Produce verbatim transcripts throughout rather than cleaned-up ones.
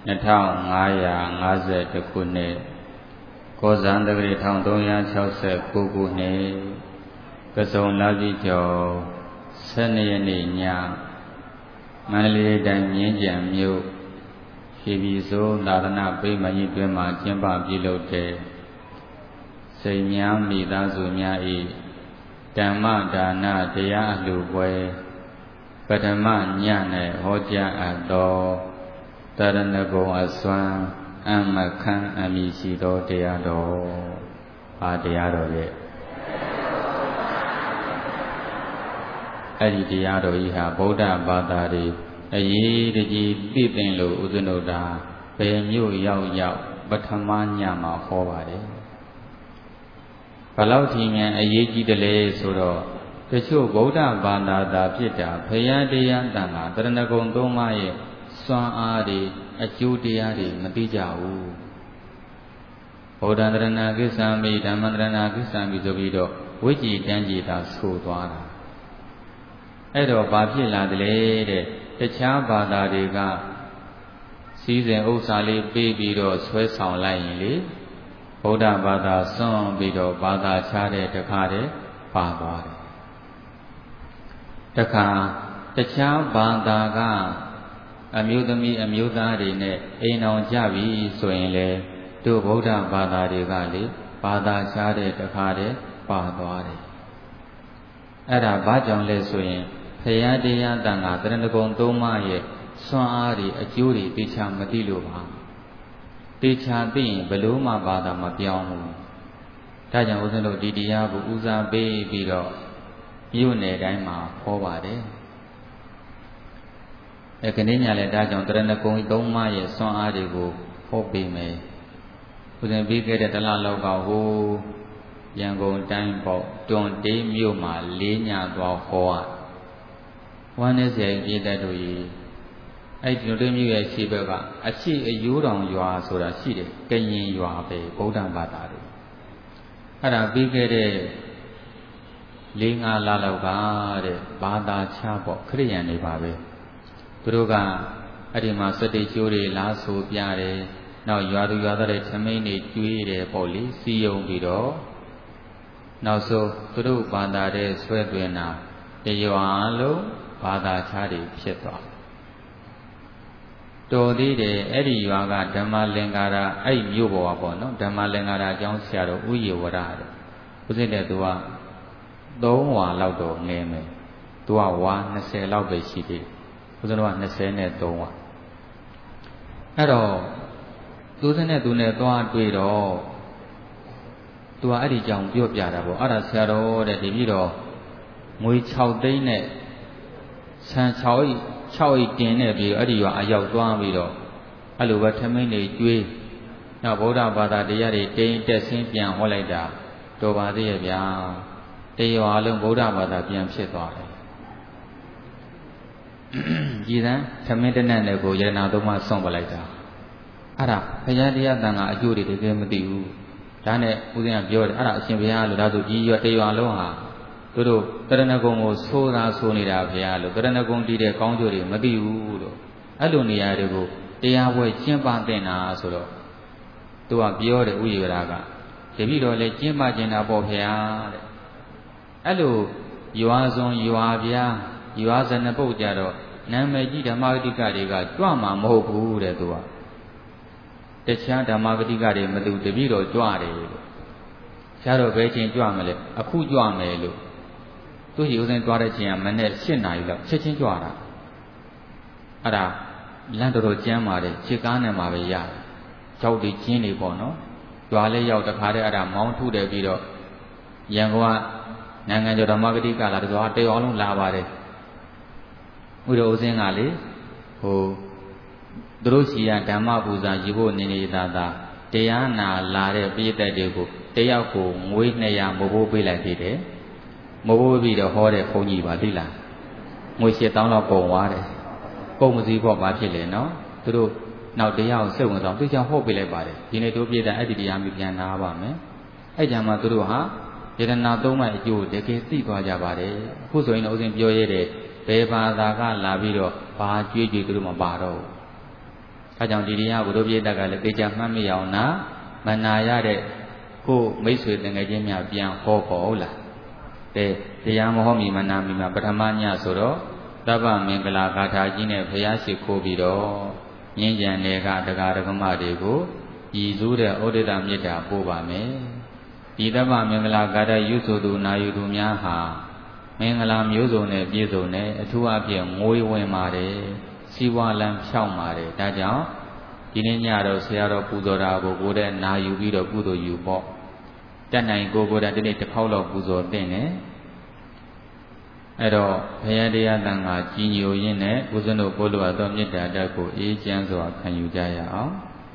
နှစ်ထောင်ငါးရာငါးဆယ်တစ်ခုနှစ်ကောဇန်တက္ကရာတစ်ထောင်သုံးရာခြောက်ဆယ်ကိုးခုနှစ်ကစုံလပြည့်ကျော်ဆယ်နှစ်ရက်နေ့ညမန္တလေးတိုင်းမြင်းကြံမြို့ရွှေပြည်စိုးသာသနာ့ပိမကြီးတွင်မှကျင်းပပြုလုပ်တဲ့စိတ်များမိသားစုများ၏ဓမ္မဒါနတရားအလှူပွဲပထမည၌ဟောကြားအပ်သောတရဏဂုံအစွမ်းအမခန်းအမိရှိသောတရားတော်ဘာတရားတော်ရဲ့အဲ့ဒီတရားတော်ကြီးဟာဗုဒ္ဓဘာသာတွေအရေးတကြီးသိသင်လို့ဥဒ္ဒနုတာဘယ်မြို့ရောက်ရောက်ပထမညမှာဟောပါတယ်ဘလောက်ထိမြန်အရေးကြီးတယ်လဲဆိုတော့တချို့ဗုဒ္ဓဘာသာသာဖြစ်တာဘုရားတရားတန်ခါတရဏဂုံသုံးပါးရဲ့စွမ်းအားတွေအကျိုးတရားတွေမသိကြဘူးဗုဒ္ဓံတရဏကိစ္ဆံမိဓမ္မတရဏကိစ္ဆံမိဆိုပြီးတော့ဝိကြည်တန်းကြည်သာဆိုသွားတာအဲ့တော့ဘာဖြစ်လာတယ်လဲတဲ့တခြားဘာသာတွေကစီးစဉ်ဥစ္စာလေးပေးပြီးတော့ဆွဲဆောင်လိုက်ရင်လေဗုဒ္ဓဘာသာစွန့်ပြီးတော့ဘာသာခြားတဲ့တခါတည်းပါသွားတယ်တခါတခြားဘာသာကအမျိုးသမီးအမျိုးသားတွေနဲ့အိမ်အောင်ကြပြီဆိုရင်လေတို့ဗုဒ္ဓဘာသာတွေကလေဘာသာခြားတဲ့တခါတည်းပါသွားတယ်အဲ့ဒါဘာကြောင့်လဲဆိုရင်ဘုရားတရားတန်ခါတရဏဂုံသုံးပါးရဲ့စွမ်းအားတွေအကျိုးတွေသိချာမသိလို့ပါသိချာသိရင်ဘယ်လို့မှဘာသာမပြောင်းဘူးဒါကြောင့်ဦးဇင်းတို့ဒီတရားကိုဦးစားပေးပြီးတော့မြို့နယ်တိုင်းမှာဟောပါတယ်အဲခဏညလည်းဒါကြောင့်တရဏဂုံသုံးပါးရဲ့စွမ်းအားတွေကိုဟောပေးမယ်ဦးဇင်းပြီးခဲ့တဲ့တလလောက်ကဟိုရန်ကုန်တိုင်းပေါ့တွန်တေးမြို့မှာလေးညသွားဟောရဝမ်းနဲ့ဆရာကြီးပြည့်တတ်တို့ကြီးအဲ့ဒီတွန်တေးမြို့ရဲ့ခြေဘက်ကအရှိအယိုးတောင်ရွာဆိုတာရှိတယ်ကရင်ရွာပဲဗုဒ္ဓဘာသာတွေအဲ့ဒါပြီးခဲ့တဲ့လေးငါးလလောက်ကတဲ့ဘာသာခြားပေါ့ခရိယန်တွေပါပဲသူတို့ကအဲ့ဒီမှာစတိကျိုးတွေလားဆိုပြတယ်နောက်ရွာသူရွာသားတွေထမိန်တွေကျွေးတယ်ပေါ့လေစီယုံပြီးတော့နောက်ဆုံးသူတို့ဘာသာတဲ့ဆွဲသွင်းတာတရွာလုံးဘာသာခြားတွေဖြစ်သွားတော်သေးတယ်အဲ့ဒီရွာကဓမ္မလင်္ကာရအဲ့မြို့ပေါ်ပါပေါ့နော်ဓမ္မလင်္ကာရအကြောင်းဆရာတော်ဥယေဝရတဲ့ဥစဉ်တဲ့သူကသုံးဝါလောက်တော့ငယ်မယ်သူကဝါနှစ်ဆယ်လောက်ပဲရှိသေးတယ်ဦးဇင်းတို့ကနှစ်ဆယ်နဲ့သုံးဝါအဲ့တော့သူစနဲ့သူနဲ့သွားတွေ့တော့သူကအဲ့ဒီကြောင်ပြော့ပြတာပေါ့အဲ့ဒါဆရာတော်တဲ့ဒီပြီးတော့ငွေ၆သိန်းနဲ့ဆန်၆အိတ်၆အိတ်တင်နေပြီးအဲ့ဒီရွာအရောက်သွားပြီးတော့အဲ့လိုပဲထမင်းတွေကျွေးနောက်ဗုဒ္ဓဘာသာတရားတွေတိမ်တက်ဆင်းပြန်ဟောလိုက်တာတော်ပါသေးရဲ့ဗျာတရွာလုံးဗုဒ္ဓဘာသာပြန်ဖြစ်သွားတယ်ကြည်စမ်းသမင်းတနတ်နဲ့ကိုယရနာသုံးပါးဆုံးပလိုက်တာအဲ့ဒါဘုရားတရားတန်ခါအကျိုးတွေတကယ်မသိဘူးဒါနဲ့ဦးဇင်းကပြောတယ်အဲ့ဒါအရှင်ဘုရားလို့ဒါဆိုကြီးရွာတရွာလုံးဟာသူတို့တရဏဂုံကိုဆိုးတာဆိုနေတာဘုရားလို့တရဏဂုံတည်တဲ့ကောင်းကျိုးတွေမသိဘူးလို့အဲ့လိုနေရာတွေကိုတရားပွဲကျင့်ပတင်တာဆိုတော့သူကပြောတယ်ဥယေဝရကတပည့်တော်လည်းကျင့်ပကျင်တာပေါ့ဘုရားတဲ့အဲ့လိုရွာစွန်ရွာပြားရွာဇနပုတ်ကြတော့နာမည်ကြီးဓမ္မဂတိကတွေကကြွမှာမဟုတ်ဘူးတဲ့သူကတခြားဓမ္မဂတိကတွေမသူတပည့်တော်ကြွတယ်လို့ဆရာတော်ဘယ်ချိန်ကြွမလဲအခုကြွမယ်လို့သူ့ကြီးဦးစင်းသွားတဲ့ချိန်ကမနေ့၈နာရီလောက်ချက်ချင်းကြွတာအဲ့ဒါလမ်းတော်တော်ကျမ်းပါတယ်ခြေကားနဲ့မှာပဲရတယ်ကြောက်တွေကျင်းနေပေါ့နော်ကြွားလေးရောက်တခါတည်းအဲ့ဒါမောင်းထုတယ်ပြီးတော့ရန်ကုန်ကနိုင်ငံကျော်ဓမ္မဂတိကလာတော့တရောလုံးလာပါတယ်ဥရောဦးစင်းကလေဟိုသူတို့ရှိရဓမ္မပူဇာယူဖို့နေနေသာသာတရားနာလာတဲ့ပြည့်တဲ့တွေကိုတယောက်ကိုငွေနှစ်ရာမိုးဘိုးပေးလိုက်သေးတယ်မိုးဘိုးပြီးတော့ဟောတဲ့ဘုန်းကြီးပါသိလားငွေရှစ်သောင်းလောက်ပုံသွားတယ်ပုံမစည်းဖို့ဘာဖြစ်လဲနော်သူတို့နောက်တရားကိုစိတ်ဝင်စားသူကြောင့်ဟောပေးလိုက်ပါတယ်ဒီနေ့တို့ပြည့်တဲ့အဲ့ဒီတရားမျိုးပြန်နာပါမယ်အဲ့ကြမှာသူတို့ဟာယတနာသုံးပါးအကျိုးတကယ်သိသွားကြပါတယ်အခုဆိုရင်တော့ဦးဇင်းပြောရတဲ့ဘယ်ဘာသာကလာပြီးတော့ဘာကြွေးကြွေးသူတို့မပါတော့အဲကြောင့်ဒီတရားဘုရားပြည့်တတ်ကလည်းသိကြမှတ်မိအောင်နာမနာရတဲ့ကိုမိတ်ဆွေတငယ်ချင်းများပြန်ဟောပေါ်ဟုတ်လားတဲ့တရားမဟောမီမနာမီမှာပထမညဆိုတော့သဗ္ဗမင်္ဂလာဂါထာကြီးနဲ့ဘုရားရှိခိုးပြီးတော့ငင်းကြံတွေကတရားဓမ္မတွေကိုရည်စူးတဲ့ဩဒိတမေတ္တာပို့ပါမယ်ဒီသဗ္ဗမင်္ဂလာဂါထာယူဆိုသူနာယူသူများဟာမင်္ဂလာမျိုးစုံနဲ့ပြည့်စုံတယ်အထူးအဖြင့်ငွေဝင်ပါတယ်စီဝါလံဖြောင်းပါတယ်ဒါကြောင့်ဒီနေ့ညတော့ဆရာတော်ပူဇော်တာကိုကိုယ်တဲ့နာယူပြီးတော့ကုသိုလ်ယူပေါ့တက်နိုင်ကိုကိုယ်တဲ့ဒီနေ့တစ်ခေါက်တော့ပူဇော်တင်တယ်အဲ့တော့ဘုရားတရားတန်ခါကြီးညိုရင်းနဲ့ဦးဇင်းတို့ပို့လို့ရသောမေတ္တာဓာတ်ကိုအေးချမ်းစွာခံယူကြရအောင်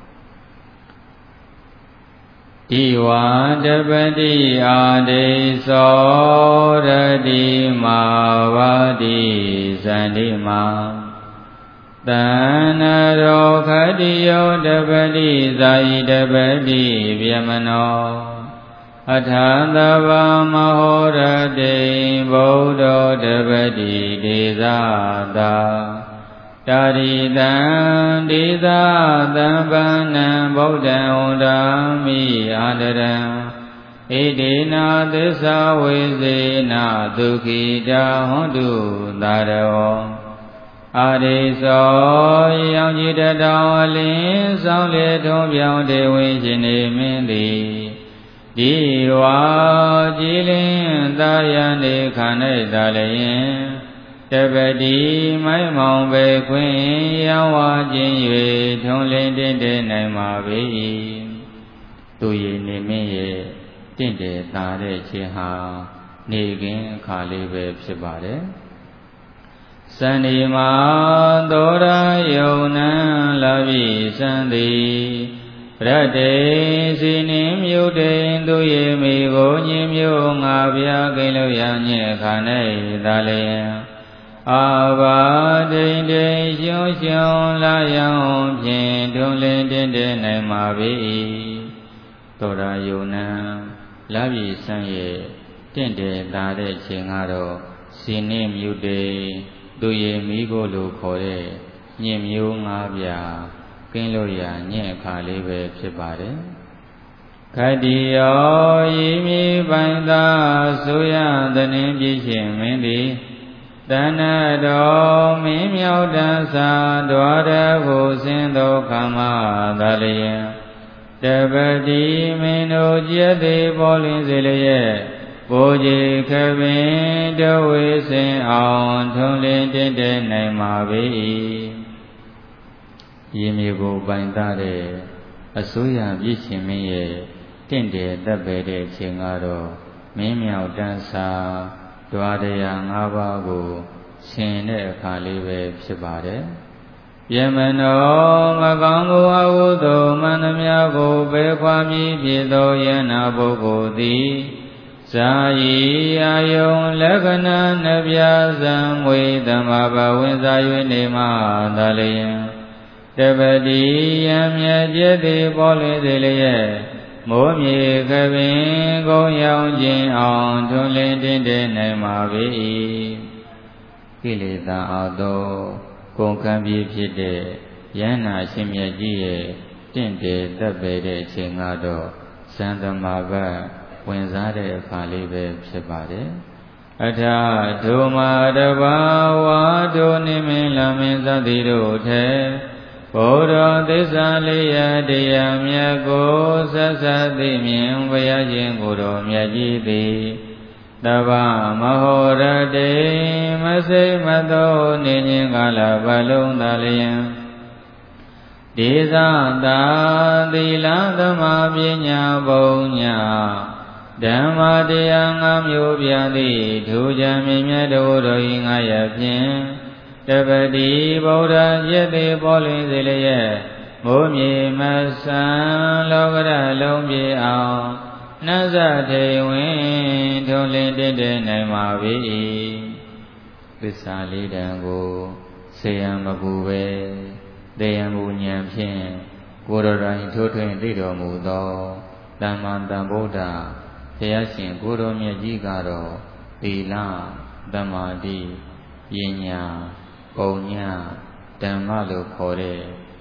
ဣဝါတပတိအာဒေသောရတိမာဝတိဇန္တိမာတဏရောခတိယောတပတိဇာယိတပတိဗျမနောအထာသဗ္ဗမဟောရတိဗုဒ္ဓတပတိဒေသတာတာရိတံဒေသသံပန္နံဗုဒ္ဓံဝန္ဒာမိအာဒရံဣတိနာသစ္စာဝေစေနာဒုက္ခိတာဟောတုသာရောအာရိသောရောင်ကြည်တတော်အလင်းဆောင်လေထုံးပြောင်းတေဝိရှင်နေမင်းသည်ဒီဝါကြည်လင်းသာယနေခန္ဓာသာလျင်တပတိမိုင်းမောင်ပဲခွင်ရောင်းဝါခြင်း၍ထုံးလင်းတင့်တဲ့နိုင်မှာပေ၏သူရည်နေမင်းရဲ့တင့်တယ်သာတဲ့ခြင်းဟာနေကင်းအခါလေးပဲဖြစ်ပါတယ်စန္ဒီမာသောရယုံနံလာပြီစံသည်ရတ္တေစီနိမြုတေသူရေမိကိုညင်မျိုးငါပြကိလျာညေခါနေသာလျင်အာဘာဒိန်တေရှုံရှုံလာယံဖြင့်ထုံးလင်းတင့်တဲ့နိုင်မှာပေ၏သောရယုံနံလာပြီစံရဲ့တင့်တယ်သာတဲ့ခြင်းကတော့စီနိမြုတေသူရေမိကိုလို့ခေါ်တဲ့ညင်မျိုးငါးပြာကင်းလို့ရညံ့အခါလေးပဲဖြစ်ပါတယ်ခတိယောဤမိပိုင်သာဆိုရသနှင်းပြည့်ရှင်မင်းသည်တဏ္ဍတော်မင်းမြောက်တန်စာဒွါရကိုစင်သောခမသာလျင်တပတိမင်းတို့ကျက်သေးပေါ်လင်းစေလျက်ဘိုးကြီးခပင်တဝေစင်အောင်ထုံးလင်းတင့်တဲ့နိုင်မှာပေ၏ရင်းမြေကိုပိုင်သားတဲ့အစိုးရပြည့်ရှင်မင်းရဲ့တင့်တယ်တပ်ပဲတဲ့ခြင်းကတော့မင်းမြောက်တန်းစာဒွါတရား၅ပါးကိုရှင်တဲ့အခါလေးပဲဖြစ်ပါတယ်ယမနောမကောင်းကိုအဟုသောမန္တမြာကိုပေခွာမည်ဖြစ်သောယနာပုဂ္ဂိုလ်သည်ဇာယီအာယုံလက္ခဏာနှပြဇံဝေသမ္မာဘဝင်စား၍နေမှသာလျင်တပတိယံမြတ်ကျက်သည်ပေါ်လင်းစေလျက်မိုးမြေခပင်ကုံရောင်ခြင်းအောင်ထွန်းလင်းတင့်တဲ့နိုင်မှာပေ၏ကိလေသာအောက်သောကုန်ကံပြည့်ဖြစ်တဲ့ယန္နာရှင်မြတ်ကြီးရဲ့တင့်တယ်တပ်ပဲတဲ့အချိန်ကတော့ဇန်သမ္မာဘဝင်စားတဲ့အခါလေးပဲဖြစ်ပါတယ်အထာဒုမာတဘာဝါဒုနိမင်းလမင်းသတိတို့ထဲဘုရောသစ္စာလေးရတရားမြတ်ကိုဆက်ဆက်သိမြင်ဘုရားရှင်ကိုယ်တော်မြတ်ကြီးသည်တဗ္ဗမဟောရတေမစိမသောနေခြင်းကာလပတ်လုံးသာလျင်ဒေသတာသီလသမာပညာဘုံညာဓမ္မတရားငါးမျိုးပြသည်ထူးခြားမြင့်မြတ်တော်တို့၏ငါရဖြင့်တပတိဗုဒ္ဓရည်သည်ပေါ်လင်းစေလျက်မိုးမြေမဆန်လောကရလုံးပြေအောင်နတ်ဇထေဝင်ထုံးလင်းတင့်တဲ့နိုင်မှာပေ၏သစ္စာလေးတန်ကိုဆေယံမပူပဲတေယံမူဉဏ်ဖြင့်ကိုယ်တော်တိုင်ထိုးထွင်းသိတော်မူသောတမ္မာတံဗုဒ္ဓဘုရားရှင်ကိုယ်တော်မြတ်ကြီးကတော့သီလသမာဓိပညာပုံညာဓမ္မလို့ခေါ်တဲ့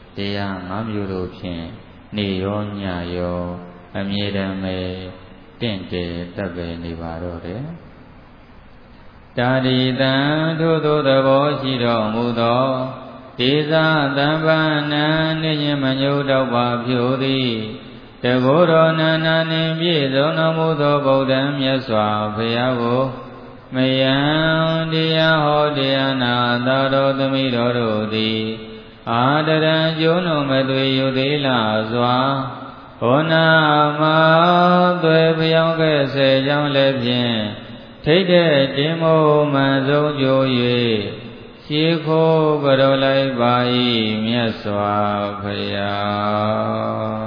တရားငါးမျိုးတို့ဖြင့်နေရောညရောအမြဲတမ်းပဲတင့်တယ်တပ်ပဲနေပါတော့တယ်တာဒီတံထို့သောသဘောရှိတော်မူသောဒေသတံပနံနေညမညုတောက်ပါဖြိုသည်တကောတော်နန္ဒနှင့်ပြည့်စုံတော်မူသောဗုဒ္ဓံမြတ်စွာဘုရားကိုမယံတရားဟောတရားနာသာတော်သမိတော်တို့သည်အာတရံကျိုးနှုံမသွေယူသေးလာစွာဟောနာမသွေဖျောင်းခဲ့စေကြောင်းလည်းဖြင့်ထိတ်တဲ့တင်မိုးမှန်ဆုံးကြိုး၍ရှေးခိုးကြောလိုက်ပါ၏မြတ်စွာဘုရား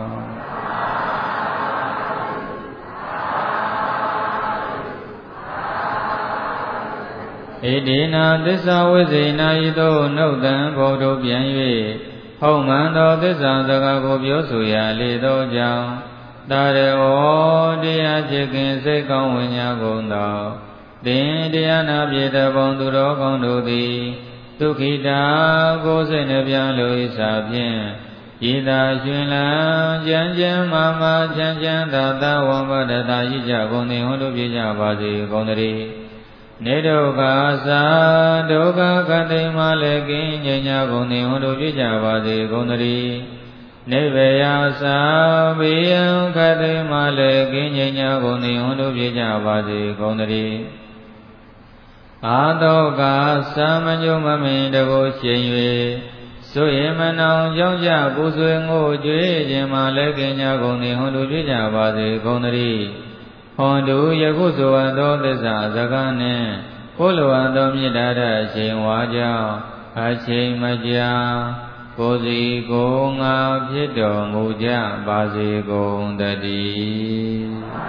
ဣတိနာသစ္စာဝိဇေနာဤသို့နှုတ်တံဘုဒ္ဓပြန်၍ဟုတ်မှန်သောသစ္စာစကားကိုပြောဆိုရလေသောကြောင့်တာရေဩတရားချစ်ခင်စိတ်ကောင်းဝင်ညာကုန်သောသင်တရားနာပြေတပေါင်းသူတော်ကောင်းတို့သည်ဒုက္ခိတာကိုယ်စိတ်နှပြလို၏စာဖြင့်ဤသာရှင်လံကြံကြံမာမာချမ်းချမ်းသာသာဝံပတ္တတာရှိကြကုန်သည်ဟောတို့ပြကြပါစေကုန်သတည်းနေဒုက္ခသာဒုက္ခကတိမလည်းကင်းငြိမ်းချကုန်သည်ဟောတို့ပြကြပါစေကုန်သတည်းနိဗ္ဗယသာဘေယံကတိမလည်းကင်းငြိမ်းကုန်သည်ဟောတို့ပြကြပါစေကုန်သတည်းအာတောကသမညုမမင်းတကိုရှင်၍ဆိုရင်မနောင်ကြောင့်ကြပူဆွေငိုကြွေးခြင်းမှလည်းကင်းကြကုန်သည်ဟောတို့ပြကြပါစေကုန်သတည်းဟောတို့ယခုဆိုအပ်သောသစ္စာစကားနှင့်ကိုလိုအပ်သောမေတ္တာအချိန်ဝါကြောင့်အချိန်မကြာကိုယ်စီကိုယ်ငါဖြစ်တော်မူကြပါစေကုန်သတည်း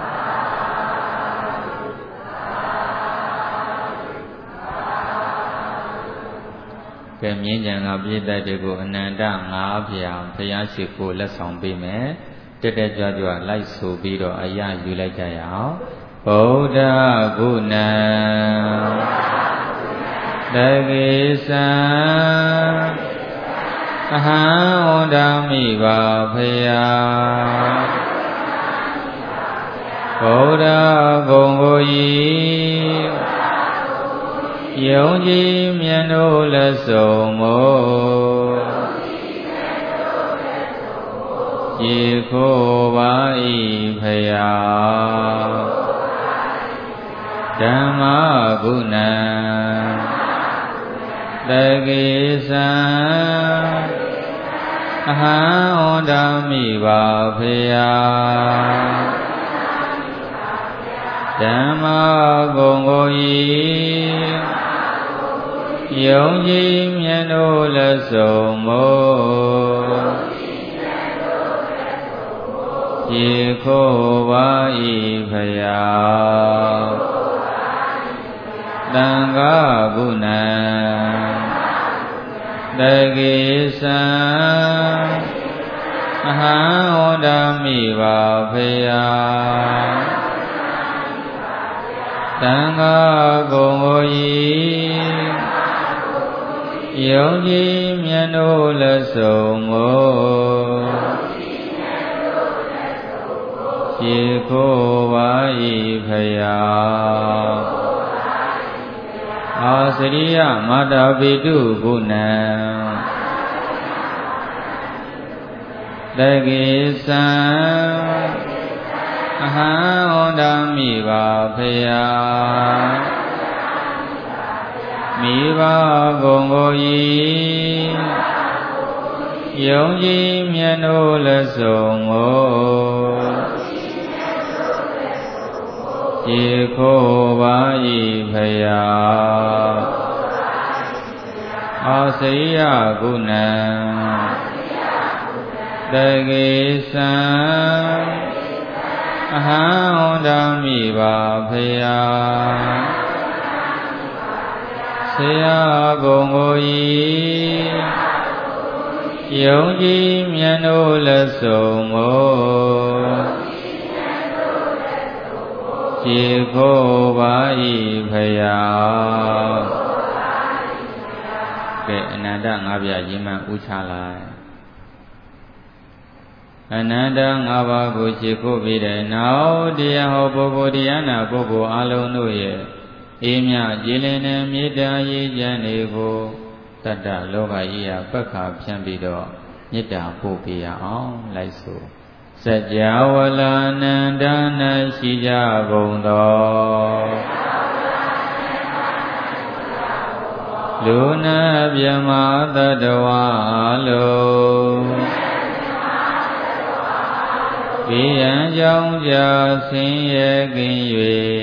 ကဲမြင်းကြံကပြည့်တတ်တဲ့ကိုအနန္တငါးပြာဘုရားရှိခိုးလက်ဆောင်ပေးမယ်တက်တက်ကြွကြွလိုက်ဆိုပြီးတော့အရာယူလိုက်ကြရအောင်ဗုဒ္ဓဂုဏံတကိသံအဟံဝန္ဒမိပါဖယာဗုဒ္ဓဂုံကိုဤယုံကြည်မြတ်တို့လက်ဆုံးမို့ရေခိုးပါ၏ဖယာဓမ္မဂုဏံတကိသံအဟံဝန္ဒမိပါဖယာဓမ္မဂုံကိုဤယုံကြည်မြတ်တို့လက်ဆုံးမို့ရေခိုးပါ၏ဖယာသံဃာဂုဏံတကိသံအဟံဝန္ဒမိပါဖယာသံဃာဂုံကိုဤယုံကြည်မြတ်တို့လက်ဆုံးမို့ရေခိုးပါ၏ဖယာအာစရိယမတ္တပိတုဂုဏံတကိသံအဟံဝန္ဒမိပါဖယာမိဘဂုံကိုဤယုံကြည်မြတ်တို့လက်ဆုံးမို့ရေခိုးပါ၏ဖယာအာစရိယဂုဏံတကိသံအဟံဝန္ဒမိပါဖယာဆရာဂုံကိုဤယုံကြည်မြတ်တို့လက်ဆုံးမို့ရေခိုးပါ၏ဖယာကဲအနန္တငါးပြရည်မှန်ဥချလိုက်အနန္တငါးပါးကိုခြေဖို့ပြီးတဲ့နောက်တရားဟောပုဂ္ဂိုလ်တရားနာပုဂ္ဂိုလ်အလုံးတို့ရဲ့အေးမြကြည်လင်တဲ့မေတ္တာရေးကြံတွေကိုတတ္တလောကကြီးဟာပက္ခဖြန့်ပြီးတော့မေတ္တာပို့ပေးရအောင်လိုက်ဆိုစัจ java လာနန္ဒနာရှိကြကုန်သောလူနာမြမတတဝါလုံးဘေးရန်ကြောင့်ကြာဆင်းရဲကင်း၍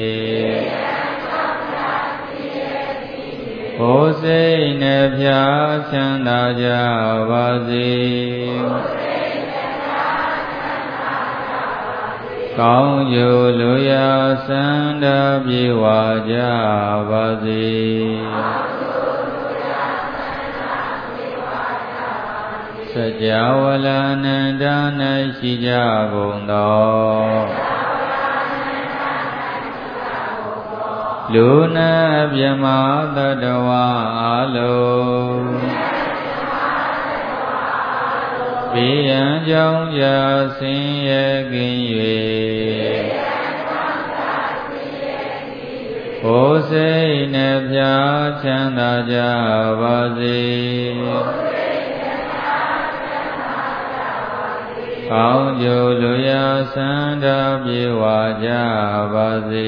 ဘိုးစိတ်နှဖျားချမ်းသာကြပါစေကောင်းကျိုးလိုရာစံတော်ပြေဝကြပါစေစัจ java လာနန္ဒ၌ရှိကြကုန်သောလူနာမြမတတဝါအလုံးဘေးရန်ကြောင့်ကြာဆင်းရဲကင်း၍ဘိုးစိတ်နှဖျားချမ်းသာကြပါစေကောင်းကျိုးလိုရာစံတော်ပြေဝကြပါစေ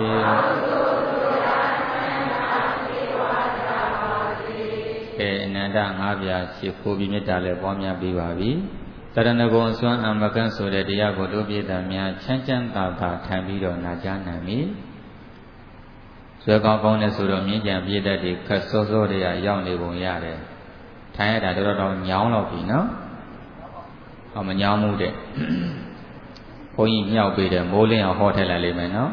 ကဲအနန္တငါးပြားရှိခိုးပြီးမေတ္တာလည်းပွားများပြီးပါပြီတရဏဂုံစွမ်းအမကန့်ဆိုတဲ့တရားကိုတို့ပြည်သားများချမ်းချမ်းသာသာထိုင်ပြီးတော့နာကြားနိုင်ပြီဇွဲကောင်းကောင်းနဲ့ဆိုတော့မြင်းကြံပြည်သက်တွေခက်စောစောတွေကရောက်နေပုံရတယ်ထိုင်ရတာတော်တော်ညောင်းတော့ပြီနော်ဟောမညောင်းမှုတဲ့ဘုန်းကြီးမြောက်ပေးတယ်မိုးလင်းအောင်ဟောထည့်လိုက်လိမ့်မယ်နော်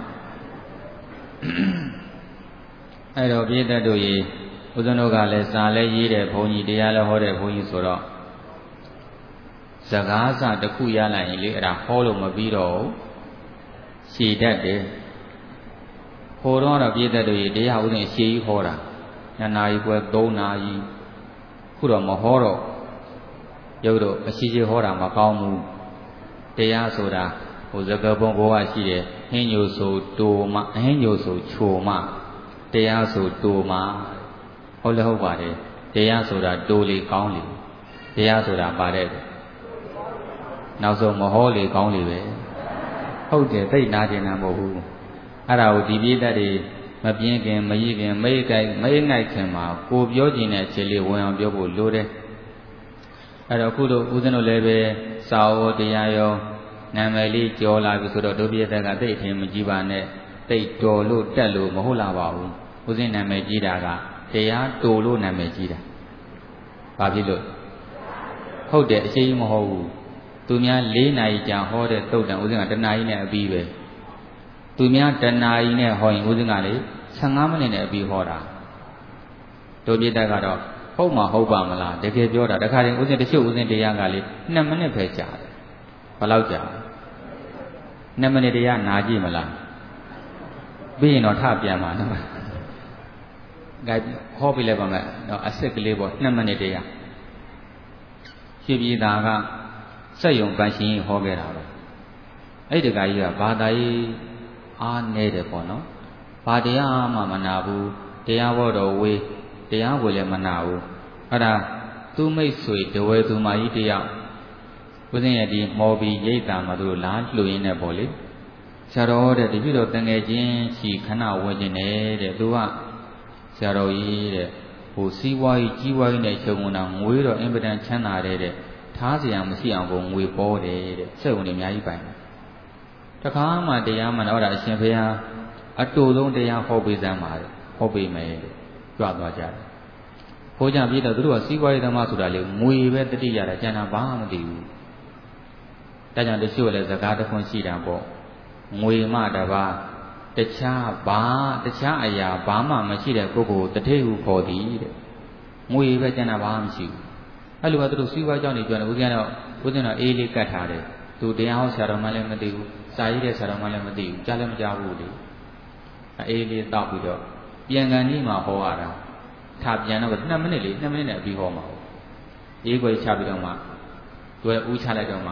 အဲ့တော့ပြည်သက်တို့ရေဦးဇင်းတို့ကလည်းစာလည်းရေးတယ်ဘုန်းကြီးတရားလည်းဟောတယ်ဘုန်းကြီးဆိုတော့စကားစတစ်ခုရလိုက်ရင်လေအဲ့ဒါဟောလို့မပြီးတော့ရှည်တတ်တယ်ဟိုတော့တော့ပြည်သက်တို့ရေတရားဦးဇင်းရှည်ကြီးဟောတာနှစ်နာရီပွဲသုံးနာရီခုတော့မဟောတော့ရုပ်တော့အရှိရှိဟောတာမကောင်းဘူးတရားဆိုတာဟိုစကားပုံဘောကရှိတယ်ဟင်းညိုဆိုတူမအဟင်းညိုဆိုချိုမတရားဆိုတူမဟုတ်လည်းဟုတ်ပါတယ်တရားဆိုတာတူလေကောင်းလေတရားဆိုတာပါတယ်နောက်ဆုံးမဟောလေကောင်းလေပဲဟုတ်တယ်သိနာကျင်တာမဟုတ်ဘူးအဲ့ဒါကိုဒီပြည့်တတ်တွေမပြင်းခင်မရည်ခင်မိတ်ကိုက်မိတ်ငိုက်ခင်မှာကိုပြောခြင်းတဲ့ခြေလေးဝင်အောင်ပြောဖို့လိုတယ်အဲ့တော့ခုတို့ဦးဇင်းတို့လည်းပဲစာဝေါ်တရားရောနာမည်လေးကြော်လာပြီဆိုတော့ဒုပိယတက်ကသိအထင်မကြီးပါနဲ့သိတော်လို့တက်လို့မဟုတ်လာပါဘူးဦးဇင်းနာမည်ကြီးတာကတရားတူလို့နာမည်ကြီးတာဘာဖြစ်လို့ဟုတ်တယ်အရှိကြီးမဟုတ်ဘူးသူများ၄နာရီကြာဟောတဲ့သုတ်တန်ဦးဇင်းကတနာရီနဲ့အပြီးပဲသူများတနာရီနဲ့ဟောရင်ဦးဇင်းကလေဆယ်ငါးမိနစ်နဲ့အပြီးဟောတာဒုပိယတက်ကတော့ဟုတ်မှာဟုတ်ပါမလားတကယ်ပြောတာတခါတည်းဦးဇင်းတချို့ဦးဇင်းတရားကလေနှစ်မိနစ်ပဲကြာတယ်ဘယ်လောက်ကြာနှစ်မိနစ်တရားနာကြည့်မလားပြီးရင်တော့ထပြန်ပါနော်ကဲဟောပြလိုက်ပါမယ်တော့အစ်စ်ကလေးပေါ့နှစ်မိနစ်တရားရှိပြည်သားကစက်ယုံပန်းရှင်ဟောခဲ့တာပဲအဲ့ဒီတခါကြီးကဘာသာရေးအားနေတယ်ပေါ့နော်ဘာတရားမှမနာဘူးတရားဘောတော်ဝေးတရားကိုလည်းမနာဘူးအဲ့ဒါသူ့မိတ်ဆွေတဝဲသူမကြီးတယောက်ဦးဇင်းရဲ့ဒီမော်ဘီရိတ်တာမှာသူတို့လားလှူရင်းနဲ့ပေါ့လေဆရာတော်တဲ့ဒီပြတော့တငယ်ချင်းချီခဏဝင်ကျင်နေတဲ့သူကဆရာတော်ကြီးတဲ့ဟိုစီးပွားရေးကြီးပွားရေးနဲ့ချုပ်ဝင်တာငွေတော့အင်ပဒန်ချမ်းသာတဲ့တဲ့ထားเสียမရှိအောင်ကိုငွေပေါ်တယ်တဲ့စက်ဝင်တွေအများကြီးပိုင်တခါမှတရားမှတော့ဒါအရှင်ဘုရားအတူဆုံးတရားဟောပေးစမ်းပါတယ်ဟောပေးမယ်တဲ့ကြွသွားကြတယ်ဘိုးကြပြည့်တော့သူတို့ကစီးပွားရေးသမားဆိုတာလေငွေပဲတတိရတယ်ကျန်တာဘာမှမသိဘူးဒါကြောင့်တချို့လည်းစကားတစ်ခွန်းရှိတာပေါ့ငွေမှတပါးတခြားဘာတခြားအရာဘာမှမရှိတဲ့ပုဂ္ဂိုလ်တထေဟုခေါ်သည်တဲ့ငွေပဲကျန်တာဘာမှမရှိဘူးအဲ့လိုကသူတို့စီးပွားကြောင့်နေပြောတယ်ဦးဇင်းတော့ဦးဇင်းတော့အေးလေးကတ်ထားတယ်သူတရားဟောဆရာတော်မှလည်းမသိဘူးစာရေးတဲ့ဆရာတော်မှလည်းမသိဘူးကြားလည်းမကြားဘူးလေအေးလေးတောက်ပြီးတော့ပြန်ကန်ကြီးမှာဟောရတာထားပြန်တော့နှစ်မိနစ်လေးနှစ်မိနစ်နဲ့အပြီးဟောမှာအေးခွေချပြီးတော့မှသူကဦးချလိုက်တော့မှ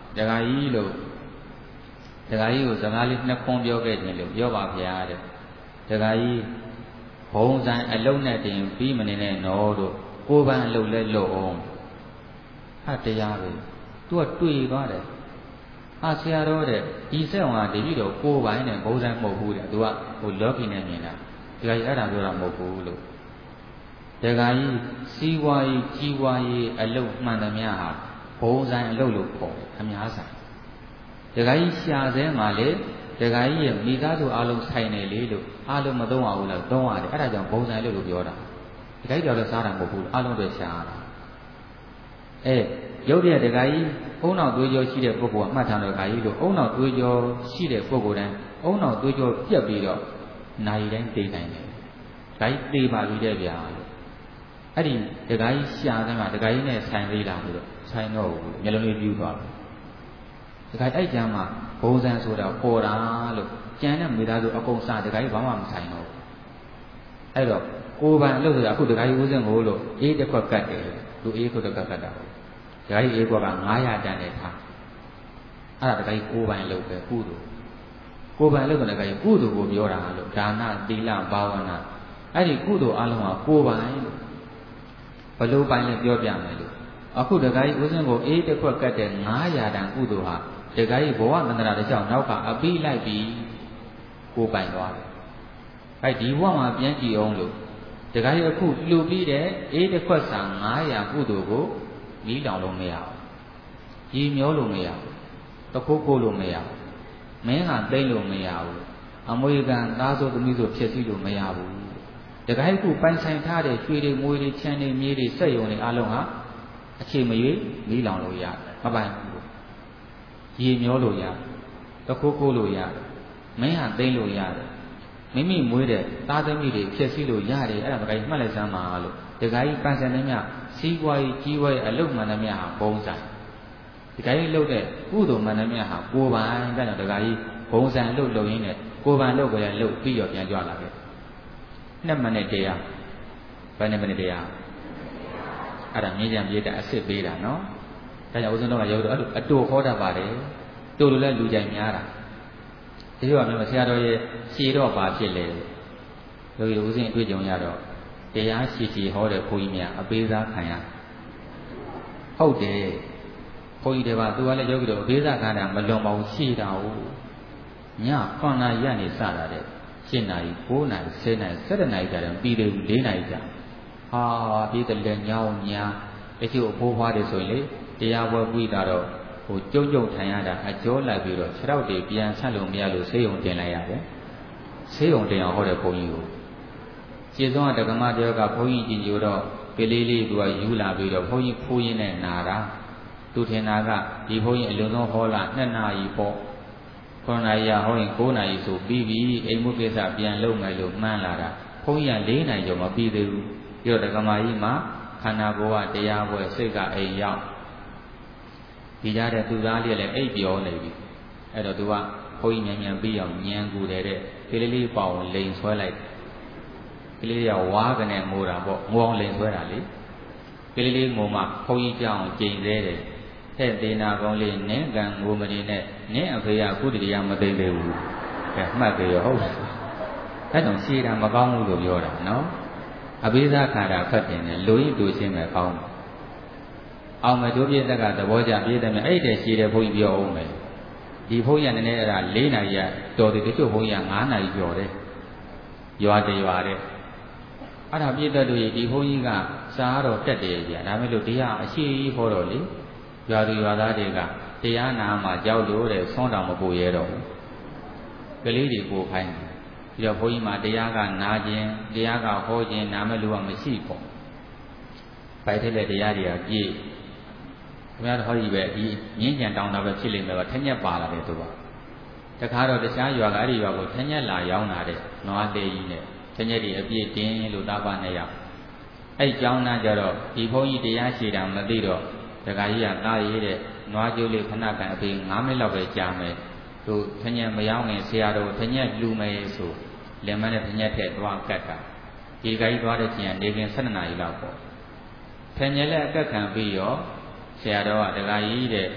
တခါကြီးလို့တခါကြီးကိုစကားလေးနှစ်ခွန်းပြောခဲ့ခြင်းလို့ပြောပါဗျာတဲ့တခါကြီးဘုံဆိုင်အလုံးနဲ့တင်ပြီးမနေနဲ့နော်တို့ကိုယ်ပန်းအလုံးလဲလို့အောင်ဟာတရားပဲသူကတွေ့သွားတယ်ဟာဆရာတော်တဲ့ဒီစက်ဝါတတိတော်ကိုယ်ပိုင်နဲ့ဘုံဆိုင်မဟုတ်ဘူးတဲ့သူကဟိုလောကီနဲ့မြင်တာတခါကြီးအဲ့ဒါပြောတာမဟုတ်ဘူးလို့တခါကြီးစီးပွားရေးကြီးပွားရေးအလုံးမှန်သမျှဟာဘုံဆိုင်အလုံးလို့ခေါ်တယ်အများဆိုင်တခါကြီးရှာစဲမှာလေတခါကြီးရဲ့မိသားစုအလုံးဆိုင်နေလေလို့အလုံးမသုံးရဘူးလားသုံးရတယ်အဲ့ဒါကြောင့်ဘုံဆိုင်လို့လို့ပြောတာတခါကြီးပြောတော့စားတာမဟုတ်ဘူးအလုံးတွေရှာတာအဲရုပ်တရက်တခါကြီးအုံနောက်သွေးကြောရှိတဲ့ပုဂ္ဂိုလ်ကမှတ်ထားတော့တခါကြီးလို့အုံနောက်သွေးကြောရှိတဲ့ပုဂ္ဂိုလ်တိုင်းအုံနောက်သွေးကြောပြက်ပြီးတော့နိုင်တိုင်းသိနိုင်တယ်တခါကြီးသိပါပြီတဲ့ဗျာလို့အဲ့ဒီတခါကြီးရှာတဲ့မှာတခါကြီးနဲ့ဆိုင်သေးလားလို့ဆိုင်တော့ဘူးမျက်လုံးလေးပြူးသွားတယ်တခါအဲ့ကြမ်းမှာဘုံစံဆိုတာပေါ်တာလို့ကြံတဲ့မိသားစုအကုန်စားတခါကြီးဘာမှမဆိုင်တော့ဘူးအဲ့တော့ကိုယ်ပိုင်အလုပ်ဆိုတာအခုတခါကြီးဦးစင်းကိုလို့အေးတစ်ခွက်ကတ်တယ်သူအေးခွက်တစ်ခွက်ကတ်တာတခါကြီးအေးခွက်ကငါးရာတန်နဲ့ထားအဲ့ဒါတခါကြီးကိုယ်ပိုင်လုပ်ပဲကုသိုလ်ကိုယ်ပိုင်လုပ်တဲ့တခါကြီးကုသိုလ်ကိုပြောတာလို့ဒါနသီလဘာဝနာအဲ့ဒီကုသိုလ်အလုံးကကိုယ်ပိုင်လို့ဘလို့ပိုင်လဲပြောပြမယ်လို့အခုတခါကြီးဦးစင်းကိုအေးတစ်ခွက်ကတ်တဲ့ငါးရာတန်ကုသိုလ်ဟာတခါကြီးဘဝမန္တရာတစ်ချောင်းနောက်ကအပိလိုက်ပြီးကိုယ်ပိုင်သွားတယ်အဲ့ဒီဘဝမှာပြန်ကြည့်အောင်လို့တခါကြီးအခုလှူပြီးတဲ့အေးတစ်ခွက်စာငါးရာကုသိုလ်ကိုမီးလောင်လို့မရဘူးရီမျောလို့မရဘူးတခိုးကိုလို့မရဘူးမင်းကသိမ့်လို့မရဘူးအမွေခံသားဆိုသမီးဆိုဖြစ်စီလို့မရဘူးတခါကြီးခုပိုင်ဆိုင်ထားတဲ့ရွှေတွေမွေတွေချမ်းတွေမြေတွေစက်ရုံတွေအလုံးဟာအခြေမရွေးမီးလောင်လို့ရမပိုင်ဘူးရေမျောလို့ရတယ်တခိုးကိုလို့ရတယ်မင်းဟာသိမ့်လို့ရတယ်မိမိမွေးတဲ့သားသမီးတွေဖြစ်စီလို့ရတယ်အဲ့ဒါမကိုင်းမှတ်လိုက်စမ်းပါလို့တခါကြီးပန်းစံနှမြစီးပွားရေးကြီးပွားရေးအလုပ်မှန်သမျှဟာဘုံဆိုင်တခါကြီးလုပ်တဲ့ကုသိုလ်မှန်သမျှဟာကိုယ်ပိုင်တဲ့ကြောင့်တခါကြီးဘုံဆိုင်လုပ်လုပ်ရင်းနဲ့ကိုယ်ပိုင်လုပ်ကြရလုပ်ပြီးတော့ပြန်ကြွလာခဲ့နှစ်မိနစ်တရားဘယ်နှစ်မိနစ်တရားအဲ့ဒါမြင်းကြံပြေးတဲ့အစ်စ်ပေးတာနော်ဒါကြောင့်ဦးဇင်းတော်ကရောက်တော့အဲ့လိုအတူခေါ်တတ်ပါတယ်တူလို့လဲလူကြိုင်များတာဒီလိုကမျိုးဆရာတော်ရဲ့ရှည်တော့ပါဖြစ်လေယောဂီဦးဇင်းအတွေ့အကြုံရတော့တရားရှည်ရှည်ဟောတဲ့ဘုန်းကြီးများအပေးစားခံရဟုတ်တယ်ဘုန်းကြီးတွေကသူကလည်းယောဂီတို့အပေးစားခံတာမလွန်ပါဘူးရှည်တာဟုတ်ညခုနှစ်နာရီကနေစတာတဲ့ရှစ်နာရီကိုးနာရီဆယ်နာရီဆယ်တနာရီကြာတယ်ပြီးတယ်လေးနာရီကြာဟာပြီးတယ်လည်းညောင်းညာတချို့အဖိုးဖွားတယ်ဆိုရင်လေတရားပွဲပြီးတာတော့ဟိုကြုံကြုံထိုင်ရတာအကျော်လိုက်ပြီးတော့ခြေထောက်တွေပြန်ဆက်လို့မရလို့ဆေးရုံတင်လိုက်ရတယ်ဆေးရုံတင်အောင်ဟောတဲ့ဘုန်းကြီးကိုကျေဆုံးကတက္ကမတယောက်ကဘုန်းကြီးကြည်ညိုတော့ကလေးလေးသူကယူလာပြီးတော့ဘုန်းကြီးဖိုးရင်းနဲ့နာတာသူထင်တာကဒီဘုန်းကြီးအလုံးစုံဟောလာနှစ်နာရီပေါ့ခုနှစ်နာရီဟောရင်ကိုးနာရီဆိုပြီးပြီအိမ်မှုကိစ္စပြန်လုပ်မယ်လို့မှန်းလာတာဘုန်းကြီးကလေးနာရီကျော်မပြီးသေးဘူးပြီးတော့တက္ကမကြီးမှာခန္ဓာကိုယ်ကတရားပွဲစိတ်ကအိမ်ရောက်ဒီကြတဲ့သူသားလေးလည်းအိပ်ပြောနေပြီအဲ့တော့သူကဘုန်းကြီးမြန်မြန်ပြီးအောင်ညံကူတယ်တဲ့ကလေးလေးပေါအောင်လိန်ဆွဲလိုက်ကလေးကဝါးကနေငိုတာပေါ့ငိုအောင်လိန်ဆွဲတာလေကလေးလေးငိုမှဘုန်းကြီးကြောင်းကျိန်သေးတယ်ဟဲ့ဒေနာကောင်းလေးနင်းကံငိုမနေနဲ့နင်းအဖေကကုတ္တိယမသိသေးဘူးကဲမှတ်ကြရောဟုတ်အဲ့တော့ရှည်တာမကောင်းဘူးလို့ပြောတာနော်အဘိဓါခါတာဖတ်တင်တယ်လူရင်တူချင်းပဲကောင်းတယ်အောင်မတို့ပြည့်သက်ကသဘောကျပြည့်တယ်မြအဲ့တဲ့ရှည်တဲ့ဘုန်းကြီးပြောအောင်မယ်ဒီဘုန်းကြီးကနည်းနည်းအဲ့ဒါ၄နာရီတော်တယ်တချို့ဘုန်းကြီးက၅နာရီကျော်တယ်ရွာတရွာတဲ့အဲ့ဒါပြည့်တတ်လို့ဒီဘုန်းကြီးကစားတော့တက်တယ်ကြာဒါမဲ့လို့တရားအရှိကြီးဟောတော့လေရွာသူရွာသားတွေကတရားနာမှာကြောက်လို့တဲ့ဆွမ်းတောင်မပူရဲတော့ဘူးကလေးတွေကိုခိုင်းတယ်ပြီးတော့ဘုန်းကြီးမှာတရားကနာခြင်းတရားကဟောခြင်းနာမဲ့လူကမရှိပေါ့ပိုက်ထက်တဲ့တရားတွေကပြည့်ခင်ဗျားတို့ဟောကြီးပဲဒီငင်းကြံတောင်းတာပဲဖြစ်လိမ့်မယ်ကထက်ညက်ပါလာတယ်သူကတခါတော့တခြားရွာကအဲ့ဒီရွာကိုထက်ညက်လာရောင်းလာတဲ့နွားလေးကြီးနဲ့ထက်ညက်တွေအပြည့်တင်းလို့တာပါနဲ့ရောက်အဲ့ကျောင်းသားကြတော့ဒီဘုန်းကြီးတရားရှိတာမသိတော့တခါကြီးကတားရေးတဲ့နွားကျိုးလေးခဏကန်အပြင်၅မိနစ်လောက်ပဲကြာမယ်သူထက်ညက်မရောင်းခင်ဆရာတော်ထက်ညက်လူမယ်ဆိုလင်မနဲ့ထက်ညက်ထက်သွားကတ်တာဒီကကြီးသွားတဲ့ချိန်ကနေခင်၁၂နာရီလောက်ပေါ့ထက်ညက်လည်းအကတ်ခံပြီးရောဆရာတော်ကတခါကြီးတဲ့ထ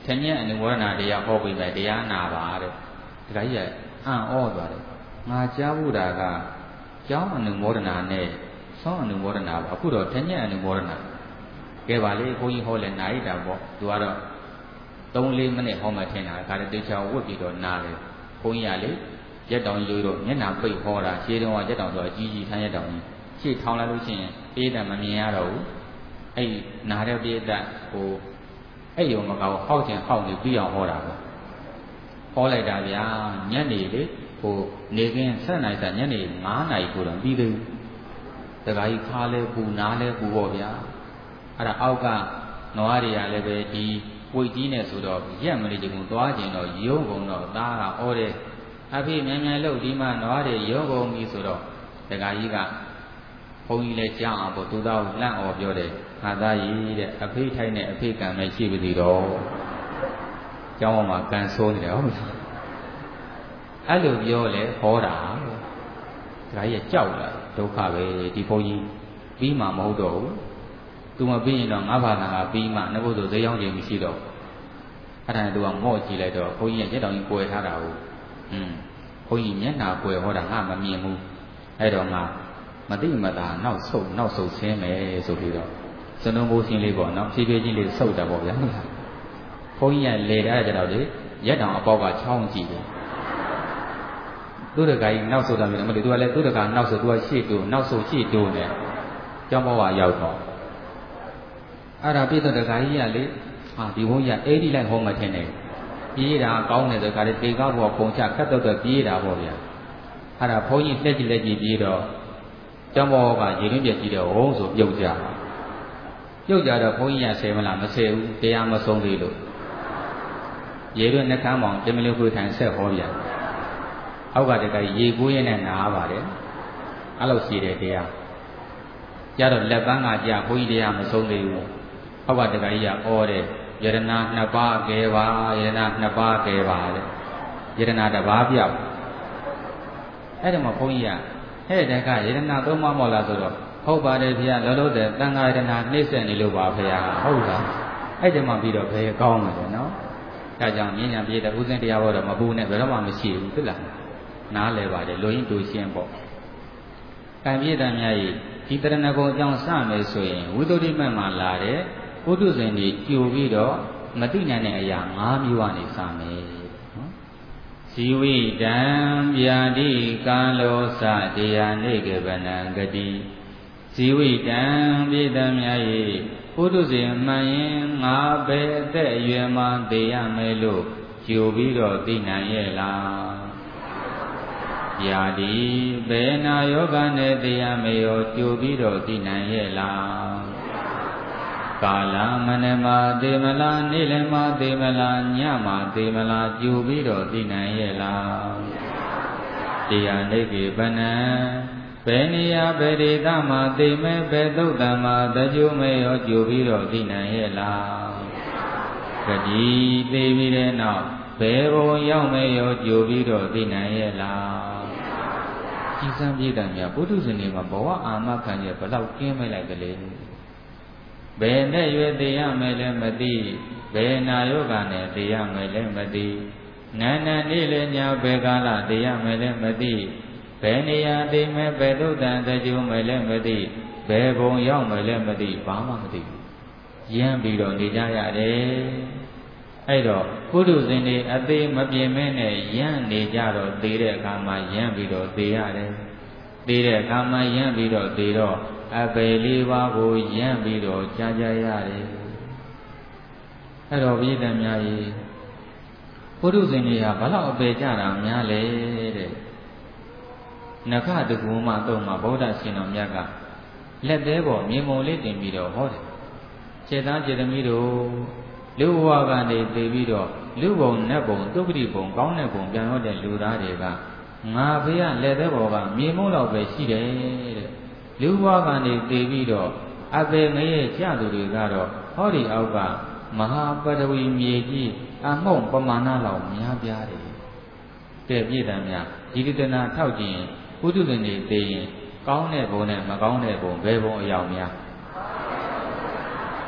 ထညက်အနုဝရဏတရားဟောပြီးမယ်တရားနာပါတဲ့တခါကြီးကအံ့ဩသွားတယ်ငါကြားဘူးတာကကျောင်းအနုမောဒနာနဲ့ဆောင်းအနုမောဒနာပါအခုတော့ထညက်အနုမောဒနာကဲပါလေဘုန်းကြီးဟောလဲနာရီတာပေါ့သူကတော့သုံးလေးမိနစ်ဟောမှထင်တာခါတဲ့တေချာဝတ်ပြီးတော့နားတယ်ဘုန်းကြီးကလေရက်တောင်ရိုးတော့မျက်နှာပိတ်ဟောတာရှေးတုန်းကရက်တောင်ဆိုအကြီးကြီးထမ်းရက်တောင်ကြီးရှေ့ထောင်လိုက်လို့ရှိရင်အေးတံမမြင်ရတော့ဘူးအဲ့နားတဲ့ပြည့်တတ်ဟိုအဲ့ရုံမကောဟောက်ချင်ဟောက်နေပြီးအောင်ဟောတာပေါ့ဟောလိုက်တာဗျာညနေလေဟိုနေကင်းဆက်နိုင်တာညနေငါးနာရီကိုတော့ပြီးသေးဘူးတခါကြီးခါလဲပူနားလဲပူပေါ့ဗျာအဲ့ဒါအောက်ကနွားတွေကလည်းပဲဒီပွေကြီးနဲ့ဆိုတော့ရက်မလေးချင်ဘူးသွားကျင်တော့ရုံကုန်တော့သားကဩတယ်အဖေမြန်မြန်လို့ဒီမှာနွားတွေရုံကုန်ပြီဆိုတော့တခါကြီးကဘုန်းကြီးလည်းကြားအောင်ပေါ့သူသားကိုလန့်အောင်ပြောတယ်ငါသားကြီးတဲ့အဖေထိုင်နဲ့အဖေကံပဲရှိပါသေးတော့ကျောင်းပေါ်မှာကံဆိုးနေတယ်ဟုတ်လားအဲ့လိုပြောလေဟောတာဒါကြီးကကြောက်လာဒုက္ခပဲဒီဘုန်းကြီးပြီးမှမဟုတ်တော့ဘူးသူမပြီးရင်တော့ငါးဘာသာကပြီးမှနှုတ်ဆိုဈေးရောက်ခြင်းမရှိတော့အဲ့ဒါနဲ့သူကမော့ကြည့်လိုက်တော့ဘုန်းကြီးကရက်တောင်ကြီးကွယ်ထားတာဟုတ်อืมဘုန်းကြီးမျက်နှာကွယ်ဟောတာငါမမြင်ဘူးအဲ့တော့ငါမသိမသာနောက်ဆုတ်နောက်ဆုတ်ဆင်းမယ်ဆိုပြီးတော့စနုံးဘိုးဆင်းလေးပေါ့နော်ဖြည်းဖြည်းချင်းလေးဆုတ်တာပေါ့ဗျာဟုတ်လားဘုန်းကြီးကလေတာကြတော့လေရက်တောင်အပေါက်ကချောင်းကြည့်တယ်သူတကာကြီးနောက်ဆုတ်တာမျိုးမလို့သူကလည်းသူတကာနောက်ဆုတ်သူကရှေ့တိုးနောက်ဆုတ်ရှေ့တိုးနေကျောင်းဘဝရောက်တော့အဲ့ဒါပြည့်တဲ့တကာကြီးကလေဟာဒီဘုန်းကြီးကအဲ့ဒီလိုက်ဟောမှထင်တယ်ပြေးတာကောင်းတယ်ဆိုကြတယ်တေကောက်ဘောပုံချခတ်တော့တော့ပြေးတာပေါ့ဗျာအဲ့ဒါဘုန်းကြီးလက်ကြည့်လက်ကြည့်ပြေးတော့ကျောင်းဘောကရေရင်းပြည့်ကြည့်တော့ဝုန်းဆိုပြုတ်ကြပြုတ်ကြတော့ဘုန်းကြီးကဆယ်မလားမဆယ်ဘူးတရားမဆုံးသေးလို့ရေရွနှကမ်းပေါင်တင်မလို့ခွေထိုင်ဆက်ဟောပြန်အောက်ကတကရေကိုးရင်းနဲ့နားပါတယ်အဲ့လိုရှိတယ်တရားကြတော့လက်ပန်းကကြာဘုန်းကြီးတရားမဆုံးသေးဘူးအောက်ကတကကြီးကဩတယ်ယရနာနှစ်ပါးကဲပါယရနာနှစ်ပါးကဲပါတဲ့ယရနာတစ်ပါးပြောက်အဲ့ဒါမှဘုန်းကြီးကဟဲ့တကယရနာသုံးပါးမဟုတ်လားဆိုတော့ဟုတ်ပါတယ်ဗျာလောလောဆယ်တန်ခါယရနာနှိမ့်ဆက်နေလို့ပါဗျာဟုတ်လားအဲ့ဒါမှပြီးတော့ဘယ်ကောင်းမှာလဲနော်ဒါကြောင့်မြညာပြေတဲ့ဥစဉ်တရားဟောတော့မပူနဲ့ဘယ်တော့မှမရှိဘူးသိလားနားလဲပါတယ်လူရင်းတူရှင်းပေါ့ကံပြေတဲ့များကြီးဒီတရဏဂုံအကြောင်းစမယ်ဆိုရင်ဝိသုဒ္ဓိမတ်မှာလာတဲ့ပုထုဇဉ်တွေကြိုပြီးတော့မသိနိုင်တဲ့အရာ၅မျိုးကနေစမယ်နော်ဇီဝိတံဗျာတိကာလောစတရားနေကေပနံဂတိဇီဝိတံပြေတံများ၏ပုထုဇဉ်မှန်ရင်ငါပဲအသက်အရွယ်မှသိရမယ်လို့ကြိုပြီးတော့သိနိုင်ရဲ့လားဗျာတိဘယ်နာယောဂနဲ့သိရမယ်ရောကြိုပြီးတော့သိနိုင်ရဲ့လားကာလမနမသေမလားနေ့လည်းမသေမလားညမသေမလားကြိုပြီးတော့သိနိုင်ရဲ့လားတရားနေကေပနံဘယ်နေရာဘယ်ဒေသမှာသိမဲ့ဘယ်သုတ်တံမှာတကြိုမဲ့ရောကြိုပြီးတော့သိနိုင်ရဲ့လားဂတိသိပြီးတဲ့နောက်ဘယ်ဘုံရောက်မဲ့ရောကြိုပြီးတော့သိနိုင်ရဲ့လားကြီးစံပြည့်တယ်များပုထုဇဉ်တွေမှာဘဝအာမခံရဘလောက်ကင်းမဲ့လိုက်ကြလေဘယ်နဲ့ရွယ်သိရမယ်လဲမသိဘယ်နာယောဂနဲ့သိရမယ်လဲမသိနာနာနေ့လည်းညဘယ်ကာလသိရမယ်လဲမသိဘယ်နေရာသိမဲ့ဘယ်သုတ်တန်တကြိုမယ်လဲမသိဘယ်ဘုံရောက်မယ်လဲမသိဘာမှမသိဘူးရမ်းပြီးတော့နေကြရတယ်အဲ့တော့ပုထုဇဉ်တွေအသေးမပြင်းမဲနဲ့ရမ်းနေကြတော့သေတဲ့အခါမှာရမ်းပြီးတော့သေရတယ်သေတဲ့အခါမှာရမ်းပြီးတော့သေတော့အပေလေးပါးကိုရမ်းပြီးတော့ကြားကြရတယ်အဲ့တော့ပြည်သူများကြီးပုထုဇဉ်တွေဟာဘလောက်အပေကြတာများလဲတဲ့နခတကူမတော့မှာဗုဒ္ဓရှင်တော်မြတ်ကလက်သေးပေါ်မြေမုံလေးတင်ပြီးတော့ဟောတယ်ခြေသားခြေသမီးတို့လူဘဝကနေသိပြီးတော့လူဘုံနတ်ဘုံတုပ္ပတိဘုံကောင်းတဲ့ဘုံပြန်ရောက်တဲ့လူသားတွေကငါဖေးကလက်သေးပေါ်ကမြေမုံလောက်ပဲရှိတယ်တဲ့လူဘဝကနေသိပြီးတော့အပေငရဲ့ကြသူတွေကတော့ဟောဒီအောက်ကမဟာပထဝီမြေကြီးအမှုံပမာဏလောက်များပြားတယ်တဲ့ပြည်တံများဒီတနာထောက်ကြည့်ပုထုဇဉ်တွေသိရင်ကောင်းတဲ့ဘုံနဲ့မကောင်းတဲ့ဘုံဘယ်ဘုံအယောင်များတ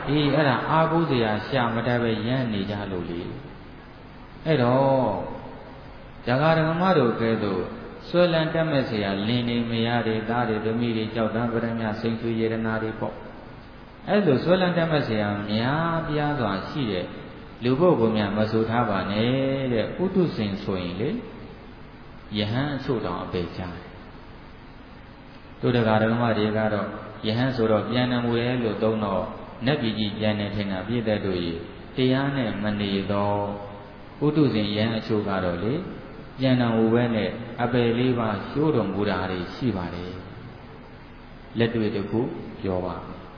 အေးအဲ့ဒါအာကိုးစရာရှာမတတ်ပဲရမ်းနေကြလို့လေအဲ့တော့ဇဂရကမတို့ကဲတော့ဆွဲလန်းတက်မဲ့စရာလင်းနေမရတဲ့သားတွေသမီးတွေကြောက်တန်းပရမစိန်ဆွေရတနာတွေပေါ့အဲ့လိုဆွဲလန်းတက်မဲ့စရာများပြားစွာရှိတဲ့လူပုဂ္ဂိုလ်များမဆိုထားပါနဲ့တဲ့ဥတုစင်ဆိုရင်လေယဟန်အချို့တောင်အပေချတယ်တို့တကာဓမ္မတွေကတော့ယဟန်ဆိုတော့ပြန်နေမှုရဲ့လို့သုံးတော့နတ်ပြည်ကြီးပြန်နေထင်တာပြည့်တဲ့တို့ရေတရားနဲ့မနေတော့ဥတုစင်ယဟန်အချို့ကတော့လေပြန်နေမှုပဲနဲ့အပေလေးပါရှိုးတော်မူတာတွေရှိပါတယ်လက်တွေ့တစ်ခုပြောပါ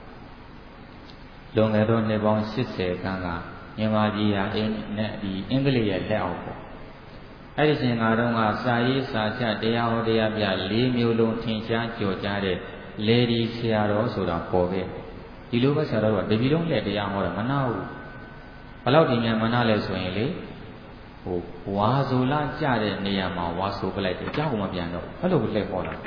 လွန်ခဲ့သောနှစ်ပေါင်းရှစ်ဆယ်ခန့်ကမြန်မာပြည်ဟာအင်းနဲ့ဒီအင်္ဂလိပ်ရဲ့လက်အောက်ပေါ့အဲ့ဒီချိန်ကတော့ကစာရေးစာချက်တရားဟောတရားပြလေးမျိုးလုံးထင်ရှားကြော်ကြားတဲ့လေဒီဆရာတော်ဆိုတာပေါ်ခဲ့ဒီလိုပဲဆရာတော်ကတပည့်လုံးလက်တရားဟောတာမနာဘူးဘလောက်ဒီမြန်မနာလဲဆိုရင်လေဟိုဝါဆိုလာကြတဲ့နေရာမှာဝါဆိုပလိုက်တယ်ကြောက်မပြန်တော့အဲ့လိုလက်ဟောတာ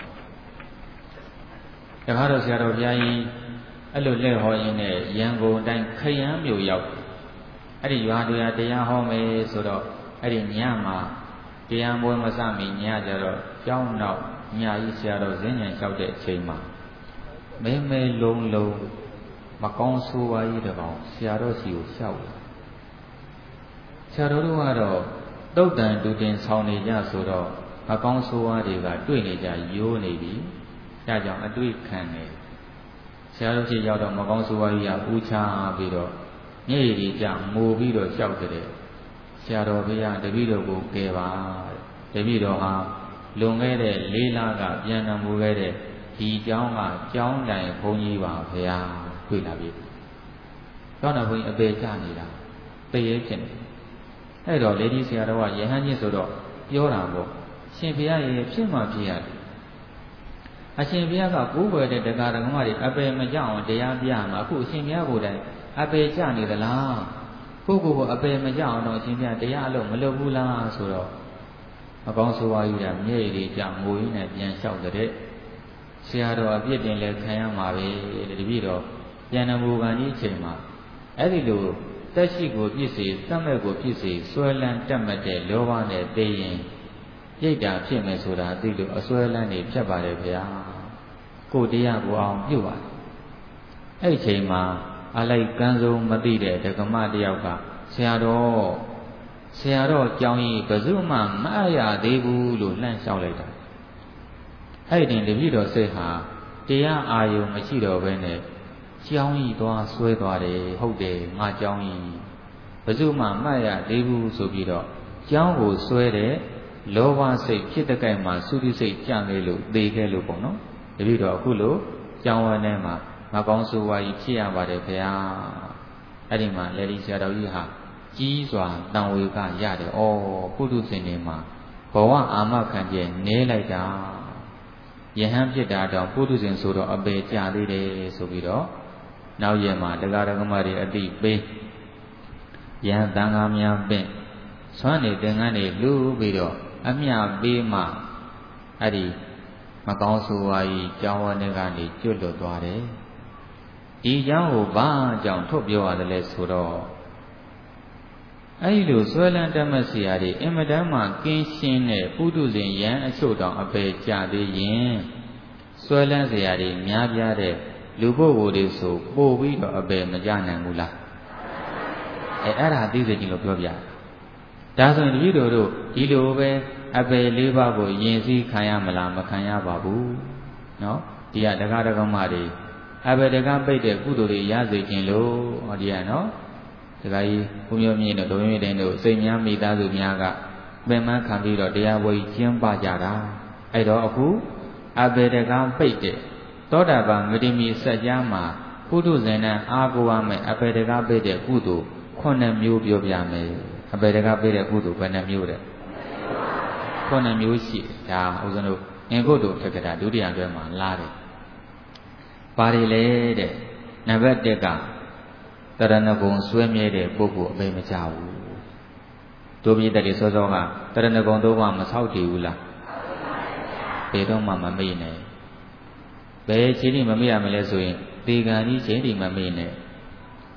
တခါတော့ဆရာတော်ဘုရားကြီးအဲ့လိုလက်ဟောရင်းနဲ့ရန်ကုန်တိုင်းခရမ်းမြို့ရောက်အဲ့ဒီရွာတွေတရားဟောမယ်ဆိုတော့အဲ့ဒီညမှာတရားပွဲမစမီညကြတော့ကျောင်းနောက်ညကြီးဆရာတော်ဇင်းညံလျှောက်တဲ့အချိန်မှာမဲမဲလုံးလုံးမကောင်းဆိုးပါကြီးတကောင်ဆရာတော်စီကိုလျှောက်လာဆရာတော်တို့ကတော့တုတ်တန်တူတင်ဆောင်နေကြဆိုတော့မကောင်းဆိုးဝါးတွေကတွေ့နေကြရိုးနေပြီအဲကြောင့်အတွေ့ခံနေဆရာတို့ရှိရောက်တော့မကောင်းဆိုးဝါးကြီးကဦးချပြီးတော့ညည်ရီကြငိုပြီးတော့လျှောက်တဲ့ဆရာတော်ဘုရားတပည့်တော်ကိုကယ်ပါတပည့်တော်ဟာလွန်ခဲ့တဲ့လေးလကပြန်တော်မူခဲ့တဲ့ဒီကျောင်းကကျောင်းတိုင်ဘုန်းကြီးပါဘုရားတွေ့လာပြီကျောင်းတော်ဘုန်းကြီးအပေချနေတာပေရဲဖြစ်နေအဲ့တော့လေဒီဆရာတော်ကယဟန်ကြီးဆိုတော့ပြောတာပေါ့ရှင်ဘုရားရဲ့ဖြစ်မှဖြစ်ရတယ်အရှင်ဘုရားကကိုးကွယ်တဲ့တရားဓမ္မတွေအပေမကြအောင်တရားပြမှာအခုအရှင်ဘုရားကိုယ်တိုင်အပေကြနေသလားကိုကိုကိုအပေမကြအောင်တော့အရှင်ဘုရားတရားအလုပ်မလုပ်ဘူးလားဆိုတော့မကောင်းဆိုးဝါးကြီးတာမျက်ရည်တွေကြငိုရင်းနဲ့ပြန်လျှောက်တဲ့ဆရာတော်အပြစ်တင်လဲခံရမှာပဲတပည့်တော်ပြန်တော်မူကံကြီးအချိန်မှာအဲ့ဒီလိုတက်ရှိကိုပြည့်စေတတ်မဲ့ကိုပြည့်စေဆွဲလန်းတက်မဲ့တဲ့လောဘနဲ့သိရင်ပြိတ္တာဖြစ်မယ်ဆိုတာသိလို့အစွဲလန်းနေဖြတ်ပါတယ်ဗျာကိုတရားကိုအောင်ပြုတ်ပါတယ်အဲ့ဒီချိန်မှာအလိုက်ကန်းဆုံးမသိတဲ့ဒကမတယောက်ကဆရာတော်ဆရာတော်ကြောင်းကြီးဘယ်သူမှမအပ်ရသေးဘူးလို့လှမ်းလျှောက်လိုက်တာအဲ့ဒီတပည့်တော်စိတ်ဟာတရားအာယုံမရှိတော့ဘဲနဲ့ကြောင်းကြီးသွားဆွဲသွားတယ်ဟုတ်တယ်ငါကြောင်းကြီးဘယ်သူမှမအပ်ရသေးဘူးဆိုပြီးတော့ကြောင်းကိုဆွဲတဲ့လောဘစိတ်ဖြစ်တဲ့ကြိုက်မှာသုတိစိတ်ကြံလေလို့သေခဲ့လို့ပေါ့နော်တပည့်တော်အခုလို့ကြောင်းဝန်းထဲမှာမကောင်းဆိုးဝါးကြီးဖြစ်ရပါတယ်ဗျာအဲ့ဒီမှာလေဒီဆရာတော်ကြီးဟာကြီးစွာတန်ဝေကရတယ်ဩပုထုဇဉ်တွေမှာဘဝအာမခံကျဲနဲလိုက်တာယဟန်ဖြစ်တာတော့ပုထုဇဉ်ဆိုတော့အပေကြသေးတယ်ဆိုပြီးတော့နောက်ရက်မှာတရားဓမ္မတွေအတိပေးယဟန်တန်ခါများပင့်ဆွမ်းနေသင်္ကန်းတွေလူပြီးတော့အမျှပေးမှအဲ့ဒီမကောင်းဆိုးဝါးကြီးကြောင်းဝန်းတွေကနေကျွတ်လွတ်သွားတယ်ဒီကြောင့်ကိုဘာကြောင့်ထုတ်ပြောရတယ်လဲဆိုတော့အဲဒီလိုဆွဲလန်းတတ်မဲ့စရာတွေအင်မတန်မှကင်းရှင်းတဲ့ပုထုဇဉ်ယံအချို့တောင်အပေကြသေးရင်ဆွဲလန်းစရာတွေများပြားတဲ့လူပုဂ္ဂိုလ်တွေဆိုပို့ပြီးတော့အပေမကြနိုင်ဘူးလားအဲအဲ့ဒါသိစေချင်လို့ပြောပြဒါဆိုရင်တပည့်တော်တို့ဒီလိုပဲအပေလေးပါးကိုယဉ်စည်းခံရမလားမခံရပါဘူးနော်ဒီကတရားဓမ္မတွေအဘယ်တကပိတ်တဲ့ကုသိုလ်တွေရစေခြင်းလို့ဟောဒီကနော်ဒကာကြီးဘုံမျိုးမြင့်တို့ဒုံမျိုးတိုင်းတို့စိတ်များမိသားစုများကပင်မခံပြီးတော့တရားပွဲကြီးကျင်းပကြတာအဲ့တော့အခုအဘယ်တကပိတ်တဲ့သောတာပန်ဂတိမီစัจ जा မှာပုထုဇဉ်နဲ့အာကိုရမယ်အဘယ်တကပိတ်တဲ့ကုသိုလ်ခုနှစ်မျိုးပြောပြမယ်အဘယ်တကပိတ်တဲ့ကုသိုလ်ဘယ်နှမျိုးတဲ့ခုနှစ်မျိုးရှိဒါဥစဉ်တို့အင်္ဂုတ္တထက်ကတာဒုတိယတွဲမှာလာတယ်ပါရီလေတဲ့နံပါတ်တစ်ကတရဏဂုံဆွဲမြဲတဲ့ပုဂ္ဂိုလ်အမေမကြဘူးတို့ပြည်တဲ့စောစောကတရဏဂုံတော့မှမဆောက်တည်ဘူးလားဘယ်တော့မှမမေ့နဲ့ဘယ်ချိန်ဒီမမေ့ရမလဲဆိုရင်ဒီကံကြီးချိန်ဒီမမေ့နဲ့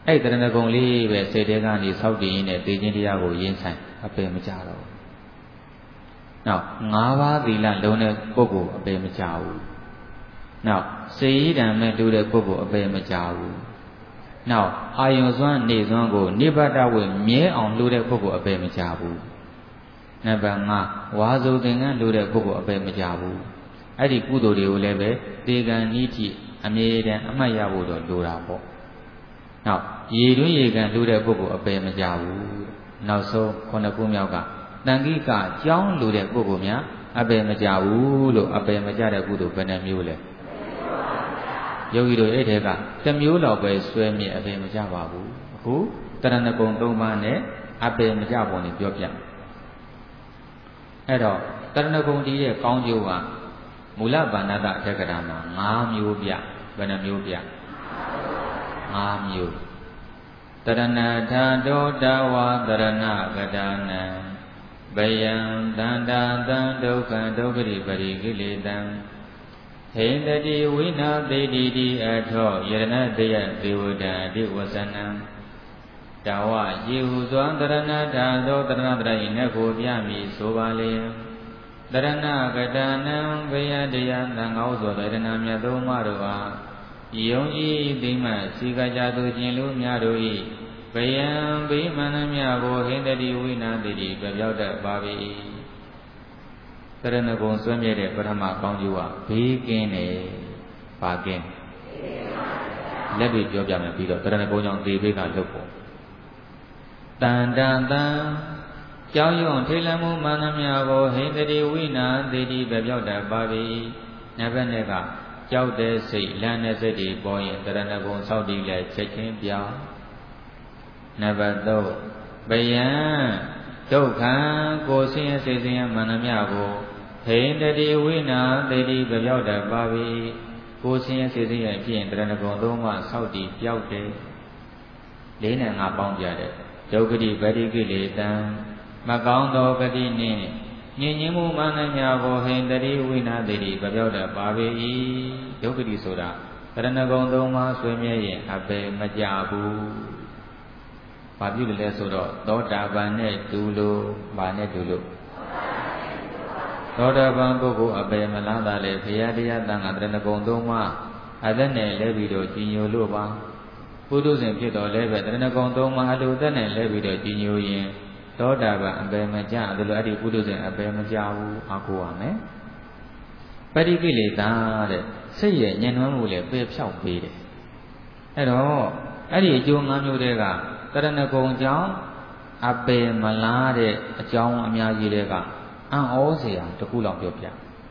အဲ့တရဏဂုံလေးပဲစိတ်ထဲကနေစောက်တည်ရင်းနဲ့သိခြင်းတရားကိုရင်းဆိုင်အပယ်မကြတော့ဘူးနောက်ငါးပါးသီလလုံးတဲ့ပုဂ္ဂိုလ်အပယ်မကြဘူးနောက်စေရဓမ္မဲ့တူတဲ့ပုဂ္ဂိုလ်အပယ်မကြဘူးနောက်အာယုံစွမ်းနေစွမ်းကိုနိဗ္ဗာန်ဝေမြဲအောင်လှူတဲ့ပုဂ္ဂိုလ်အပယ်မကြဘူးနံပါတ်ငါးဝါစုသင်္ကန်းလှူတဲ့ပုဂ္ဂိုလ်အပယ်မကြဘူးအဲ့ဒီကုသိုလ်တွေကိုလည်းပဲတေကံနိတိအမြဲတမ်းအမှတ်ရဖို့တော့လိုတာပေါ့နောက်ရေတွင်းရေကန်လှူတဲ့ပုဂ္ဂိုလ်အပယ်မကြဘူးနောက်ဆုံးခုနှစ်ခုမြောက်ကတန်ခိကကြောင်းလှူတဲ့ပုဂ္ဂိုလ်များအပယ်မကြဘူးလို့အပယ်မကြတဲ့ကုသိုလ်ဘယ်နှမျိုးလဲယောဂီတို့အဲ့ထဲကတစ်မျိုးလောက်ပဲဆွဲမြဲအပယ်မကြပါဘူးအခုတရဏဂုံသုံးပါးနဲ့အပယ်မကြပုံကိုပြောပြအဲ့တော့တရဏဂုံတည်းရဲ့ကောင်းကျိုးကမူလဗန္ဒတအထက်ကရာမှာ၅မျိုးပြဘယ်နှမျိုးပြ၅မျိုးတရဏထာတောတဝါတရဏကဒါနံဘယံတန္တာတံဒုက္ခဒုက္ခရိပရိကိလေတံဟိန္တတိဝိနာသေတိတိအထောယရဏတယသေဝတံအတိဝဇနံတဝယေဟုသောတရဏထာသောတရဏတရယိနကိုပြမည်ဆိုပါလေတရဏကဒါနံဘယတရားသံဃောသောတရဏမြတ်သုံးပါးတို့အားယုံကြည်သိမှစီကကြသူကျင်လူများတို့၏ဘယံဘိမန္နမြကိုဟိန္တတိဝိနာတိတိပြပြောက်တတ်ပါ၏တရဏဂုံဆွဲမြဲတဲ့ပထမကောင်းကျိုးကဘေးကင်းတယ်ပါကင်းလက်တွေပြောပြမယ်ပြီးတော့တရဏဂုံကြောင့်သေဘေးကလွတ်ဖို့တန်တန်တန်ကြောင်းရွံ့ထိလမှုမန္နမြကိုဟိန္တတိဝိနာတိတိပြပြောက်တတ်ပါ၏နံပါတ်ကကြောက်တဲ့စိတ်လမ်းတဲ့စိတ်တွေပေါ်ရင်တရဏဂုံစောက်တည်လဲချက်ချင်းပြောင်းနံပါတ်သုံးဘယံဒုက္ခကိုဆင်းရဲစိတ်ဆင်းရဲမန္နမြကိုဟိန္တတိဝိနာတိတိပြပြောက်တတ်ပါ၏ကိုဆင်းရဲစိတ်ဆင်းရဲဖြစ်ရင်တရဏဂုံသုံးပါးစောက်တည်ပြောက်တယ်လေးနဲ့ငါပေါင်းပြတဲ့ဒုက္ခတိပရိကိလေတံမကောင်းသောဂတိနှင့်ညင်ညင်မှုမန္နမြကိုဟိန္တတိဝိနာတိတိပြပြောက်တတ်ပါ၏ဒုက္ခတိဆိုတာတရဏဂုံသုံးပါးဆွေးမြဲရင်အပယ်မကြဘူး။ဘာပြုလို့လဲဆိုတော့သောတာပန်နဲ့တူလို့ဘာနဲ့တူလို့သောတာပန်ပုဂ္ဂိုလ်အပယ်မလားတာလေဘုရားတရားတန်ခါတရဏဂုံသုံးပါးအသက်နဲ့လဲပြီးတော့ကြီးညိုလို့ပါပုထုဇဉ်ဖြစ်တော်လဲပဲတရဏဂုံသုံးပါးအလိုသက်နဲ့လဲပြီးတော့ကြီးညိုရင်သောတာပန်အပယ်မကြအဲ့လိုအဲ့ဒီပုထုဇဉ်အပယ်မကြဘူးအကိုရမယ်ပရိကိလေသာတဲ့စိတ်ရဲ့ညှဉ်းနှွမ်းမှုလည်းပယ်ဖြောက်ပေးတယ်အဲ့တော့အဲ့ဒီအကျိုး၅မျိုးတည်းကတရဏဂုံကြောင့်အပယ်မလားတဲ့အကြောင်းအများကြီးတွေကအံ့ဩစရာတစ်ခုလောက်ပြောပြ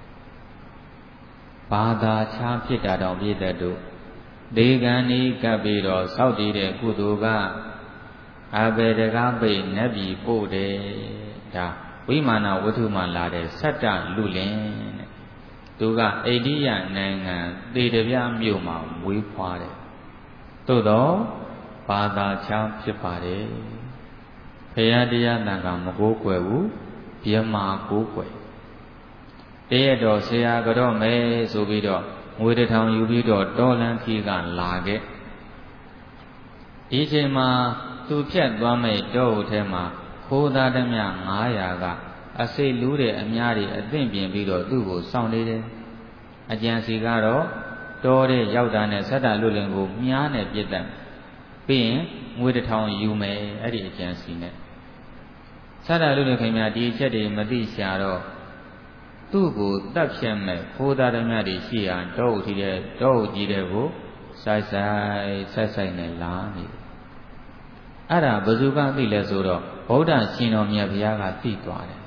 ဘာသာခြားဖြစ်တာတောင်ပြည့်တဲ့တို့ဒေဂန်ဤကပ်ပြီးတော့စောက်တည်တဲ့ကုသိုလ်ကအဘယ်တကားပိနတ်ပြည်ပို့တယ်ဒါဝိမာနဝတ္ထုမှလာတဲ့စတ္တလူလင်တဲ့သူကအိန္ဒိယနိုင်ငံသေတပြမြို့မှာမွေးဖွားတယ်သို့တော့ဘာသာခြားဖြစ်ပါတယ်ဘုရားတရားတန်ခါမကိုးကွယ်ဘူးပြမာကိုးကွယ်တရက်တော့ဆရာကတော့မယ်ဆိုပြီးတော့ငွေတစ်ထောင်ယူပြီးတော့တော်လန်းခီးကလာခဲ့ဒီချိန်မှာသူဖြတ်သွားမဲ့တောအုပ်ထဲမှာခိုးသားဓမြငါးရာကအစိတ်လူးတဲ့အများတွေအသင့်ပြင်ပြီးတော့သူ့ကိုစောင့်နေတယ်အကျန်စီကတော့တောတဲ့ရောက်တာနဲ့ဆက်တာလွတ်လင်ကိုမြားနဲ့ပြစ်တတ်ပြီးရင်ငွေတစ်ထောင်ယူမယ်အဲ့ဒီအကျန်စီနဲ့ဆက်တာလွတ်လင်ခင်ဗျာဒီအချက်တွေမသိရှာတော့သူ့ကိုတတ်ဖြတ်မဲ့ခိုးသားဓမြတွေရှိရာတောအုပ်ကြီးတဲ့တောအုပ်ကြီးတဲ့ကိုစိုက်ဆိုင်ဆက်ဆိုင်နဲ့လာနေအဲ့ဒါဘယ်သူကသိလဲဆိုတော့ဗုဒ္ဓရှင်တော်မြတ်ဘုရားကသိသွားတယ်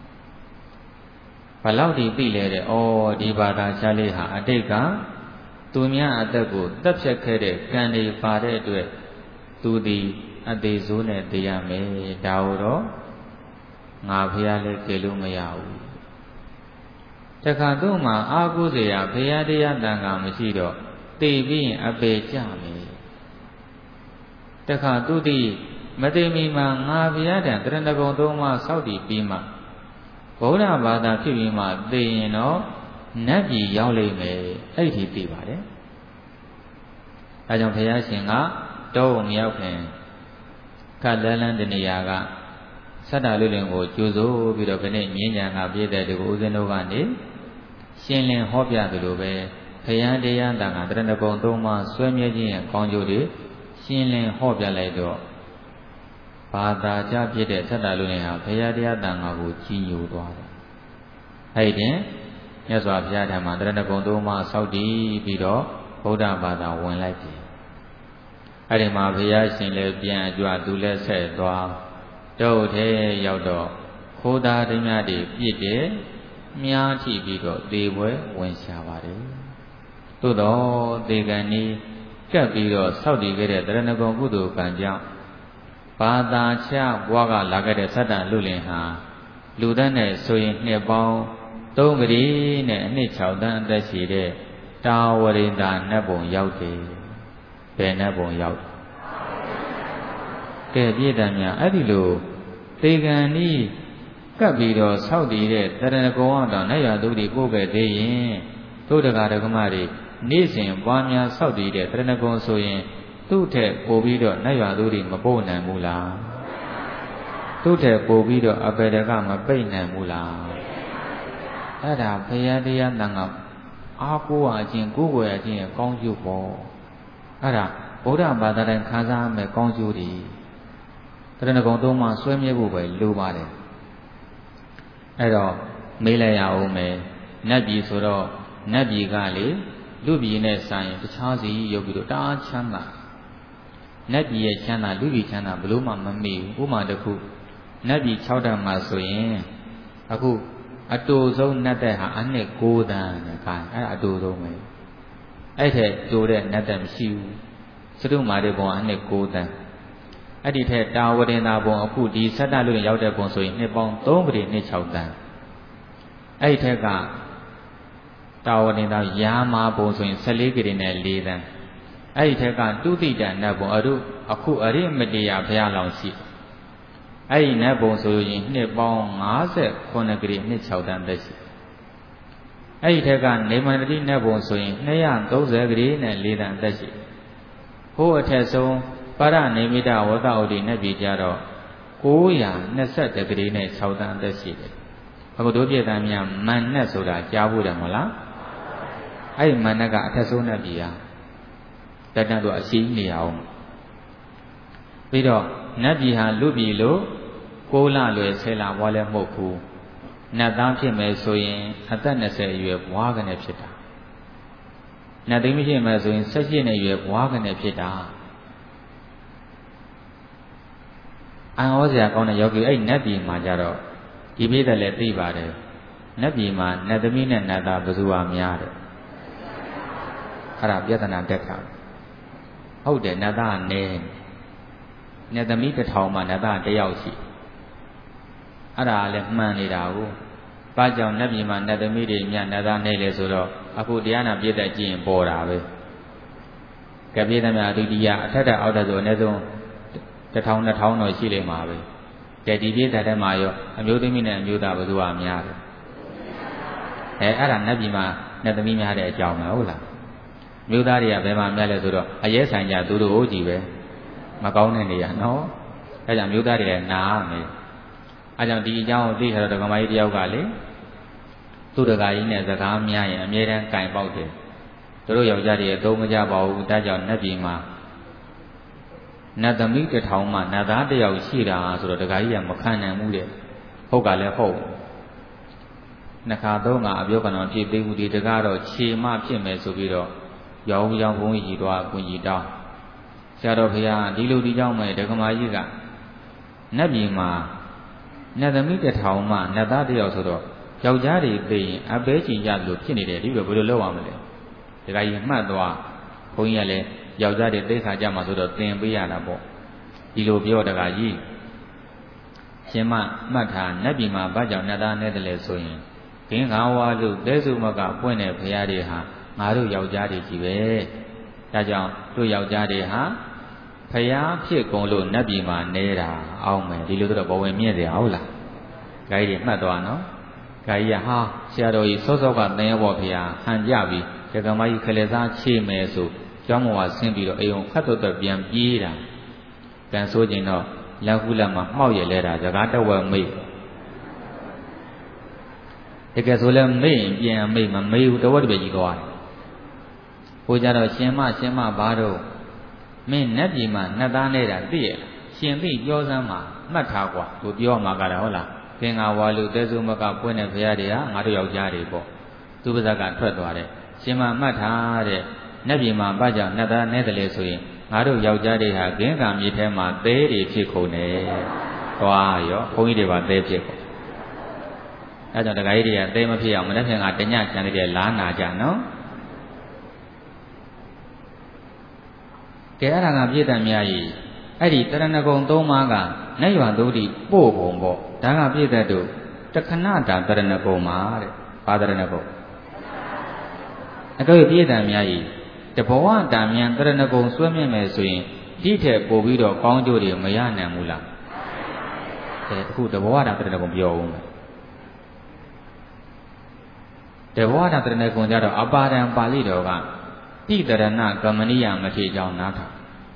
ဘလောက်ဒီသိလဲတဲ့ဩဒီဘာသာခြားလေးဟာအတိတ်ကသူများအသက်ကိုတက်ဖြတ်ခဲ့တဲ့ကံတွေပါတဲ့အတွက်သူသည်အသေးစိုးနဲ့သိရမယ်ဒါတော့ငါဘုရားလည်းကြည်လို့မရဘူးတခါသူ့မှာအာဟုဇေယဘုရားတရားတန်ခါမရှိတော့သိပြီးရင်အပေကြမယ်တခါသူသည်မသိမီမှာငါဘုရားတန်တရဏဂုံသုံးပါးစောက်တည်ပြီးမှဗုဒ္ဓဘာသာဖြစ်ပြီးမှသိရင်တော့နတ်ပြည်ရောက်လိမ့်မယ်အဲ့ဒီသိပါတယ်အဲကြောင့်ဘုရားရှင်ကတော့မရောက်ခင်ခက်လန်းလန်းတနေရာကဆတ္တလူလင်ကိုကျိုးစိုးပြီးတော့ခဏမြင်းကြံကပြည့်တဲ့ဒီကိုဦးဇင်းတို့ကနေရှင်းလင်းဟောပြသလိုပဲဖယံတရားတန်ခါတရဏဂုံသုံးပါးဆွဲမြဲခြင်းရဲ့ကောင်းကျိုးတွေရှင်းလင်းဟောပြလိုက်တော့ဘာသာကြပြည့်တဲ့ဆတ္တလူလင်ဟာဖယံတရားတန်ခါကိုကြီးညိုသွားတယ်အဲ့ဒီမြတ်စွာဘုရားထံမှာတရဏဂုံသုံးပါးဆောက်တည်ပြီးတော့ဗုဒ္ဓဘာသာဝင်လိုက်ပြီအဲ့ဒီမှာဘုရားရှင်လည်းပြန်ကြွသူလည်းဆက်သွားတုတ်ထဲရောက်တော့ခိုးသားဓမြတွေပြည့်တယ်မြားထိပြီးတော့သေပွဲဝင်ရှာပါတယ်သို့တော့သေကံนี้ကပ်ပြီးတော့ဆောက်တည်ခဲ့တဲ့တရဏဂုံကုသိုလ်ကံကြောင့်ဘာသာချဘွားကလာခဲ့တဲ့သတ္တလူလင်ဟာလူတန်းနဲ့ဆိုရင်နှစ်ပေါင်းသုံးကလေးနဲ့အနှစ်၆တန်းအသက်ရှိတဲ့တာဝရိန္ဒာနတ်ဘုံရောက်တယ်ဘယ်နတ်ဘုံရောက်ကဲပြည့်တံများအဲ့ဒီလိုသေကံဤကပ်ပြီးတော့ဆောက်တည်တဲ့တရဏဂုံအောင်တော်နတ်ရသူတွေပို့ခဲ့သေးရင်သုဒ္ဓဂါဒကမတွေနေ့စဉ်ပွားများဆောက်တည်တဲ့တရဏဂုံဆိုရင်သူ့ထက်ပိုပြီးတော့နတ်ရသူတွေမပို့နိုင်ဘူးလားသူ့ထက်ပိုပြီးတော့အပေတကမပိတ်နိုင်ဘူးလားအဲ့ဒါဘုရားတရားတန်ခါအားကိုးအချင်းကိုးကွယ်အချင်းရဲ့ကောင်းကျိုးပေါ့အဲ့ဒါဗုဒ္ဓဘာသာတိုင်းခံစားမယ်ကောင်းကျိုးတွေတရဏဂုံသုံးပါးဆွဲမြဲဖို့ပဲလိုပါတယ်အဲ့တော့မေးလိုက်ရအောင်မယ်နတ်ပြည်ဆိုတော့နတ်ပြည်ကလေလူပြည်နဲ့ဆိုင်ရင်တခြားစီရုပ်ပြီးတော့တအားချမ်းသာနတ်ပြည်ရဲ့ချမ်းသာလူပြည်ချမ်းသာဘလို့မှမမေ့ဘူးဥပမာတစ်ခုနတ်ပြည်၆တန်းမှာဆိုရင်အခုအတူဆုံးနတ်သက်ဟာအနှစ်၉တန်းနဲ့ခိုင်းအဲ့ဒါအတူဆုံးပဲအဲ့ထက်တူတဲ့နတ်သက်မရှိဘူးစတုမာရိဘုံအနှစ်၉တန်းအဲ့ဒီထက်တာဝရိန္ဒာဘုံအခုဒီဆတ္တလူရောက်တဲ့ဘုံဆိုရင်နှစ်ပေါင်း၃ကလေးနှစ်၆တန်းအဲ့ဒီထက်ကတာဝရိန္ဒာယာမာဘုံဆိုရင်၁၄ကလေးနဲ့၄တန်းအဲ့ဒီထက်ကတုတိတနတ်ဘုံအရုအခုအရိမတေယဘုရားလောင်ရှိအဲ့ဒီနတ်ဘုံဆိုရင်နှစ်ပေါင်း၅၈ကလေးနှစ်၆တန်းသက်ရှိအဲ့ဒီထက်ကနေမန္တတိနတ်ဘုံဆိုရင်၂၃၀ကလေးနဲ့၄တန်းသက်ရှိဟိုအထက်ဆုံးပါရနေမိတဝတ္တဥဒိနတ်ပြည်ကြတော့၉၂၁ကလေးနဲ့၆တန်းသက်ရှိတယ်အခုတို့ပြည်သားများမန်နဲ့ဆိုတာကြားဖို့တယ်မဟုတ်လားအဲ့ဒီမန်နဲ့ကအထက်ဆုံးနတ်ပြည်ဟာတတန်းတော့အရှိနေအောင်ပြီးတော့နတ်ပြည်ဟာလူပြည်လို့ကိုးလလွယ်ဆယ်လဘွားလည်းမဟုတ်ဘူးနတ်သားဖြစ်မယ်ဆိုရင်အသက်၂၀အရွယ်ဘွားကနေဖြစ်တာနတ်သိမ်းမဖြစ်မယ်ဆိုရင်၁၈နှစ်အရွယ်ဘွားကနေဖြစ်တာအံဩစရာကောင်းတဲ့ယောဂီအဲ့နတ်ပြည်မှာကြတော့ဒီပြည့်တယ်လည်းသိပါတယ်နတ်ပြည်မှာနတ်သမီးနဲ့နတ်သားဘယ်သူဟာများတယ်အဲ့ဒါပြဿနာတက်တာဟုတ်တယ်နတ်သားနဲနတ်သမီးတစ်ထောင်မှာနတ်သားတစ်ယောက်ရှိအဲ့ဒါလည်းမှန်နေတာကိုဘာကြောင့်နတ်ပြည်မှာနတ်သမီးတွေမြတ်နတ်သားနဲလေဆိုတော့အခုတရားနာပြည့်တဲ့ကြည့်ရင်ပေါ်တာပဲကပြည့်သမျှအဒုတိယအထက်ထအောက်ထဆိုအနည်းဆုံးတစ်ထောင်နှစ်ထောင်တော့ရှိလိမ့်မှာပဲကဲဒီပြည့်တဲ့ထဲမှာရောအမျိုးသမီးနဲ့အမျိုးသားဘယ်သူကများတယ်အဲအဲ့ဒါနတ်ပြည်မှာနတ်သမီးများတဲ့အကြောင်းပဲဟုတ်လားမျိုးသားတွေကဘယ်မှာများလဲဆိုတော့အရဲဆိုင်ကြသူတို့ဟိုကြည့်ပဲမကောင်းတဲ့နေရာနော်အဲကြောင့်မျိုးသားတွေလည်းနားမယ်အဲကြောင့်ဒီအကြောင်းကိုသိထားတော့ဒကမကြီးတယောက်ကလေသူ့တကာကြီးနဲ့စကားများရင်အမြဲတမ်းကင်ပေါက်တယ်သူတို့ယောက်ျားတွေသုံးမကြပါဘူးဒါကြောင့်နတ်ပြည်မှာနတ်သမီးတစ်ထောင်မှနတ်သားတစ်ယောက်ရှိတာဆိုတော့ဒကာကြီးကမခံနိုင်ဘူးတဲ့ဟုတ်ကလည်းဟုတ်နှစ်ခါသုံးခါအပြောကတော့ဖြစ်သေးဘူးဒီတကားတော့ခြေမဖြစ်မယ်ဆိုပြီးတော့ရောင်ရောင်ဘုန်းကြီးတော့အကွန်ကြီးတောင်းဆရာတော်ဘုရားဒီလိုဒီကြောင့်မယ်ဒကမာကြီးကနတ်ပြည်မှာနတ်သမီးတစ်ထောင်မှနတ်သားတစ်ယောက်ဆိုတော့ယောက်ျားတွေသိရင်အပဲချင်ကြလို့ဖြစ်နေတယ်ဒီလိုဘယ်လိုလုပ်ရမလဲဒကာကြီးမှတ်သွားဘုန်းကြီးကလည်းယောက်ျားတွေသိခါကြမှာဆိုတော့သင်ပေးရတာပေါ့ဒီလိုပြောဒကာကြီးရှင်မမှတ်ထားနတ်ပြည်မှာဘာကြောင့်နတ်သားနဲ့တည်းလဲဆိုရင်ဂင်္ဂါဝါလို့သဲစုမကပွင့်တဲ့ဘုရားတွေဟာငါတို့ယောက်ျားတွေကြီးပဲဒါကြောင့်တို့ယောက်ျားတွေဟာဖျားဖြစ်ကုန်လို့နတ်ပြည်မှာနေတာအောင်မယ်ဒီလိုတော့ဘဝင်မြင့်တယ်ဟုတ်လားဂိုင်းတွေမှတ်သွားနော်ဂိုင်းကြီးကဟာဆရာတော်ကြီးစောစောကသင်ရဖို့ဖျားဟန်ကြပြီဒကမကြီးခလေစားချေမယ်ဆိုကျောင်းပေါ်ကဆင်းပြီးတော့အိမ်ကိုခတ်တော့တော့ပြန်ပြေးတာပြန်ဆိုကျင်တော့လက်ခုလက်မှာမှောက်ရလဲတာစကားတော့ဝဲမိတ်တကယ်ဆိုလဲမိတ်ပြန်မိတ်မမေးဘူးတဝက်တပြည့်ကြီးသွားတယ်ဟိုကြတော့ရှင်မရှင်မဘာတော့မင်းနတ်ပြည်မှာနတ်သားနေတာသိရရှင်သိပြောစမ်းမှာမှတ်ထားกว่าသူပြောမှာကလည်းဟုတ်လားသင်္ဃဝါလူတဲစုမကပွင့်တဲ့ဘုရားတွေကငါတို့ယောက်ျားတွေပေါ့သူပါဇက်ကထွက်သွားတယ်ရှင်မမှတ်ထားတဲ့နတ်ပြည်မှာဘာကြောင့်နတ်သားနဲ့တည်းလေဆိုရင်ငါတို့ယောက်ျားတွေဟာဂင်းကံမြေထဲမှာသဲတွေဖြစ်ကုန်တယ်သွားရောဘုန်းကြီးတွေပါသဲဖြစ်ကုန်အဲကြောင့်တခါကြီးတွေကသဲမဖြစ်အောင်မနေ့ကတညချမ်းတဲ့လားနာကြနော်ကဲအဲ့ဒါကပြည့်တန်များကြီးအဲ့ဒီတရဏဂုံသုံးပါးကနတ်ရွာသုတိပို့ပုံပေါ့ဒါကပြည့်တဲ့တို့တခဏတာတရဏဂုံမှာတဲ့ပါတရဏဂုံအကောပြည့်တန်များကြီးတဘဝတန်မြန်တရဏဂုံဆွဲမြင့်မယ်ဆိုရင်ဒီထက်ပို့ပြီးတော့ကောင်းကျိုးတွေမရနိုင်ဘူးလားအဲအခုတဘဝတန်တရဏဂုံပြောဦးမယ်တဘဝတန်တရဏဂုံကြတော့အပါဒံပါဠိတော်ကတိတရဏကမဏိယမထေကြောင့်နားထောင်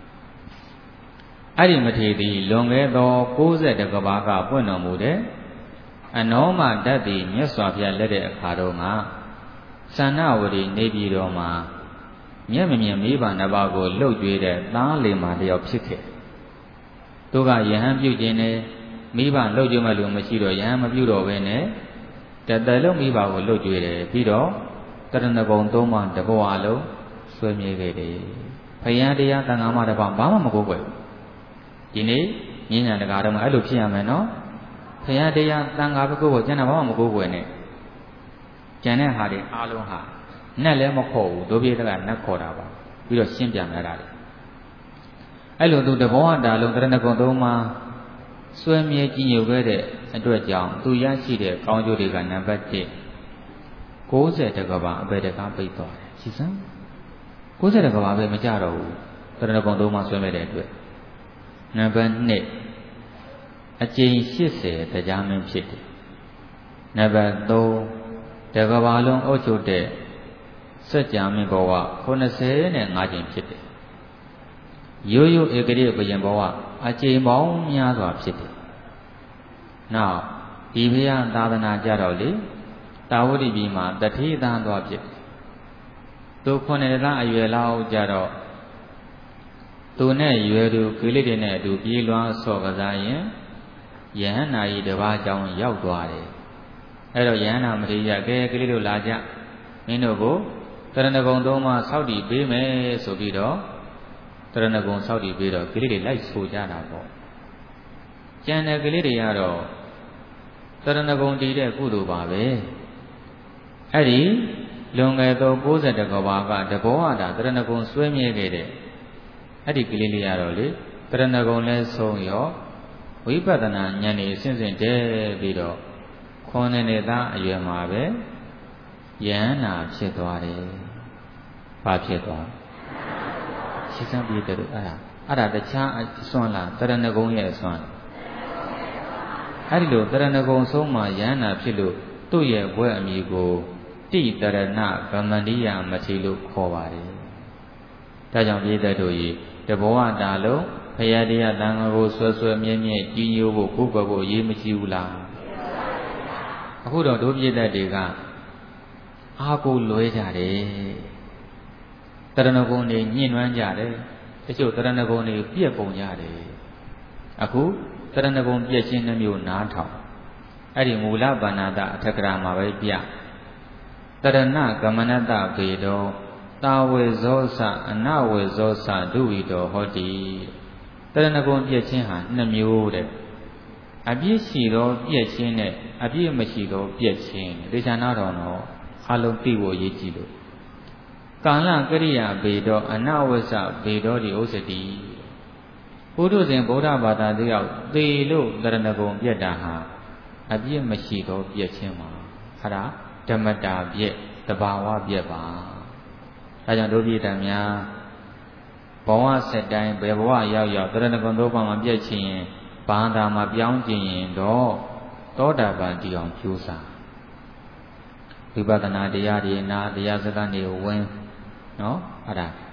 အဲ့ဒီမထေသည်လွန်ခဲ့သောကိုးဆယ်တကဘာကပွင့်တော်မူတဲ့အနောမဓာတ်သည်မြတ်စွာဘုရားလက်တဲ့အခါတော့ကသန္နဝရီနေပြည်တော်မှာမျက်မမြင်မိဘနှစ်ပါးကိုလှုပ်ကြွေးတဲ့သားလေးမတယောက်ဖြစ်ခဲ့သူကယဟန်ပြုတ်ခြင်းနဲ့မိဘလှုပ်ကြွေးမဲ့လူမရှိတော့ယဟန်မပြုတ်တော့ဘဲနဲ့တတလုံးမိဘကိုလှုပ်ကြွေးတယ်ပြီးတော့တရဏဂုံသုံးပါးတဘောအလုံးဆွေးမြေခဲ့တယ်ဘုရားတရားသံဃာမတစ်ပါးဘာမှမကိုးကွယ်ဒီနေ့ဉာဏ်ဉာဏ်တကားတော့မှအဲ့လိုဖြစ်ရမယ်နော်ဘုရားတရားသံဃာဘုကိုးကိုကျန်တာဘာမှမကိုးကွယ်နဲ့ကျန်တဲ့ဟာတွေအားလုံးဟာနတ်လည်းမခေါ်ဘူးဒုပိဋကနတ်ခေါ်တာပါပြီးတော့ရှင်းပြမယ်တာလေအဲ့လိုသူတဘောအတာလုံးတရဏဂုံသုံးပါးဆွေးမြေကြည်ညိုခဲ့တဲ့အတွက်ကြောင့်သူရရှိတဲ့ကောင်းကျိုးတွေကနံပါတ်တစ်ကိုးဆယ်တကဘာအပေတကားပိတ်သွားတယ်ရှိစမ်းကိုးဆယ်တကဘာပဲမကြတော့ဘူးတရဏဂုံသုံးပါးဆွေးမဲ့တဲ့အတွက်နံပါတ်နှစ်အကျဉ်းရှစ်ဆယ်တရားမင်းဖြစ်တယ်နံပါတ်သုံးတကဘာလုံးအုပ်ချုပ်တဲ့စัจ जा မင်းဘဝခုနှစ်ဆယ်နဲ့ငါးကျင်ဖြစ်တယ်ရိုးရိုးဧကရိဘယံဘဝအကျဉ်းပေါင်းများစွာဖြစ်တယ်နောက်ဒီဘုရားသာသနာကြတော့လေတာဝတိပြည်မှာတတိသားသွားဖြစ်တယ်သူခုနှစ်သားအရွယ်လောက်ကြတော့သူနဲ့ရွယ်သူကိလေသာနဲ့အတူပြေးလွှားဆော့ကစားရင်ယဟန္တာကြီးတစ်ပါးကြောင့်ရောက်သွားတယ်အဲ့တော့ယဟန္တာမထေရကဲကိလေသာလာကြမင်းတို့ကိုတရဏဂုံသုံးပါးဆောက်တည်ပေးမယ်ဆိုပြီးတော့တရဏဂုံဆောက်တည်ပေးတော့ကိလေသာလိုက်ဆိုကြတာပေါ့ကျန်တဲ့ကိလေသာတွေကတော့တရဏဂုံတည်တဲ့ကုသိုလ်ပါပဲအဲ့ဒီလွန်ခဲ့သောကိုးဆယ်တကဘာကတဘောအတာတရဏဂုံဆွဲမြဲခဲ့တဲ့အဲ့ဒီကိလေသာရတော့လေတရဏဂုံလဲဆုံးရောဝိပဿနာဉာဏ်ဤအစဉ်စဉ်တည်းပြီးတော့ခွန်နေတဲ့သားအရွယ်မှာပဲယဟန္တာဖြစ်သွားတယ်။ဘာဖြစ်သွားရှိစံပြည့်တဲ့အဲ့ဒါအဲ့ဒါတခြားအစွမ်းလားတရဏဂုံရဲ့အစွမ်းအဲ့ဒီလိုတရဏဂုံဆုံးမှာယဟန္တာဖြစ်လို့သူ့ရဲ့ဘွဲ့အမည်ကိုတိတရဏဗမဏိယမထေလို့ခေါ်ပါတယ်။ဒါကြောင့်ပြည့်တဲ့တို့ဤတဘောအတာလုံးဘုရားတရားတန်ခါကိုဆွဲဆွဲမြဲမြဲကြီးညိုဖို့ကိုယ်ကွယ်ဖို့အရေးမကြီးဘူးလားအခုတော့တို့ပြည့်တဲ့တွေကအာကိုလွဲကြတယ်တရဏဂုံတွေညှဉ်းနှွမ်းကြတယ်တချို့တရဏဂုံတွေပြက်ကုန်ကြတယ်အခုတရဏဂုံပြက်ခြင်းနှမျိုးနားထောင်အဲ့ဒီမူလဗန္နာတအထက်ကရာမှာပဲပြတရဏကမနတဘေတောတာဝေဇောစအနဝေဇောစဒုဝိတောဟောတိတရဏဂုံပြည့်ခြင်းဟာနှစ်မျိုးတဲ့အပြည့်ရှိသောပြည့်ခြင်းနဲ့အပြည့်မရှိသောပြည့်ခြင်းဒေသနာတော်တော့အလုံးသိဖို့ရည်ကြည်လို့ကာလကရိယာဘေတောအနဝေဇဘေတောဒီဥစ္စတိဘုဒ္ဓဇင်ဗုဒ္ဓဘာသာတယောက်သေလို့တရဏဂုံပြည့်တာဟာအပြည့်မရှိသောပြည့်ခြင်းမှာအဲ့ဒါဓမ္မတာပြည့်တဘာဝပြည့်ပါဒါကြောင့်တို့ပြည်တံများဘဝဆက်တိုင်းဘယ်ဘဝရောက်ရောက်တရဏဂုံသုံးပါးမှာပြည့်ခြင်းရင်ဘာသာမှာပြောင်းကျင်ရင်တော့သောတာပန်တည်အောင်ကြိုးစားဝိပဿနာတရားတွေနာတရားစကားတွေဝင်နော်အဲ့ဒါ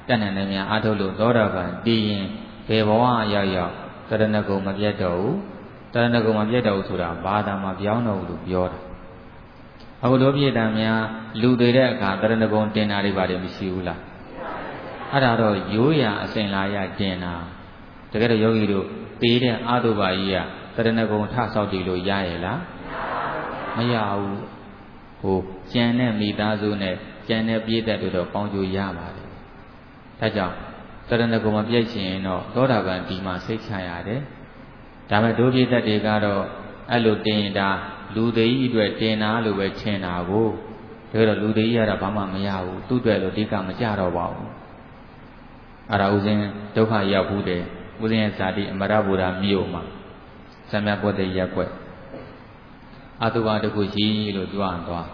တက်နိုင်တယ်များအားထုတ်လို့သောတာပန်တည်ရင်ဘယ်ဘဝရောက်ရောက်တရဏဂုံမပြတ်တော့ဘူးတရဏဂုံမပြတ်တော့ဘူးဆိုတာဘာသာမှာပြောင်းတော့ဘူးလို့ပြောတာအခုတို့ပြည့်တံများလူတွေတဲ့အခါတရဏဂုံတင်တာတွေပါတယ်မရှိဘူးလားအဲ့ဒါတော့ရိုးရာအစဉ်လာရတင်တာတကယ်တော့ယောဂီတို့တေးတဲ့အာတုပါကြီးကတရဏဂုံထဆောက်တည်လို့ရရဲ့လားမရဘူးဟိုကျန်တဲ့မိသားစုနဲ့ကျန်တဲ့ပြည့်တဲ့တို့တော့ပေါင်းကြိုးရပါတယ်ဒါကြောင့်တရဏဂုံမပြည့်ချင်ရင်တော့သောတာပန်ဒီမှာစိတ်ချရတယ်ဒါပေမဲ့ဒုပြည့်တဲ့တွေကတော့အဲ့လိုတင်ရင်ဒါလူသေးကြီးအတွက်တင်တာလို့ပဲထင်တာကိုဒါကြတော့လူသေးကြီးကတော့ဘာမှမရဘူးသူ့အတွက်လို့ဒီကမကြတော့ပါဘူးအဲ့ဒါဥစဉ်ဒုက္ခရောက်ဘူးတယ်ဥစဉ်ရဲ့ဇာတိအမရဗုဒ္ဓမြို့မှာဆံမြပွက်တဲ့ရက်ွက်အတုပါတခုရှိလို့ကြွအောင်သွား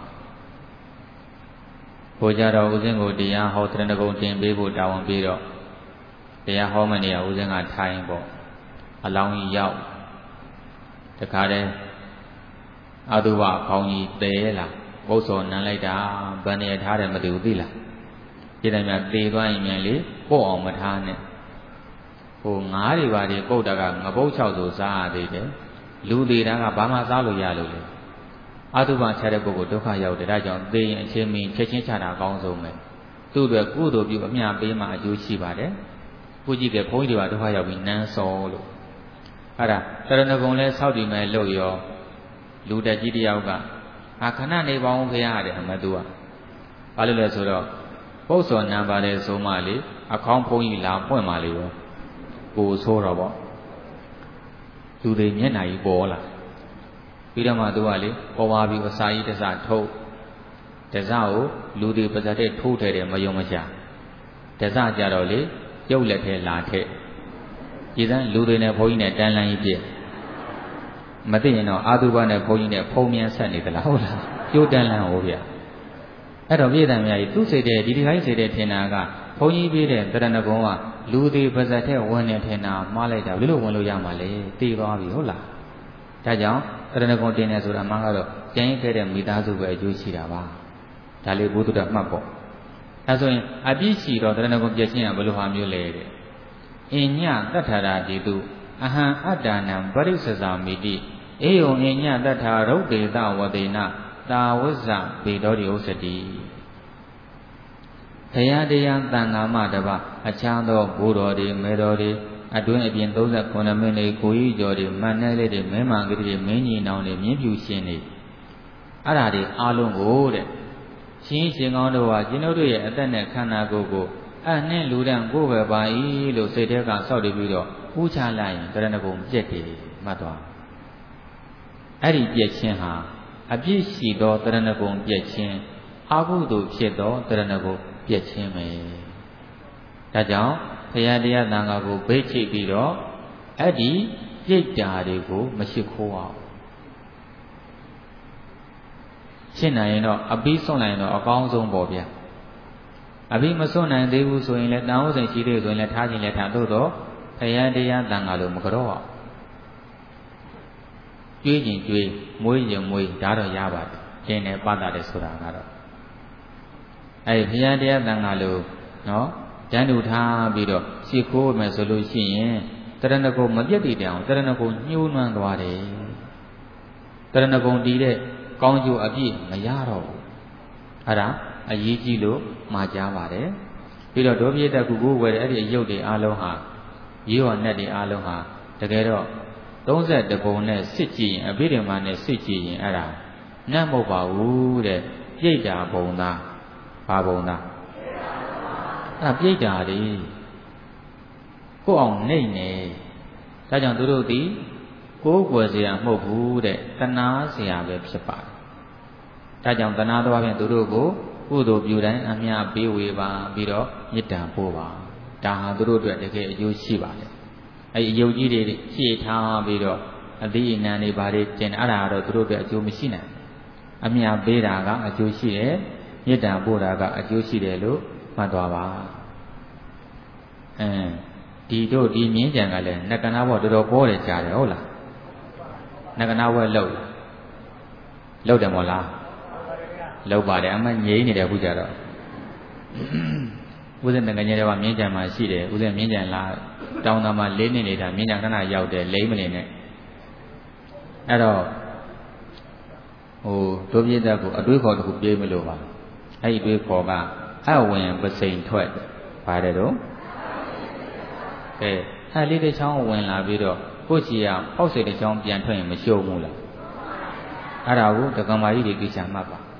ဘိုးကြတော့ဥစဉ်ကိုတရားဟောတရဏဂုံတင်ပေးဖို့တာဝန်ပေးတော့တရားဟောမနေရဥစဉ်ကထိုင်ပေါ့အလောင်းကြီးရောက်တခါတည်းအတုပါခေါင်းကြီးတဲလာပုတ်စော်နမ်းလိုက်တာဗန်နေထားတယ်မသိဘူးသိလားဒီတိုင်းများသေသွားရင်မြန်လေပို့အောင်မထားနဲ့ဟိုငါးတွေပါတွေပုတ်တာကငပုတ်ချောက်ဆိုစားရသေးတယ်လူသေးတာကဘာမှစားလို့ရလို့လေအတုပါချတဲ့ပုဂ္ဂိုလ်ဒုက္ခရောက်တယ်ဒါကြောင့်သေရင်အချင်းမင်းချက်ချင်းချတာအကောင်းဆုံးပဲသူ့အတွက်ကုသိုလ်ပြုအမျှပေးမှအကျိုးရှိပါတယ်ခုကြည့်ကြဘုန်းကြီးတွေကဒုက္ခရောက်ပြီးနန်းစောလို့အဲ့ဒါတရဏဂုံလဲဆောက်တည်မဲ့လို့ရောလူတက်ကြီးတယောက်ကအာခဏနေပေါင်းခရရတယ်အမတူကဘာလို့လဲဆိုတော့ပုတ်စော်နံပါတ်လေဆိုမှလေအခေါင်းဘုန်းကြီးလာပွင့်မှလေရောကိုဆိုးတော့ဗောလူတွေမျက်နှာကြီးပေါ်လာပြီးတော့မှသူကလေပေါ်ပါပြီးအစာကြီးတစထုတ်တစကိုလူတွေပါဇက်တဲ့ထိုးထဲတယ်မယုံမချတစကြတော့လေပြုတ်လက်ထဲလာထက်ဒီစမ်းလူတွေနဲ့ဘုန်းကြီးနဲ့တန်းလန်းကြီးပြည့်မသိရင်တော့အာသုဘနဲ့ဘုန်းကြီးနဲ့ဖုံမြန်ဆက်နေသလားဟုတ်လားကျိုးတန်းလန်းဟောဗျာအဲ့တော့ပြည်သားများကြီးသူ့စိတ်တဲ့ဒီဒီခိုင်းစိတ်တဲ့ထင်တာကဘုန်းကြီးပြတဲ့တရဏဂုံကလူသေးပါဇက်တဲ့ဝင်နေထင်တာမှားလိုက်တာဘယ်လိုဝင်လို့ရမှာလဲသိသွားပြီဟုတ်လားဒါကြောင့်တရဏဂုံတင်နေဆိုတာမှကတော့ကျန်ရခဲ့တဲ့မိသားစုပဲအကျိုးရှိတာပါဒါလေးဘုဒ္ဓတမှတ်ပေါ့ဒါဆိုရင်အပြည့်ရှိတော့တရဏဂုံပြည့်ချင်းကဘယ်လိုဟာမျိုးလဲတဲ့အင်ညတတ္ထာရာတိတုအဟံအတ္တနံပရိစ္ဆစာမိတိအေယုံအင်ညတတ္ထာရုပ်ဒေသဝတေနတာဝဇ္ဇဗေဒောတိဥစ္စတိတရားတရားတန်ခါမှတပါအခြားသောဘိုးတော်တွေမေတော်တွေအတွင်းအပြင်သုံးဆယ်ခုနှစ်မိနစ်ကိုကြီးကျော်တွေမန်နဲ့လေးတွေမင်းမန်ကလေးတွေမင်းကြီးနောင်တွေမြင်းဖြူရှင်တွေအဲ့ဓာတွေအားလုံးကိုတဲ့ရှင်ရှင်ကောင်းတို့ဟာကျွန်ုပ်တို့ရဲ့အသက်နဲ့ခန္ဓာကိုယ်ကိုအနှင်းလူတန်းကိုယ်ပဲပါ၏လို့စိတ်ထဲကစောက်တည်ပြီးတော့ပူးချလိုက်ရင်တရဏဂုံပြက်တယ်မှတ်သွားအဲ့ဒီပြက်ခြင်းဟာအပြည့်ရှိသောတရဏဂုံပြက်ခြင်းအာဟုတုဖြစ်သောတရဏဂုံပြက်ခြင်းပဲဒါကြောင့်ဘုရားတရားသံဃာကိုဘိတ်ချိတ်ပြီးတော့အဲ့ဒီပြိတ္တာတွေကိုမရှိခိုးအောင်ရှင်းနိုင်ရင်တော့အပြီးဆုံးနိုင်တော့အကောင်းဆုံးပေါ့ဗျာအပြီးမဆုံးနိုင်သေးဘူးဆိုရင်လည်းတန်ဟုတ်စိန်ရှိသေးဆိုရင်လည်းထားခြင်းလည်းထားသို့တော့ဘုရားတရားသံဃာလို့မကြောက်အောင်ကျွေးခြင်းကျွေးမွေးခြင်းမွေးဒါတော့ရပါတယ်ကျင်းတယ်ပတ်တာတယ်ဆိုတာကတော့အဲ့ဒီဘုရားတရားသံဃာလို့နော်တန်းတူထားပြီးတော့ရှ िख ိုးမယ်ဆိုလို့ရှိရင်တရဏဂုံမပြတ်တည်တယ်အောင်တရဏဂုံညှိုးနှွမ်းသွားတယ်တရဏဂုံတည်တဲ့ကောင်းကျိုးအပြည့်မရတော့ဘူးအဲ့ဒါအရေးကြီးလို့မှာကြားပါတယ်ပြီးတော့ဒုပြည့်တက်ကူကိုဝယ်တဲ့အဲ့ဒီအယုတ်တွေအားလုံးဟာရေးဟောနဲ့တွေအားလုံးဟာတကယ်တော့သုံးဆယ်တပုံနဲ့စစ်ကြည့်ရင်အဘိဓမ္မာနဲ့စစ်ကြည့်ရင်အဲ့ဒါနတ်မဟုတ်ပါဘူးတဲ့ပြိတ္တာဘုံသားဘာဘုံသားအဲ့ပြိတ္တာတွေကိုအောင်နှိမ့်နေဒါကြောင့်သူတို့ဒီကိုးကွယ်เสียမဟုတ်ဘူးတဲ့တဏှာเสียပဲဖြစ်ပါတယ်ဒါကြောင့်တဏှာတော်ဖြင့်သူတို့ကိုကုသိုလ်ပြုတိုင်းအမြပေးဝေပါပြီးတော့မေတ္တာပို့ပါဒါဟာသူတို့အတွက်တကယ်အကျိုးရှိပါတယ်အဲ့ဒီအယုတ်ကြီးတွေရှေ့ထားပြီးတော့အသီးအနှံတွေဘာတွေတင်အဲ့ဒါတော့သူတို့အတွက်အကျိုးမရှိနိုင်အမြပေးတာကအကျိုးရှိတယ်မေတ္တာပို့တာကအကျိုးရှိတယ်လို့မှတ်သွားပါအဲဒီတို့ဒီမြင်းကြံကလည်းနကနာဘောတော်တော်ပေါ်တယ်ကြားတယ်ဟုတ်လားနကနာဘွဲလောက်လောက်တယ်မို့လားလောက်ပါတယ်အမှငြိမ့်နေတယ်ခုကြတော့ဦးဇင်းငငယ်တွေကမြင်းကြံမှာရှိတယ်ဦးဇင်းမြင်းကြံလာတောင်းတမှာလေးနှစ်နေတာမြင်းကြံခဏရောက်တယ်လိမ့်မနေနဲ့အဲ့တော့ဟိုဒုပြည့်သက်ကိုအတွေးခေါ်တစ်ခုပြေးမလို့ပါအဲ့ဒီတွေးခေါ်ကအဝင်ပစိန်ထွက်ပါတယ်တော့အဲအဲ့လေးတစ်ချောင်းဝင်လာပြီးတော့ကိုယ့်ချီကပေါက်စိတ်တစ်ချောင်းပြန်ထွက်ရင်မရှုံဘူးလားအဲ့ဒါကိုဒကမာကြီးတွေသိချာမှတ်ပါ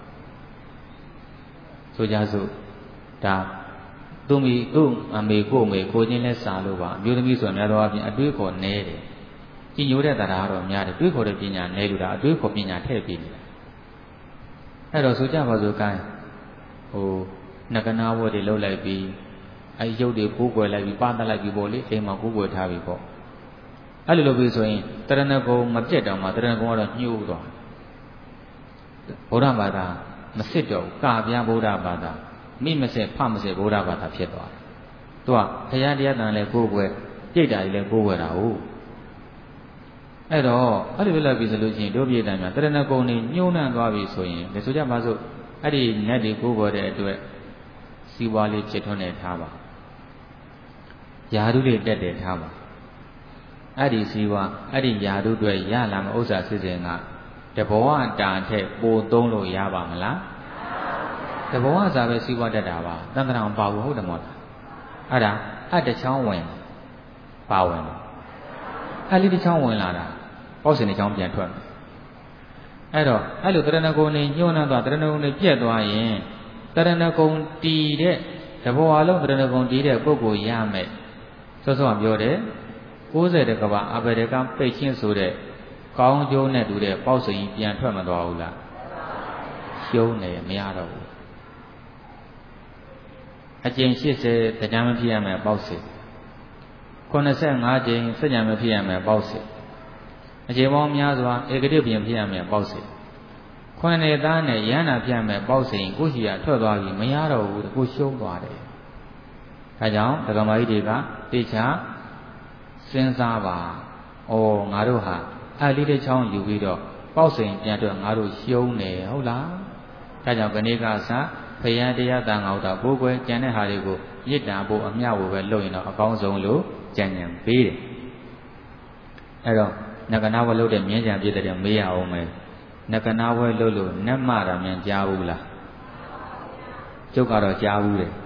ဆိုကြစို့ဒါသူမိသူ့အမေကိုအမေကိုချင်းလဲစားလို့ပါအမျိုးသမီးဆိုများသောအားဖြင့်အတွေးခေါ်နဲတယ်ကြည်ညိုတဲ့တရားတော့များတယ်တွေးခေါ်တဲ့ပညာနဲလို့ဒါအတွေးခေါ်ပညာထည့်ပြီးနေတာအဲ့တော့ဆိုကြပါစို့ကိုင်းဟိုနဂနာဝတ်တွေလှုပ်လိုက်ပြီးအဲရုပ်တွေကိုးကွယ်လိုက်ပြီးပါတတ်လိုက်ပြီးပေါ့လေအိမ်မှာကိုးကွယ်ထားပြီးပေါ့အဲ့လိုလုပ်ပြီးဆိုရင်တရဏဂုံမပြတ်တော့မှတရဏဂုံကတော့ညှိုးသွားဗုဒ္ဓဘာသာမစစ်တော့ဘူးကာပြဗုဒ္ဓဘာသာမိမစစ်ဖမစစ်ဗုဒ္ဓဘာသာဖြစ်သွားတယ်သူကဘုရားတရားတန်လည်းကိုးကွယ်ပြိတ္တာကြီးလည်းကိုးကွယ်တာဟုတ်အဲ့တော့အဲ့လိုလုပ်ပြီးဆိုလို့ရှိရင်တို့ပြိတ္တာများတရဏဂုံနေညှိုးနှံသွားပြီဆိုရင်ဒါဆိုကြပါစို့အဲ့ဒီနတ်တွေကိုးကွယ်တဲ့အတွက်စီးပွားလေးချစ်ထွန်းနေထားပါယာဓုတွေတက်တယ်ထားပါအဲ့ဒီစီးပွားအဲ့ဒီယာဓုတွေရလာမယ့်ဥစ္စာစစ်စင်ကတဘောဝတာထက်ပိုသုံးလို့ရပါမလားတဘောဝစာပဲစီးပွားတက်တာပါတန်တရာမပါဘူးဟုတ်တယ်မို့လားအဲ့ဒါအတချောင်းဝင်ပါဝင်အဲ့လေးတစ်ချောင်းဝင်လာတာပေါ့စင်တစ်ချောင်းပြန်ထွက်မယ်အဲ့တော့အဲ့လိုတရဏဂုံနေညှိုးနှံသွားတရဏဂုံနေပြက်သွားရင်တရဏဂုံတီးတဲ့တဘောဝလုံးတရဏဂုံတီးတဲ့ပုဂ္ဂိုလ်ရမယ်စောစောပြောတယ်ကိုးဆယ်တကဘာအဘယ်တကပိတ်ချင်းဆိုတဲ့ကောင်းကျိုးနဲ့တူတဲ့ပေါက်စိန်ပြန်ထွက်မသွားဘူးလားရှုံးနေမရတော့ဘူးအကျင့်ရှစ်ဆယ်တရားမဖြစ်ရမယ်ပေါက်စိန်ခုနှစ်ဆယ့်ငါးကျင်းစัจ जा မဖြစ်ရမယ်ပေါက်စိန်အကျင့်ပေါင်းများစွာဧကတိပြင်ဖြစ်ရမယ်ပေါက်စိန်ခွန်းနေသားနဲ့ရဟန္တာဖြစ်ရမယ်ပေါက်စိန်ကိုရှိရထွက်သွားပြီမရတော့ဘူးကိုရှုံးသွားတယ်ဒါကြောင့်ဒကမာကြီးတွေကတေချာစဉ်းစားပါဩငါတို့ဟာအဲ့လေးတစ်ချောင်းယူပြီးတော့ပေါက်စိန်ပြန်တော့ငါတို့ရှုံးနေဟုတ်လားဒါကြောင့်ခဏကစားဖယံတရားတန်ငေါတာဘိုးကွယ်ကျန်တဲ့ဟာတွေကိုရစ်တာဖို့အမျှဝေပဲလုပ်ရင်တော့အကောင်းဆုံးလို့ကြံ့ကြံပေးတယ်အဲ့တော့နဂနာဝဲလုပ်တဲ့မြင်းကြံပြည့်တဲ့မေးရအောင်မယ်နဂနာဝဲလုပ်လို့နတ်မတာမြန်ကြားဘူးလားကျုပ်ကတော့ကြားဘူးတယ်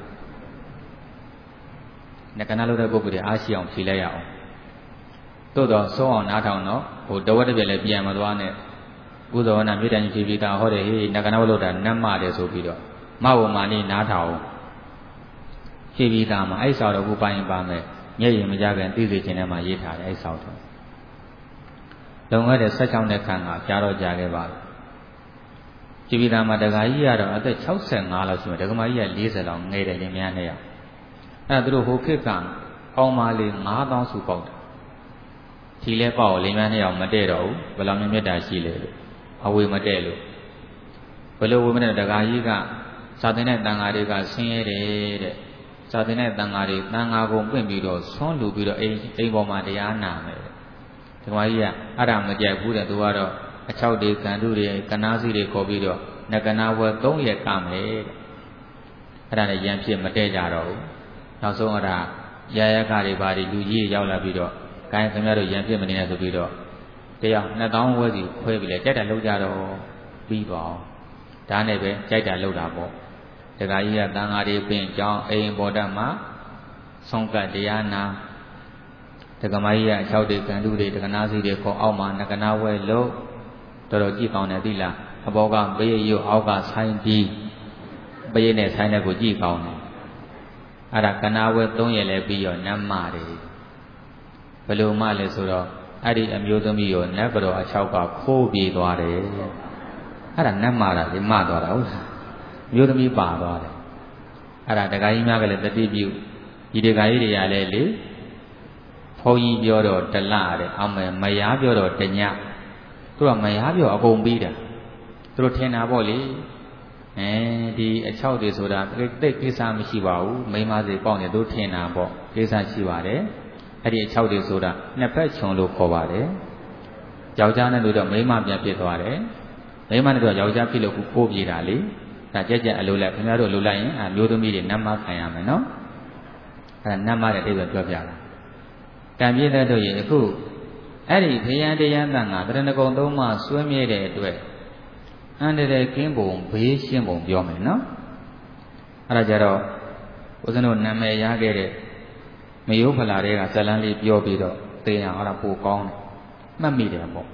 နဂနာလုပ်တဲ့ပုဂ္ဂိုလ်တွေအားရှိအောင်ဖြေလိုက်ရအောင်သို့တော့ဆုံးအောင်နားထောင်တော့ဟိုတဝက်တစ်ပြက်လည်းပြန်မသွားနဲ့ဥဇောနာမြေတန်ဖြေပြီးတာဟောတယ်ဟေးနဂနာဝဲလုပ်တာနတ်မတယ်ဆိုပြီးတော့မဝမာနေနားထောင်ဖြေပြီးသားမှာအဲ့ဆောက်တော့ခုပိုင်းပါမယ်မျက်ရည်မကြခင်သိစေခြင်းထဲမှာရေးထားတယ်အဲ့ဆောက်တော့လုံခဲ့တဲ့ဆက်ချောင်းတဲ့ခံကကြားတော့ကြားခဲ့ပါဖြေပြီးသားမှာတခါကြီးကတော့အသက်၆၅လောက်ရှိမှဒကမာကြီးက၄၀လောက်ငယ်တယ်လင်မယားနဲ့ရအဲ့ဒါသူတို့ဟိုခေတ်ကကောင်းပါလေ၅သောင်းစုပေါက်တာထီလဲပေါက်လင်မယားနဲ့ရောက်မတည့်တော့ဘူးဘယ်လောက်မြတ်တာရှိလဲလို့အဝေမတည့်လို့ဘယ်လိုဝေမတည့်တခါကြီးကစာသင်တဲ့တန်ဃာတွေကဆင်းရဲတယ်တဲ့စာသင်တဲ့တန်ဃာတွေတန်ဃာကုံပွင့်ပြီးတော့ဆွန်းလူပြီးတော့အိမ်အိမ်ပေါ်မှာတရားနာမယ်ဒီမကြီးကအဲ့ဒါမကြိုက်ဘူးတဲ့သူကတော့အချောက်တွေကန္တုတွေကနာစီတွေခေါ်ပြီးတော့နဂနာဝဲ၃ရက်ကမယ်တဲ့အဲ့ဒါနဲ့ရံဖြစ်မတည့်ကြတော့ဘူးနောက်ဆုံးအဲ့ဒါရာယကတွေဘာတွေလူကြီးရောက်လာပြီးတော့ဂိုင်းခင်ဗျားတို့ရံဖြစ်မနေနဲ့ဆိုပြီးတော့တရားနှစ်သောင်းဝဲစီခွဲပြီးလေကြိုက်တာလောက်ကြတော့ပြီးပါအောင်ဒါနဲ့ပဲကြိုက်တာလောက်တာပေါ့တခါကြီးကတန်ဃာတွေပင်ကြောင်းအိမ်ပေါ်တတ်မှာဆုံးကတရားနာတက္ကမကြီးကအချောက်တွေကန္တုတွေတက္ကနာစီတွေခေါ်အောက်မှာနဂနာဝဲလို့တော်တော်ကြည့်ကောင်းတယ်သိလားအဘောကဘေးရုပ်အောက်ကဆိုင်ပြီးဘေးနဲ့ဆိုင်တဲ့ကိုကြည့်ကောင်းတယ်အဲ့ဒါကနာဝဲ၃ရက်လဲပြီးရောနတ်မတယ်ဘယ်လိုမှလဲဆိုတော့အဲ့ဒီအမျိုးသမီးကိုနတ်ကတော်အချောက်ကခိုးပြေးသွားတယ်အဲ့ဒါနတ်မတာလေမသွားတာဟုတ်လားမျိုးသမီးပါသွားတယ်အဲ့ဒါတခါကြီးများကလည်းတတိပြုဒီတခါကြီးတွေကလည်းလေဘုန်းကြီးပြောတော့တလတဲ့အောက်မယ်မယားပြောတော့တညသူကမယားပြောအကုန်ပြီးတာသူတို့ထင်တာပေါ့လေအဲဒီအချောက်တွေဆိုတာတိတ်ကိစ္စမရှိပါဘူးမိန်းမစီပေါက်နေသူထင်တာပေါ့ကိစ္စရှိပါတယ်အဲ့ဒီအချောက်တွေဆိုတာနှစ်ဖက်ခြုံလို့ခေါ်ပါတယ်ယောက်ျားနဲ့လို့တော့မိန်းမပြန်ဖြစ်သွားတယ်မိန်းမနဲ့တော့ယောက်ျားဖြစ်လို့ကိုပြေးတာလေဒါကြက်ကြက်အလိုလိုက်ခင်ဗျားတို့လိုလိုက်ရင်အမျိုးသမီးတွေနတ်မခံရမယ်နော်အဲနတ်မတဲ့အိဗယ်ပြောပြတာတန်ပြည့်တဲ့တို့ရေအခုအဲ့ဒီဘယံတရားတန်ကတရဏဂုံသုံးပါးဆွဲမြဲတဲ့အတွက်အန္တရာယ်ကင်းပုံဘေးရှင်းပုံပြောမယ်နော်အဲ့ဒါကြတော့ဦးဇင်းတို့နာမည်ရခဲ့တဲ့မယိုးဖလာတွေကဇလန်းလေးပြောပြီးတော့သိရအောင်အဲ့ဒါပိုကောင်းတယ်မှတ်မိတယ်ပေါ့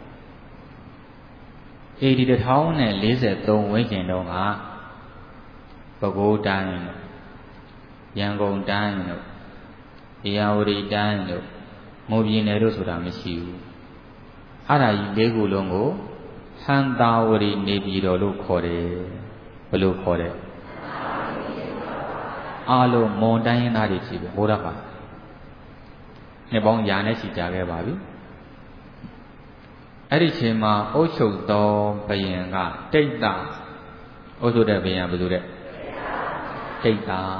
အေဒီတစ်ထောင်နဲ့လေးဆယ်သုံးဝန်းကျင်တုန်းကပဲခူးတိုင်းတို့ရန်ကုန်တိုင်းတို့ဧရာဝတီတိုင်းတို့မွန်ပြည်နယ်တို့ဆိုတာမရှိဘူးအဲ့ဒါကြီးလေးခုလုံးကိုဟန္တာဝရီနေပြည်တော်လို့ခေါ်တယ်ဘယ်လိုခေါ်တယ်အားလုံးမွန်တိုင်းရင်းသားတွေရှိပဲဘုရားပါနှစ်ပေါင်းရာနဲ့ရှိကြခဲ့ပါပြီအဲ့ဒီချိန်မှာအုတ်ချုပ်သောဘယင်ကတိတ်တာအုတ်ချုပ်တဲ့ဘယင်ကဘယ်လိုလဲတိတ်တာ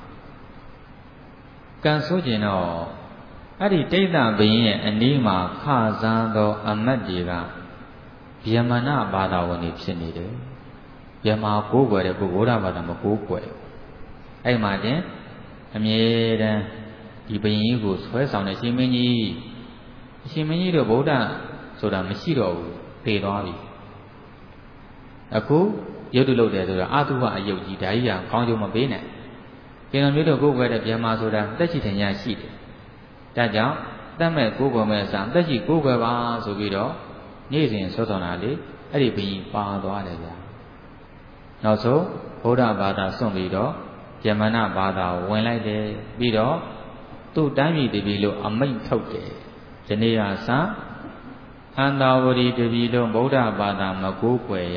ကံဆိုးကျင်တော့အဲ့ဒီတိတ်တာဘယင်ရဲ့အနီးမှာခစားသောအမတ်တွေကဗျမနဘာသာဝင်တွေဖြစ်နေတယ်ဗျမာကိုးကွယ်တဲ့ပုဂ္ဂိုလ်ဘာသာမကိုးကွယ်အဲ့မှာတင်အမြဲတမ်းဒီဘယင်ကြီးကိုဆွဲဆောင်တဲ့ရှင်မင်းကြီးရှင်မင်းကြီးတို့ဗုဒ္ဓဆိုတာမရှိတော့ဘူးသေသွားပြီအခုရုပ်တုလုပ်တယ်ဆိုတာအတုဝအယုတ်ကြီးဒါကြီးကကောင်းကျိုးမပေးနဲ့ကျင်တော်မျိုးတို့ကိုယ်ကွယ်တဲ့ဗျမာဆိုတာတက်ရှိထင်ရရှိတယ်ဒါကြောင့်တတ်မဲ့ကိုယ်ကွယ်မဲ့ဆံတက်ရှိကိုယ်ကွယ်ပါဆိုပြီးတော့နေ့စဉ်ဆွဆောင်တာလေအဲ့ဒီဘယင်ပါသွားတယ်ဗျာနောက်ဆုံးဗုဒ္ဓဘာသာစွန့်ပြီးတော့ဗျမနဘာသာဝင်လိုက်တယ်ပြီးတော့သူ့တိုင်းပြည်တပြည်လို့အမိန့်ထုတ်တယ်ယနေ့ကစဟန္တာဝရီတပြည်လုံးဗုဒ္ဓဘာသာမကိုးကွယ်ရ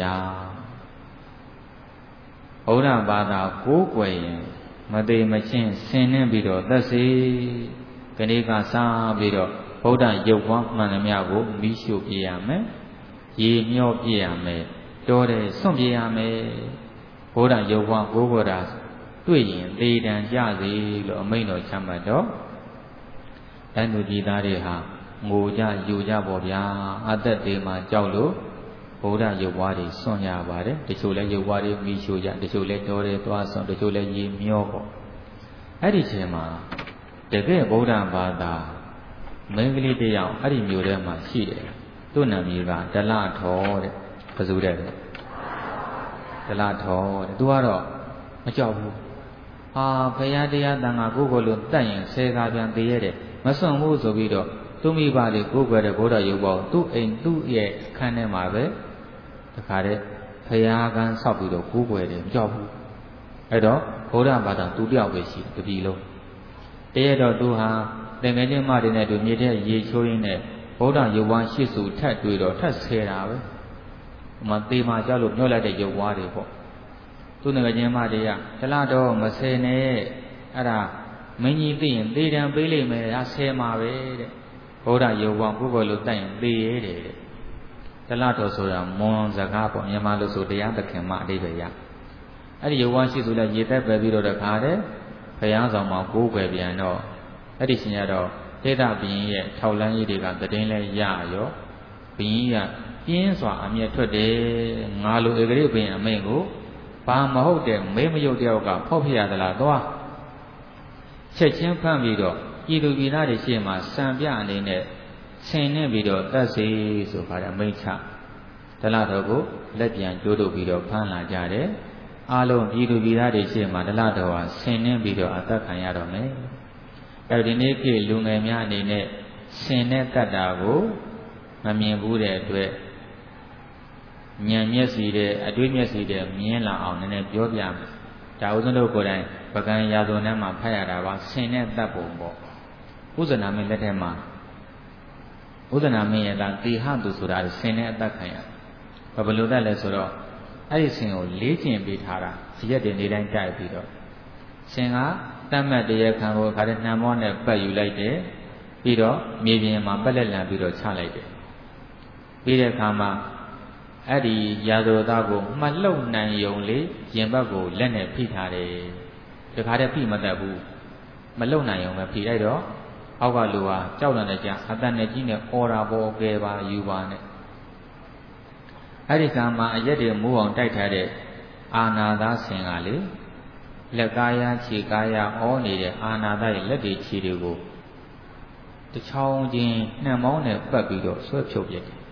ဗုဒ္ဓဘာသာကိုးကွယ်ရင်မသိမချင်းဆင်းနှင်းပြီးတော့သက်စေခဏကစားပြီးတော့ဗုဒ္ဓရုပ်ဝါမှန်သမျှကိုမိရှုပြရမယ်ရေမျောပြရမယ်တော်တယ်စွန့်ပြရမယ်ဗုဒ္ဓရုပ်ဝါကိုးကွယ်တာတွေ့ရင်သေတံကြစေလို့အမိန့်တော်ချမှတ်တော့တိုင်းသူပြည်သားတွေဟာငိုကြယူကြပေါ့ဗျာအသက်တွေမှာကြောက်လို့ဗုဒ္ဓရုပ်ဝါတွေစွန့်ရပါတယ်တချို့လည်းရုပ်ဝါတွေမိရှုကြတချို့လည်းတော်တယ်သွားစွန့်တချို့လည်းရေမျောပေါ့အဲ့ဒီချိန်မှာတကယ်ဗုဒ္ဓဘာသာမင်းကလေးတယောက်အဲ့ဒီမျိုးထဲမှာရှိတယ်သူ့နာမည်ကဒလထောတဲ့ဘယ်သူတဲ့ဒလထောတဲ့သူကတော့မကြောက်ဘူးဟာဘုရားတရားတန်ခါကိုယ်ကိုယ်လို့တတ်ရင်ဆယ်ခါပြန်သေးရတဲ့မစွန့်ဘူးဆိုပြီးတော့သူမိဘတွေကိုယ်ကွယ်တဲ့ဗုဒ္ဓရုပ်ပေါသူ့အိမ်သူ့ရဲ့အခန်းထဲမှာပဲတခါတည်းဘုရားကန်းဆောက်ပြီးတော့ကိုယ်ကွယ်တယ်မကြောက်ဘူးအဲ့တော့ဗုဒ္ဓဘာသာသူတယောက်ပဲရှိတပြည်လုံးတရက်တော့သူဟာသင်္ကေတမတွေနဲ့သူမြေထဲရေချိုးရင်းနဲ့ဗုဒ္ဓရုပ်ဝါရှိစုထက်တွေ့တော့ထက်ဆဲတာပဲဟိုမှာသေမာကြောက်လို့ညှော့လိုက်တဲ့ရုပ်ဝါတွေပေါ့သူငယ်ချင်းမတွေကတလားတော့မဆဲနဲ့အဲ့ဒါမင်းကြီးသိရင်သေတံပေးလိမ့်မယ်ဒါဆဲမှာပဲတဲ့ဗုဒ္ဓရုပ်ဝါကိုယ်ကိုယ်လို့တိုက်ရင်သေရဲတယ်တဲ့တလားတော့ဆိုတာမွန်စကားပေါ့မြန်မာလို့ဆိုတရားသခင်မအတိတ်ပဲရအဲ့ဒီရုပ်ဝါရှိစုလဲရေသက်ပဲပြီးတော့တခါတဲ့ဘုရားဆောင်မှာကိုးကွယ်ပြန်တော့အဲ့ဒီရှင်ရတော့တေသဘုရင်ရဲ့ထောက်လန်းကြီးတွေကသတင်းလဲရရောဘုရင်ကပြင်းစွာအမျက်ထွက်တယ်ငါလိုဧကရိဘုရင်အမိန့်ကိုဘာမဟုတ်တဲ့မေးမယုတ်တယောက်ကဖောက်ပြရသလားသွားချက်ချင်းဖမ်းပြီးတော့ပြည်သူပြည်သားတွေရှေ့မှာစံပြအနေနဲ့ဆင်နေပြီးတော့တတ်စေဆိုခါတဲ့အမိန့်ချဒလတော်ကိုလက်ပြန်ကျိုးတို့ပြီးတော့ဖမ်းလာကြတယ်အားလုံးပြည်သူပြည်သားတွေရှေ့မှာဒလတော်ဟာဆင်နေပြီးတော့အသက်ခံရတော့မယ်အဲဒီနေ့ခေတ်လူငယ်များအနေနဲ့ဆင်နဲ့တတ်တာကိုမမြင်ဘူးတဲ့အတွက်ဉာဏ်မျက်စိတဲ့အတွေ့မျက်စိတဲ့မြင်လာအောင်နည်းနည်းပြောပြမယ်ဒါဥစဉ်တို့ကိုယ်တိုင်ပကံရာဇဝင်ထဲမှာဖတ်ရတာပါဆင်နဲ့တတ်ပုံပေါ့ဥဇနာမင်းလက်ထက်မှာဥဇနာမင်းရဲ့တာတေဟသူဆိုတာဆင်နဲ့အသက်ခံရဘယ်လိုတတ်လဲဆိုတော့အဲ့ဒီဆင်ကိုလေးကျင်ပေးထားတာရက်တင်နေတိုင်းတိုက်ပြီးတော့ဆင်ကတတ်မှတ်တရားခံကိုခါတဲ့နှံမောနဲ့ပတ်ယူလိုက်တယ်ပြီးတော့မြေပြင်မှာပက်လက်လန်ပြီးတော့ချလိုက်တယ်ပြီးတဲ့အခါမှာအဲ့ဒီရာဇဝသားကိုမှတ်လုံနိုင်ယုံလေးရင်ဘတ်ကိုလက်နဲ့ဖိထားတယ်တခါတည်းဖိမတတ်ဘူးမလုံနိုင်ယုံပဲဖိလိုက်တော့အောက်ကလူဟာကြောက်လန့်တဲ့ကြအတန်နဲ့ကြီးနဲ့အော်တာပေါ်ကဲပါယူပါနဲ့အဲ့ဒီကံမှာအရက်တွေမိုးအောင်တိုက်ထားတဲ့အာနာသားဆင်ကလေလက်ကားရခြေကားရဩနေတဲ့အာနာတရဲ့လက်တွေခြေတွေကိုတချောင်းချင်းနှံမောင်းနဲ့ပတ်ပြီးတော့ဆွဲဖြုတ်ပြတယ်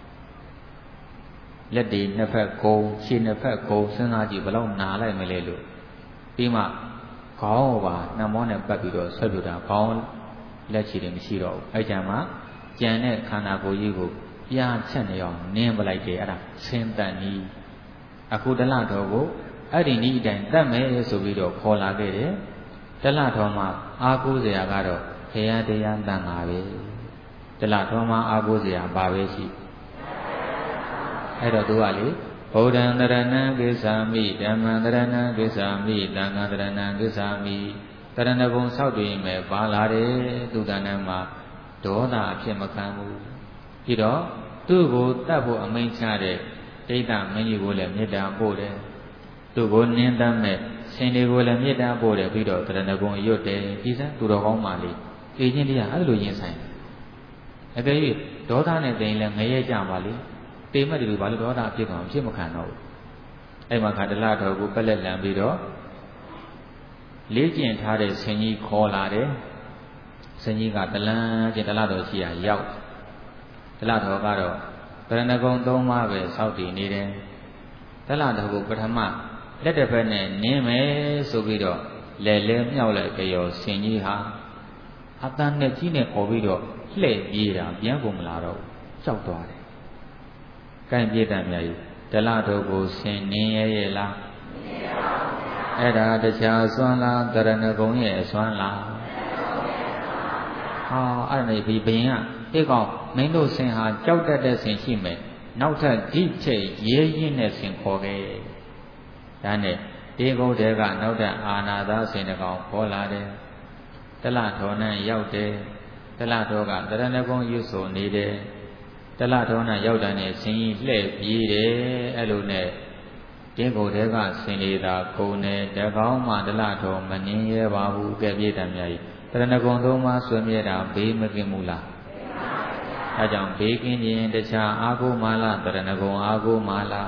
လက်တွေနှစ်ဖက်ကုန်းခြေနှစ်ဖက်ကုန်းစဉ်းစားကြည့်ဘယ်လောက်နာလိုက်မလဲလို့ပြီးမှခေါင်းပါနှံမောင်းနဲ့ပတ်ပြီးတော့ဆွဲဖြုတ်တာခေါင်းလက်ခြေတွေမရှိတော့ဘူးအဲ့ကြမှာကြံတဲ့ခန္ဓာကိုယ်ကြီးကိုပြားချက်နေအောင်နင်းပလိုက်တယ်အဲ့ဒါဆင်းတန်ဤအခုတလတော်ကိုအဲ့ဒီနည်းအတိုင်းတတ်မယ်ဆိုပြီးတော့ခေါ်လာခဲ့တယ်တလတော်မှာအာကိုးစရာကတော့ဘုရားတရားတန်ခါပဲတလတော်မှာအာကိုးစရာဘာပဲရှိအဲ့တော့သူကလေဗုဒ္ဓံတရဏံကိစ္ဆာမိဓမ္မံတရဏံကိစ္ဆာမိသံဃာတရဏံကိစ္ဆာမိတရဏဂုံဆောက်တည်မယ်ပါလာတယ်သူကဏ္ဍမှာဒေါသအဖြစ်မခံဘူးပြီးတော့သူ့ကိုတတ်ဖို့အမိန့်ချတဲ့ဒိဋ္ဌမင်းကြီးကိုလည်းမေတ္တာပို့တယ်သူ့ကိုနင်းတမ်းမဲ့ရှင်တွေကိုလည်းမေတ္တာပို့တယ်ပြီးတော့တရဏဂုံရွတ်တယ်ပြီးစမ်းသူတော်ကောင်းမှလေအေချင်းတရားအဲ့လိုရင်ဆိုင်အကယ်၍ဒေါသနဲ့တိန်လည်းငရဲကြပါလေတေမတ်တူဘာလို့ဒေါသအဖြစ်ကောင်ဖြစ်မခံတော့ဘူးအဲ့မှာခါတလတော်ကိုပက်လက်လံပြီးတော့လေးကျင်ထားတဲ့ဆင်ကြီးခေါ်လာတယ်ဆင်ကြီးကတလန်းကျင်တလတော်ရှိရာရောက်တလတော်ကတော့တရဏဂုံသုံးပါးပဲစောင့်တည်နေတယ်တလတော်ကိုပထမလက်တစ်ဖက်နဲ့နင်းမယ်ဆိုပြီးတော့လဲလဲမြောက်လိုက်ကြောဆင်ကြီးဟာအတန်နဲ့ကြီးနဲ့អော်ပြီးတော့လှည့်ပြေးတာပြန်ကုန်မလာတော့ကြောက်သွားတယ်။ကိုင်ပြေးတတ်မြတ်ကြီးတလတော်ကိုဆင်နင်းရဲ့ရဲ့လားအဲ့ဒါတရားစွမ်းလားတရဏဂုံရဲ့စွမ်းလားဟာအဲ့ဒါဒီဘယင်ကဒီကောင်မင်းတို့ဆင်ဟာကြောက်တတ်တဲ့ဆင်ရှိမယ်နောက်ထပ်ဒီချက်ရဲရင်တဲ့ဆင်ခေါ်ခဲ့ဒါနဲ့ဒီကုန်းတဲကနောက်ထပ်အာနာသာဆင်တကောင်ခေါ်လာတယ်တလထောနဲ့ရောက်တယ်တလထောကတရဏဂုံရွတ်ဆိုနေတယ်တလထောနဲ့ရောက်တဲ့နဲ့ဆင်ကြီးလှည့်ပြေးတယ်အဲ့လိုနဲ့ဒီကုန်းတဲကဆင်လေးသာကုန်းနဲ့တကောင်မှတလထောမနှင်းရဲပါဘူးကဲပြေးတယ်များကြီးတရဏဂုံသုံးပါးဆွေးမြဲတာဘေးမကင်းဘူးလားအဲကြောင့်ဘေးကင်းခြင်းတခြားအာဟုမာလတရဏဂုံအာဟုမာလ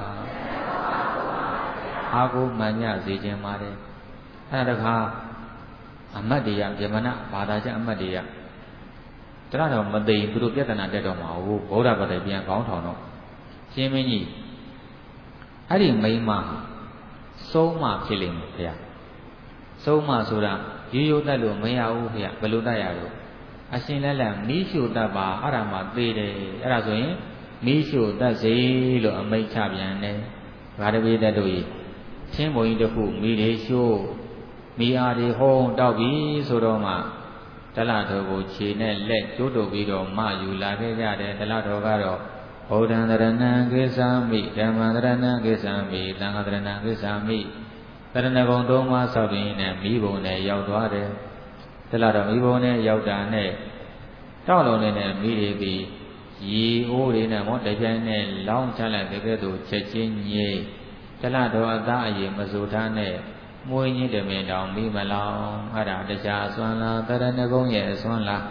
အာဟုမညစေခြင်းပါတယ်အဲဒါတခါအမတ်တရားဗြဟ္မဏဘာသာကျအမတ်တရားတရတော်မသိဘူးသူတို့ပြဿနာတက်တော့မှာဟုတ်ဗုဒ္ဓဘာသာပြန်ကောင်းထောင်တော့ရှင်မင်းကြီးအဲ့ဒီမိမဆုံးမဖြစ်လိမ့်မယ်ခင်ဗျာဆုံးမဆိုတာရိုးရိုးတတ်လို့မရဘူးခင်ဗျာဘယ်လိုတတ်ရလို့အရှင်လက်လက်မီးရှို့တတ်ပါအဲ့ဒါမှသေးတယ်အဲ့ဒါဆိုရင်မီးရှို့တတ်စေလို့အမိန့်ချပြန်တယ်ဗာဒပိတတို့ကြီးချင်းဘုံကြီးတစ်ခုမိတွေရှို့မိအားတွေဟုံးတောက်ပြီဆိုတော့မှတလတော်ကိုခြေနဲ့လက်ကျိုးတုပ်ပြီးတော့မယူလာခဲ့ကြတယ်တလတော်ကတော့ဗုဒ္ဓံတရဏံကိစ္ဆာမိဓမ္မံတရဏံကိစ္ဆာမိသံဃာတရဏံကိစ္ဆာမိတရဏဂုံသုံးပါးဆောက်ပြီးနဲ့မိဘုံနဲ့ရောက်သွားတယ်တလတော်မိဘုံနဲ့ရောက်တာနဲ့တောက်လုံးနဲ့မိတွေပြီးရေအိုးတွေနဲ့မောတပြိုင်နဲ့လောင်းချလိုက်တဲ့ကဲ့သို့ချက်ချင်းညိတလတော်အသားအရေမစိုးထားနဲ့မွေးညင်းတယ်မင်းတောင်မိမလောင်အဲ့ဒါတရားစွမ်းလားတရဏဂုံရဲ့စွမ်းလား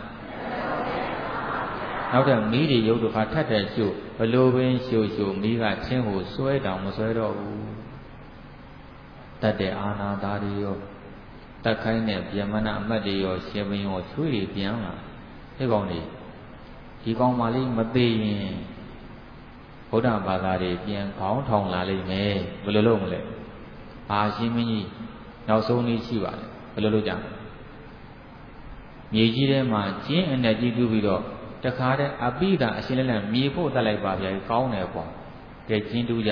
နောက်တော့မိတွေရုပ်တစ်ခါထပ်တဲ့ရှုဘလို့ပင်ရှုရှုမိကချင်းကိုစွဲတောင်မစွဲတော့ဘူးတတ်တဲ့အာနာသာတွေရောတက်ခိုင်းတဲ့ဗြဟ္မဏအမတ်တွေရောရှင်ဘင်းရောချွေးတွေပြန်လာဒီကောင်တွေဒီကောင်မလေးမသေးရင်ဗုဒ္ဓဘာသာတွေပြန်ခေါင်းထောင်လာလိမ့်မယ်ဘယ်လိုလုပ်မလဲအာရှင်မင်းကြီးနောက်ဆုံးလေးရှိပါတယ်ဘယ်လိုလုပ်ကြမလဲမြေကြီးထဲမှာကျင်းအနဲ့ကြီးတူးပြီးတော့တခါတည်းအပိဓာအရှင်လက်လက်မြေဖို့တက်လိုက်ပါဗျာကောင်းတယ်ပေါ့ကဲကျင်းတူးကြ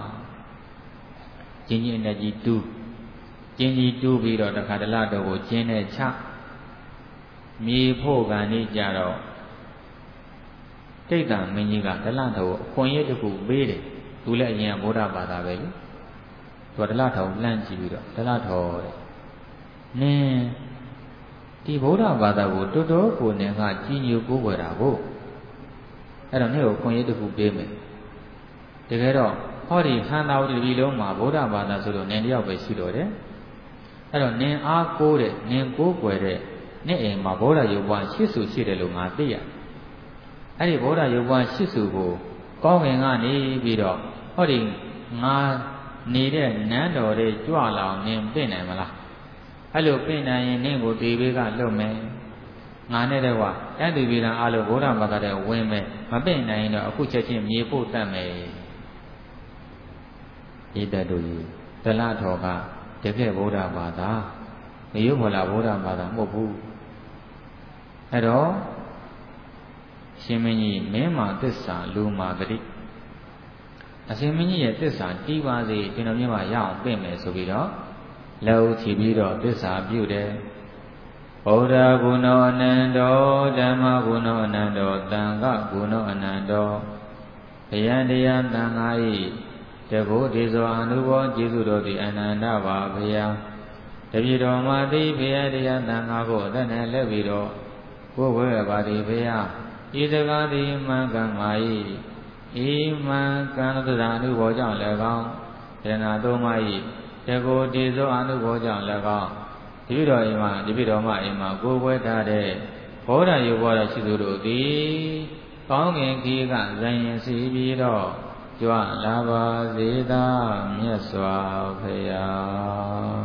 ကျင်းကြီးအနဲ့ကြီးတူးကျင်းကြီးတူးပြီးတော့တခါတလတော့ကိုကျင်းနဲ့ချမြေဖို့ကန်နေကြတော့တိတ်တံမင်းကြီးကတလတော်အခွင့်အရေးတစ်ခုပေးတယ်သူလည်းအရင်ကဗုဒ္ဓဘာသာပဲလေသူကတလတော်လှမ်းကြည့်ပြီးတော့တလတော်တဲ့နင်းဒီဗုဒ္ဓဘာသာကိုတော်တော်ကိုနေကကြီးညိုကိုးကွယ်တာကိုအဲ့တော့နေ့ကိုခွင့်ရတစ်ခုပေးမယ်တကယ်တော့ဟောဒီဟန်သာဝတီလုံးမှာဗုဒ္ဓဘာသာဆိုလို့နင်းတယောက်ပဲရှိတော့တယ်အဲ့တော့နင်းအားကိုးတဲ့နင်းကိုးကွယ်တဲ့နေ့အိမ်မှာဗုဒ္ဓရုပ်ပွားရှစ်စုရှိတယ်လို့ငါသိရအဲ့ဒီဗုဒ္ဓရုပ်ပွားရှစ်စုကိုကောင်းကင်ကနေပြီးတော့ဟောဒီငါနေတဲ့နန်းတော်တွေကြွလောင်နေပြင့်နိုင်မလားအဲ့လိုပြင့်နိုင်ရင်နင့်ကိုဒီဘေးကလွတ်မယ်ငါနဲ့တော့တန်သူပြည်တော်အားလုံးဗုဒ္ဓဘာသာတဲ့ဝင်မယ်မပြင့်နိုင်ရင်တော့အခုချက်ချင်းမြေဖို့တတ်မယ်ဤတတူတလထောကတကယ်ဗုဒ္ဓဘာသာမယုတ်မလားဗုဒ္ဓဘာသာမဟုတ်ဘူးအဲ့တော့ရှင်မင်းကြီးမင်းမာသစ္စာလူမာဂတိအရှင်မင်းကြီးရဲ့သစ္စာတီးပါစေကျွန်တော်မြင်မှာရအောင်ပြင်မယ်ဆိုပြီးတော့လက်ဦးချီပြီးတော့သစ္စာပြုတယ်ဗုဒ္ဓဂုဏောအနန္တောဓမ္မဂုဏောအနန္တောသံဃဂုဏောအနန္တောဘယံတရားသံဃာဤတကုဒေဇောအနုဘောကျေးဇူးတော်သည်အနန္တပါဗျာတပိတော်မှာတိဘယံတရားသံဃာကိုအသက်နဲ့လက်ပြီးတော့ကိုယ်ဝဲပါတိဗျာဤစကားသည်မှန်ကန်ပါ၏ဤမှန်ကန်သဒ္ဓအနုဘောကြောင့်လည်းကောင်းယရဏသုံးပါး၏တကုဒေဇောအနုဘောကြောင့်လည်းကောင်းဒီပိတော်အိမ်မှာဒီပိတော်မှာအိမ်မှာကိုယ်ဝဲထားတဲ့ဘောဓယုဘောဓရှိသူတို့သည်ကောင်းကင်ကြီးကဇယင်စီပြီးတော့ကြွလာပါစေသာမြတ်စွာဘုရား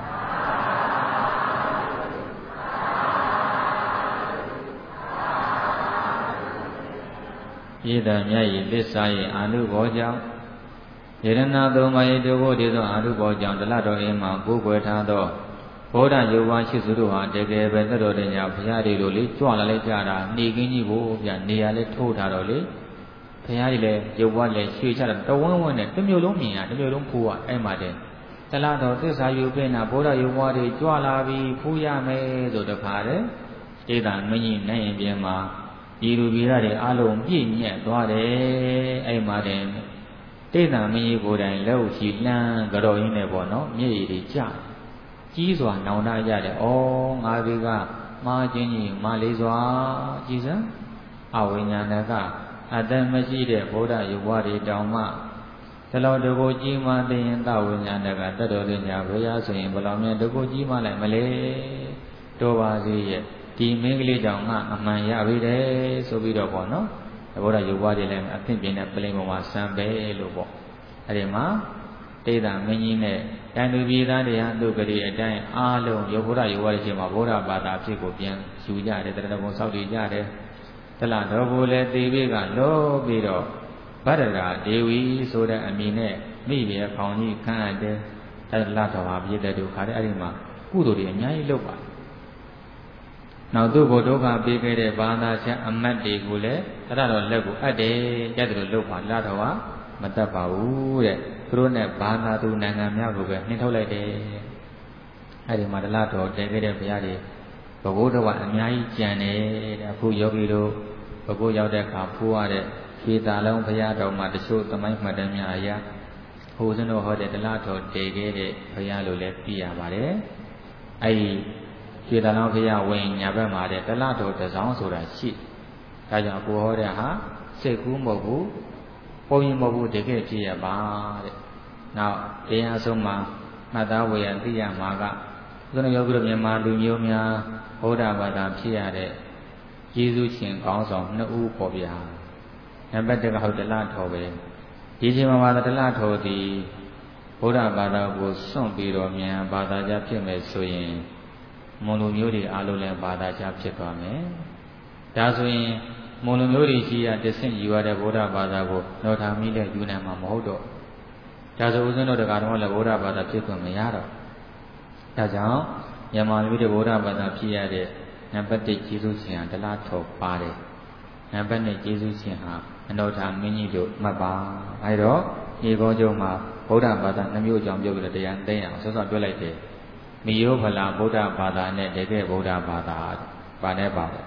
ဤတံမြတ်၏သစ္စာ၏အာနုဘောကြောင့်ယရဏသုံးပါး၏တုဘောဒေသောအာနုဘောကြောင့်တလတော်အိမ်မှာကိုယ်ွယ်ထားသောဘောဓယုဘောရှိသူတို့ဟာတကယ်ပဲတတော်တဲ့ညာဘုရားတွေလိုလေကြွလာလိုက်ကြတာနေကင်းကြီးကိုဗျနေရာလေးထိုးထားတော့လေဘုရားကြီးလည်းယုဘောလည်းရွှေချတာတဝန်းဝန်းနဲ့တစ်မျိုးလုံးမြင်ရတစ်မျိုးလုံးဖူးရအဲ့မှာတဲ့တလတော်သစ္စာယူပြနာဘောဓယုဘောတွေကြွလာပြီးဖူးရမယ်ဆိုတခါတဲ့ဒေသမင်းကြီးနိုင်ရင်ပြင်မှာဤလူပြည်သားတွေအလုံးပြည့်ညက်သွားတယ်အဲ့မှာတဲ့ဒေသမင်းကြီးကိုယ်တိုင်လက်ဦးရှိလှမ်းကြော်ရင်းနဲ့ပေါ့နော်မျက်ရည်တွေကျကြီးစွာနောင်တရတဲ့ဩငါဒီကမာချင်းကြီးမာလေးစွာကြည်စံအဝိညာဏကအတ္တမရှိတဲ့ဗုဒ္ဓယုဘဝတွေတောင်မှဒီလိုတကူကြီးမှသိရင်သဝိညာဏကတတ်တော်တဲ့ညာဘုရားဆိုရင်ဘယ်လိုများတကူကြီးမှလိုက်မလဲတော်ပါစေရဲ့ဒီမင်းကလေးကြောင့်ငါအမှန်ရပြီတဲ့ဆိုပြီးတော့ပေါ့နော်ဗုဒ္ဓယုဘဝတွေလည်းအသင့်ပြင်းတဲ့ပလင်ပေါ်မှာစံပဲလို့ပေါ့အဲ့ဒီမှာတေသာမင်းကြီးနဲ့တန်သူပြည်သားတရားသူကလေးအတိုင်းအားလုံးယုတ်ဘုရားယုတ်ဝါရရှိမှာဘုရားဘာသာဖြစ်ကိုပြန်ယူကြတယ်တရဏဂုံဆောက်တည်ကြတယ်တလတော်ကိုလည်းတေဘေကလို့ပြီးတော့ဗဒရာဒေဝီဆိုတဲ့အမည်နဲ့မိဘခေါင်းကြီးခန့်အပ်တယ်တလတော်ဟာပြည့်တဲ့သူခါတဲ့အဲ့ဒီမှာကုသိုလ်တွေအများကြီးလုပ်ပါတယ်နောက်သူ့ကိုဒုက္ခပေးခဲ့တဲ့ဘာသာချအမတ်တွေကိုလည်းတရတော်လက်ကိုအပ်တယ်ကြတဲ့လိုလုပ်ပါလားတော်ဟာမတတ်ပါဘူးတဲ့သူတို့နဲ့ဘာသာသူနိုင်ငံများကိုပဲနှင်ထုတ်လိုက်တယ်အဲ့ဒီမှာတလားတော်တည်ခဲ့တဲ့ဘုရားတွေဘဂုတော်ကအများကြီးကြံတယ်တဲ့အခုယောဂီတို့ဘဂုရောက်တဲ့အခါဖိုးရတဲ့ခြေသာလုံးဘုရားတော်မှာတချို့သမိုင်းမှတ်တမ်းများအရာဟိုစင်းတို့ဟောတဲ့တလားတော်တည်ခဲ့တဲ့ဘုရားလို့လည်းသိရပါတယ်အဲ့ဒီခြေသာလုံးဘုရားဝင်ညာဘက်မှာတဲ့တလားတော်တစောင်းဆိုတာရှိဒါကြောင့်ကိုဟောတဲ့ဟာစိတ်ကူးမဟုတ်ဘူးဘုံရင်မဟုတ်ဘူးတကယ်ဖြစ်ရပါတဲ့နောက်တရားအဆုံးမှာမှတ်သားဝေရသိရမှာကသနယောဂုရမြန်မာလူမျိုးများဘုရားဘာသာဖြစ်ရတဲ့ကျေးဇူးရှင်ကောင်းဆောင်နှစ်ဦးပေါ်ပြနံပါတ်တစ်ကဟုတ်တလထောပဲဒီချိန်မှာဘာသာတလထောသည်ဘုရားဘာသာကိုစွန့်ပြီးတော့မြန်ဘာသာကြဖြစ်မယ်ဆိုရင်မွန်လူမျိုးတွေအားလုံးလည်းဘာသာကြဖြစ်သွားမယ်ဒါဆိုရင်မွန်လူမျိုးတွေရှိရတဆင့်ယူရတဲ့ဗုဒ္ဓဘာသာကိုတော်ထာမိတဲ့ယူနိုင်မှာမဟုတ်တော့ဒါဆိုဦးဇင်းတို့တရားတော်လည်းဗုဒ္ဓဘာသာဖြစ်ခွင့်မရတော့ဒါကြောင့်မြန်မာလူတွေဗုဒ္ဓဘာသာဖြစ်ရတဲ့နံပါတ်တစ်ကျေးဇူးရှင်ဟာတလားထောပါတယ်နံပါတ်နှစ်ကျေးဇူးရှင်ဟာအနောထာမင်းကြီးတို့မှတ်ပါအဲဒါဒီကောကျုံမှာဗုဒ္ဓဘာသာနှမျိုးအကြောင်းပြောပြီးတော့တရားသိအောင်ဆောစောပြောလိုက်တယ်မိယောဖလာဗုဒ္ဓဘာသာနဲ့တကယ်ဗုဒ္ဓဘာသာပါနဲ့ပါတယ်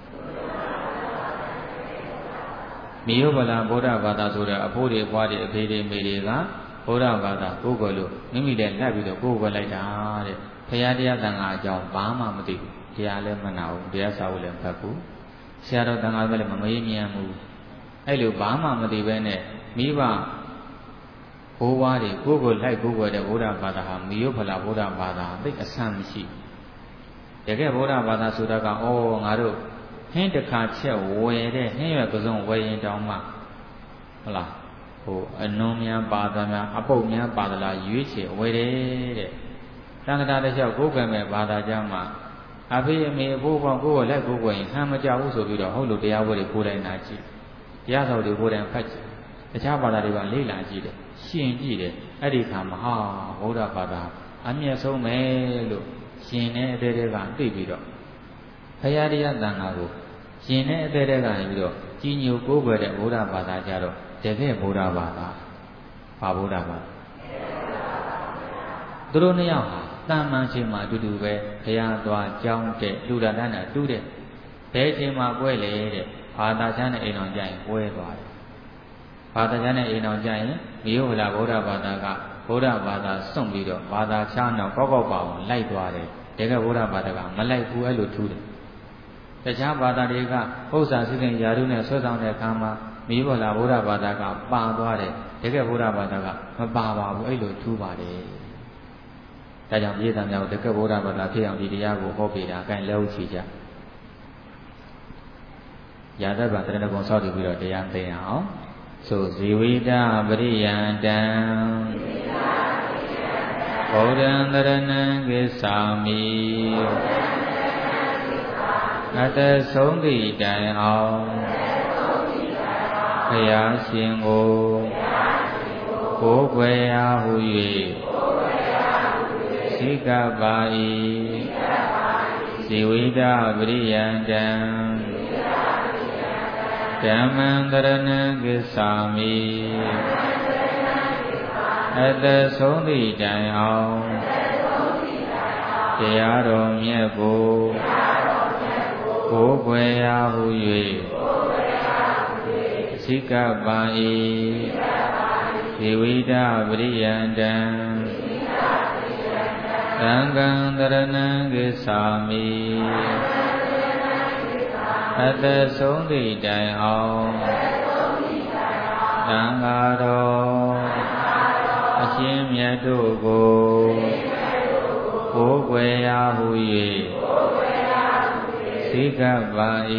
မိယောဗလာဗုဒ္ဓဘာသာဆိုတဲ့အဖိုးတွေဘွားတွေအဖေတွေမိတွေကဗုဒ္ဓဘာသာကိုယ်ကိုယ်လို့မိမိလည်းလက်ပြီးတော့ကိုယ်ကိုယ်လိုက်တာတဲ့ဘုရားတရားသံဃာအကြောင်းဘာမှမသိဘူးတရားလည်းမနာဘူးတရားစာဖို့လည်းဖတ်ဘူးဆရာတော်သံဃာပဲလည်းမမေးမြန်းဘူးအဲ့လိုဘာမှမသိဘဲနဲ့မိဘဘိုးဘွားတွေကိုယ်ကိုယ်လိုက်ကိုယ်ကိုယ်တဲ့ဗုဒ္ဓဘာသာဟာမိယောဖလာဗုဒ္ဓဘာသာသိအဆန်းမရှိတကယ်ဗုဒ္ဓဘာသာဆိုတာကဩငါတို့ဟင်းတစ်ခါချက်ဝယ်တဲ့ဟင်းရွက်ကစုံဝယ်ရင်တောင်မှဟုတ်လားဟိုအနုံများပါသများအပုပ်များပါသလားရွေးချယ်ဝယ်တယ်တဲ့တန်ခါတစ်လျှောက်ကိုယ်ကံမဲ့ဘာသာကြမှာအဖေအမေအဖိုးပေါင်းကိုယ်ကိုလိုက်ကိုယ်ကိုရင်ဟမ်းမကြဘူးဆိုပြီးတော့ဟုတ်လို့တရားပွဲတွေကိုယ်တိုင်နာကြည့်တရားတော်တွေကိုယ်တိုင်ဖတ်ကြည့်တခြားဘာသာတွေကလေ့လာကြည့်တယ်ရှင်ကြည့်တယ်အဲ့ဒီခါမှာဟာဗုဒ္ဓဘာသာအမြတ်ဆုံးပဲလို့ရှင်တဲ့အသေးသေးကသိပြီးတော့ဘုရားတရားသံဃာကိုရှင်တဲ့အသေးသေးကနေပြီးတော့ကြီးညိုကိုးကွယ်တဲ့ဗုဒ္ဓဘာသာကြတော့တကယ်ဗုဒ္ဓဘာသာဘာဗုဒ္ဓဘာသာသူတို့နှစ်ယောက်ဟာတန်မှန်ချင်းမှာအတူတူပဲဘုရားသွားကြောင်းတဲ့လူဒါနနဲ့တူးတဲ့ဘယ်ချင်းမှာပွဲလေတဲ့ဘာသာချမ်းတဲ့အိမ်တော်ကြရင်ပွဲသွားတယ်ဘာသာချမ်းတဲ့အိမ်တော်ကြရင်မိဟုတ်လားဗုဒ္ဓဘာသာကဗုဒ္ဓဘာသာစွန့်ပြီးတော့ဘာသာချမ်းတော့ကောက်ကောက်ပါအောင်လိုက်သွားတယ်တကယ်ဗုဒ္ဓဘာသာကမလိုက်ဘူးအဲ့လိုထူးတယ်တခြားဘာသာတွေကဥစ္စာစည်းစိမ်ယာရုနဲ့ဆွဲဆောင်တဲ့အခါမှာမိဟုတ်လားဗုဒ္ဓဘာသာကပါသွားတယ်တကယ်ဗုဒ္ဓဘာသာကမပါပါဘူးအဲ့လိုထူးပါတယ်ဒါကြောင့်ပြည်သားများကိုတကယ်ဗုဒ္ဓဘာသာဖြစ်အောင်ဒီတရားကိုဟောပေးတာအကန့်လည်းဥချီကြရာတ္တဗံတရဏဂုံဆောက်တည်ပြီးတော့တရားသိအောင်ဆိုဇီဝိတပရိယန္တံဗုဒ္ဓံတရဏံကိသာမိအတ္တဆုံးသည့်တိုင်အောင်ဘုရားရှင်ကိုကိုယ်ွယ်ရာဟု၍သိကပ္ပါ၏ဇီဝိတပရိယန္တံဓမ္မံတရဏံကိသာမိအတ္တဆုံးသည့်တိုင်အောင်တရားတော်မြတ်ကိုကိုယ်ွယ်ရာဟု၍သိကပ္ပါ၏ဇီဝိတပရိယန္တံသံဃံတရဏံကိသာမိအတ္တဆုံးသည့်တိုင်အောင်သံဃာတော်အရှင်မြတ်တို့ကိုကိုယ်ွယ်ရာဟု၍သိကပ္ပါ၏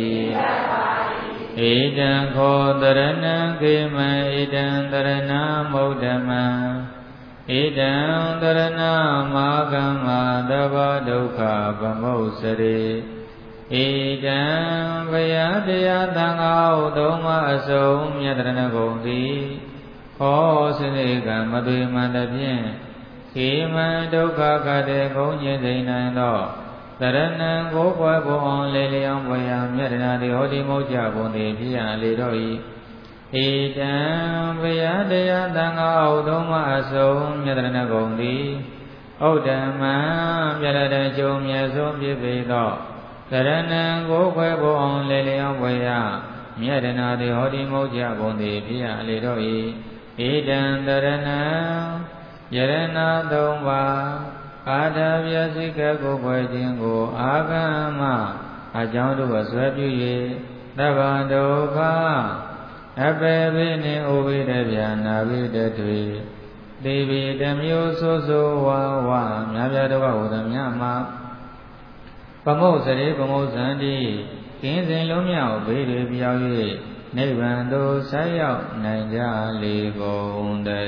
ဧတံခောတရဏံခေမံဧတံတရဏမௌဓမံဣဒံတရဏမာကမ္မတဗ္ဗဒုက္ခဗမုစ္စရေဣဒံဘယတရားသံဃာဟုသုံးပါးအစုံမြတ်တရဏဂုံသည်ဟောစနေကမသွေမှန်သဖြင့်ခေမံဒုက္ခကတေဂုံကျင့်သိနိုင်သောတရဏံကိုပွယ်ပုံအောင်လေလျောင်းပွေရာမြတ်တနာတိဟောတိမုတ်ကြပုံသည်ဖြစ်ရလေတော့၏ဣတံဘယတရားသံဃာဟုသုံးပါးအစုံမြတ်တရဏဂုံသည်ဩဒ္ဓမံမြတ်တရကျုံမြတ်ဆုံးဖြစ်ပေသောတရဏံကိုခွဲပုံအောင်လေလျောင်းပွေရာမြတ်တနာတိဟောတိမုတ်ကြပုံသည်ဖြစ်ရလေတော့၏ဣတံတရဏံယရဏသုံးပါးအာထဗျာစိကကိုယ်ွယ်ခြင်းကိုအာဂမအကြောင်းတို့ဆွဲပြု၍သဗ္ဗဒုက္ခအပေဘိနေဥပိတဗျာနာဘိတတွေသေဘိတမျိုးဆိုဆိုဝါဝမြားပြဒုက္ခဝဒမြမှာပမုတ်စရေပမုတ်ဇန္တိကင်းစဉ်လုံးမြောက်ဘေးတွေပြောင်း၍နိဗ္ဗာန်သို့ဆက်ရောက်နိုင်ကြလေကုန်တ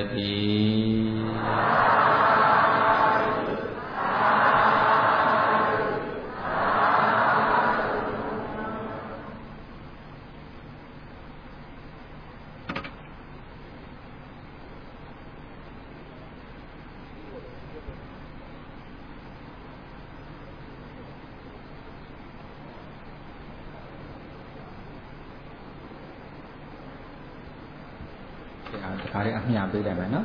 ည်းဒါလေးအမျှပေးလိုက်မယ်နော်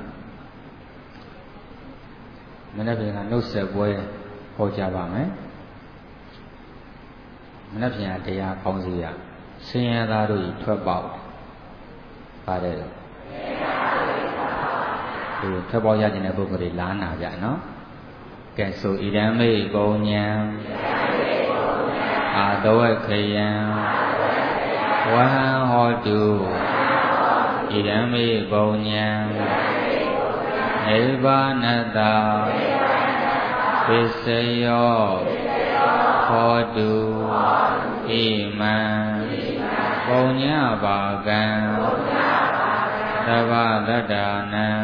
မနေ့ကနှုတ်ဆက်ပွဲဟောကြားပါမယ်မနေ့ပြန်တရားကောင်းစီရဆင်းရဲသားတို့ဤထွက်ပေါက်ပါတယ်ဒီထွက်ပေါက်ရခြင်းတဲ့ပုဂ္ဂိုလ်တွေလားနာကြနော်ကဲဆိုဣဒံမေပုံညာအာတဝခယံဝဟံဟောတုဣဒံမေပုံညာနိဗ္ဗာနတပစ္စယောဟောတုဣမံပုံညာဘာကံသဗ္ဗတတ္တနံ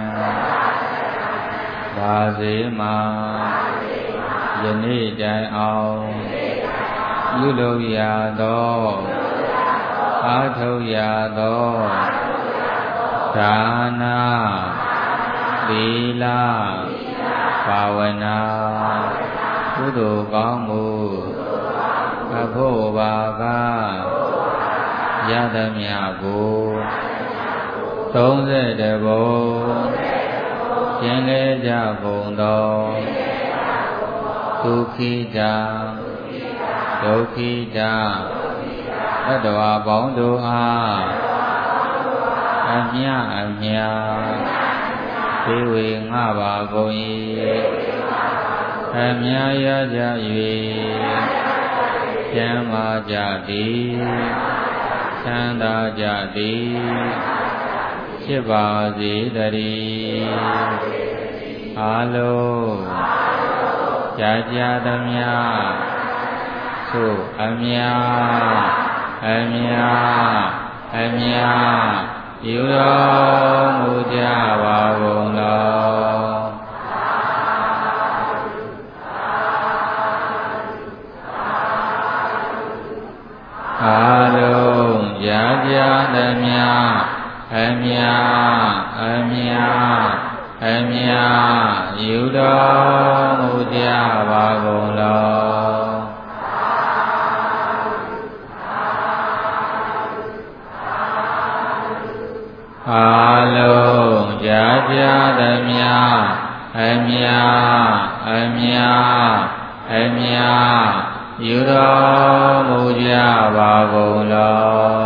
ဘာစေမာယနေ့တိုင်အောင်ပြုလုပ်ရသောအားထုတ်ရသောဒါနသီလဘာဝနာကုသိုလ်ကောင်းမှုအဖို့ပါကရသမျှကိုသုံးဆယ်တဘုံကျင်လေကြကုန်သောဒုက္ခိတဒုက္ခိတသတ္တဝါပေါင်းတို့အားအမြအမြသေဝေငှပါကုန်၏အမြရကြ၍ကျမ်းမာကြသည်ချမ်းသာကြသည်ဖြစ်ပါစေတည်းအာလုံးကြာကြာသမျှသို့အမြအမြအမြယူတော်မူကြပါကုန်လောအာလုံးကြာကြာသမျှအမြအမြအမြယူတော်မူကြပါကုန်လောအာလုံးကြာကြာသမျှအမြအမြအမြယူတော်မူကြပါကုန်လော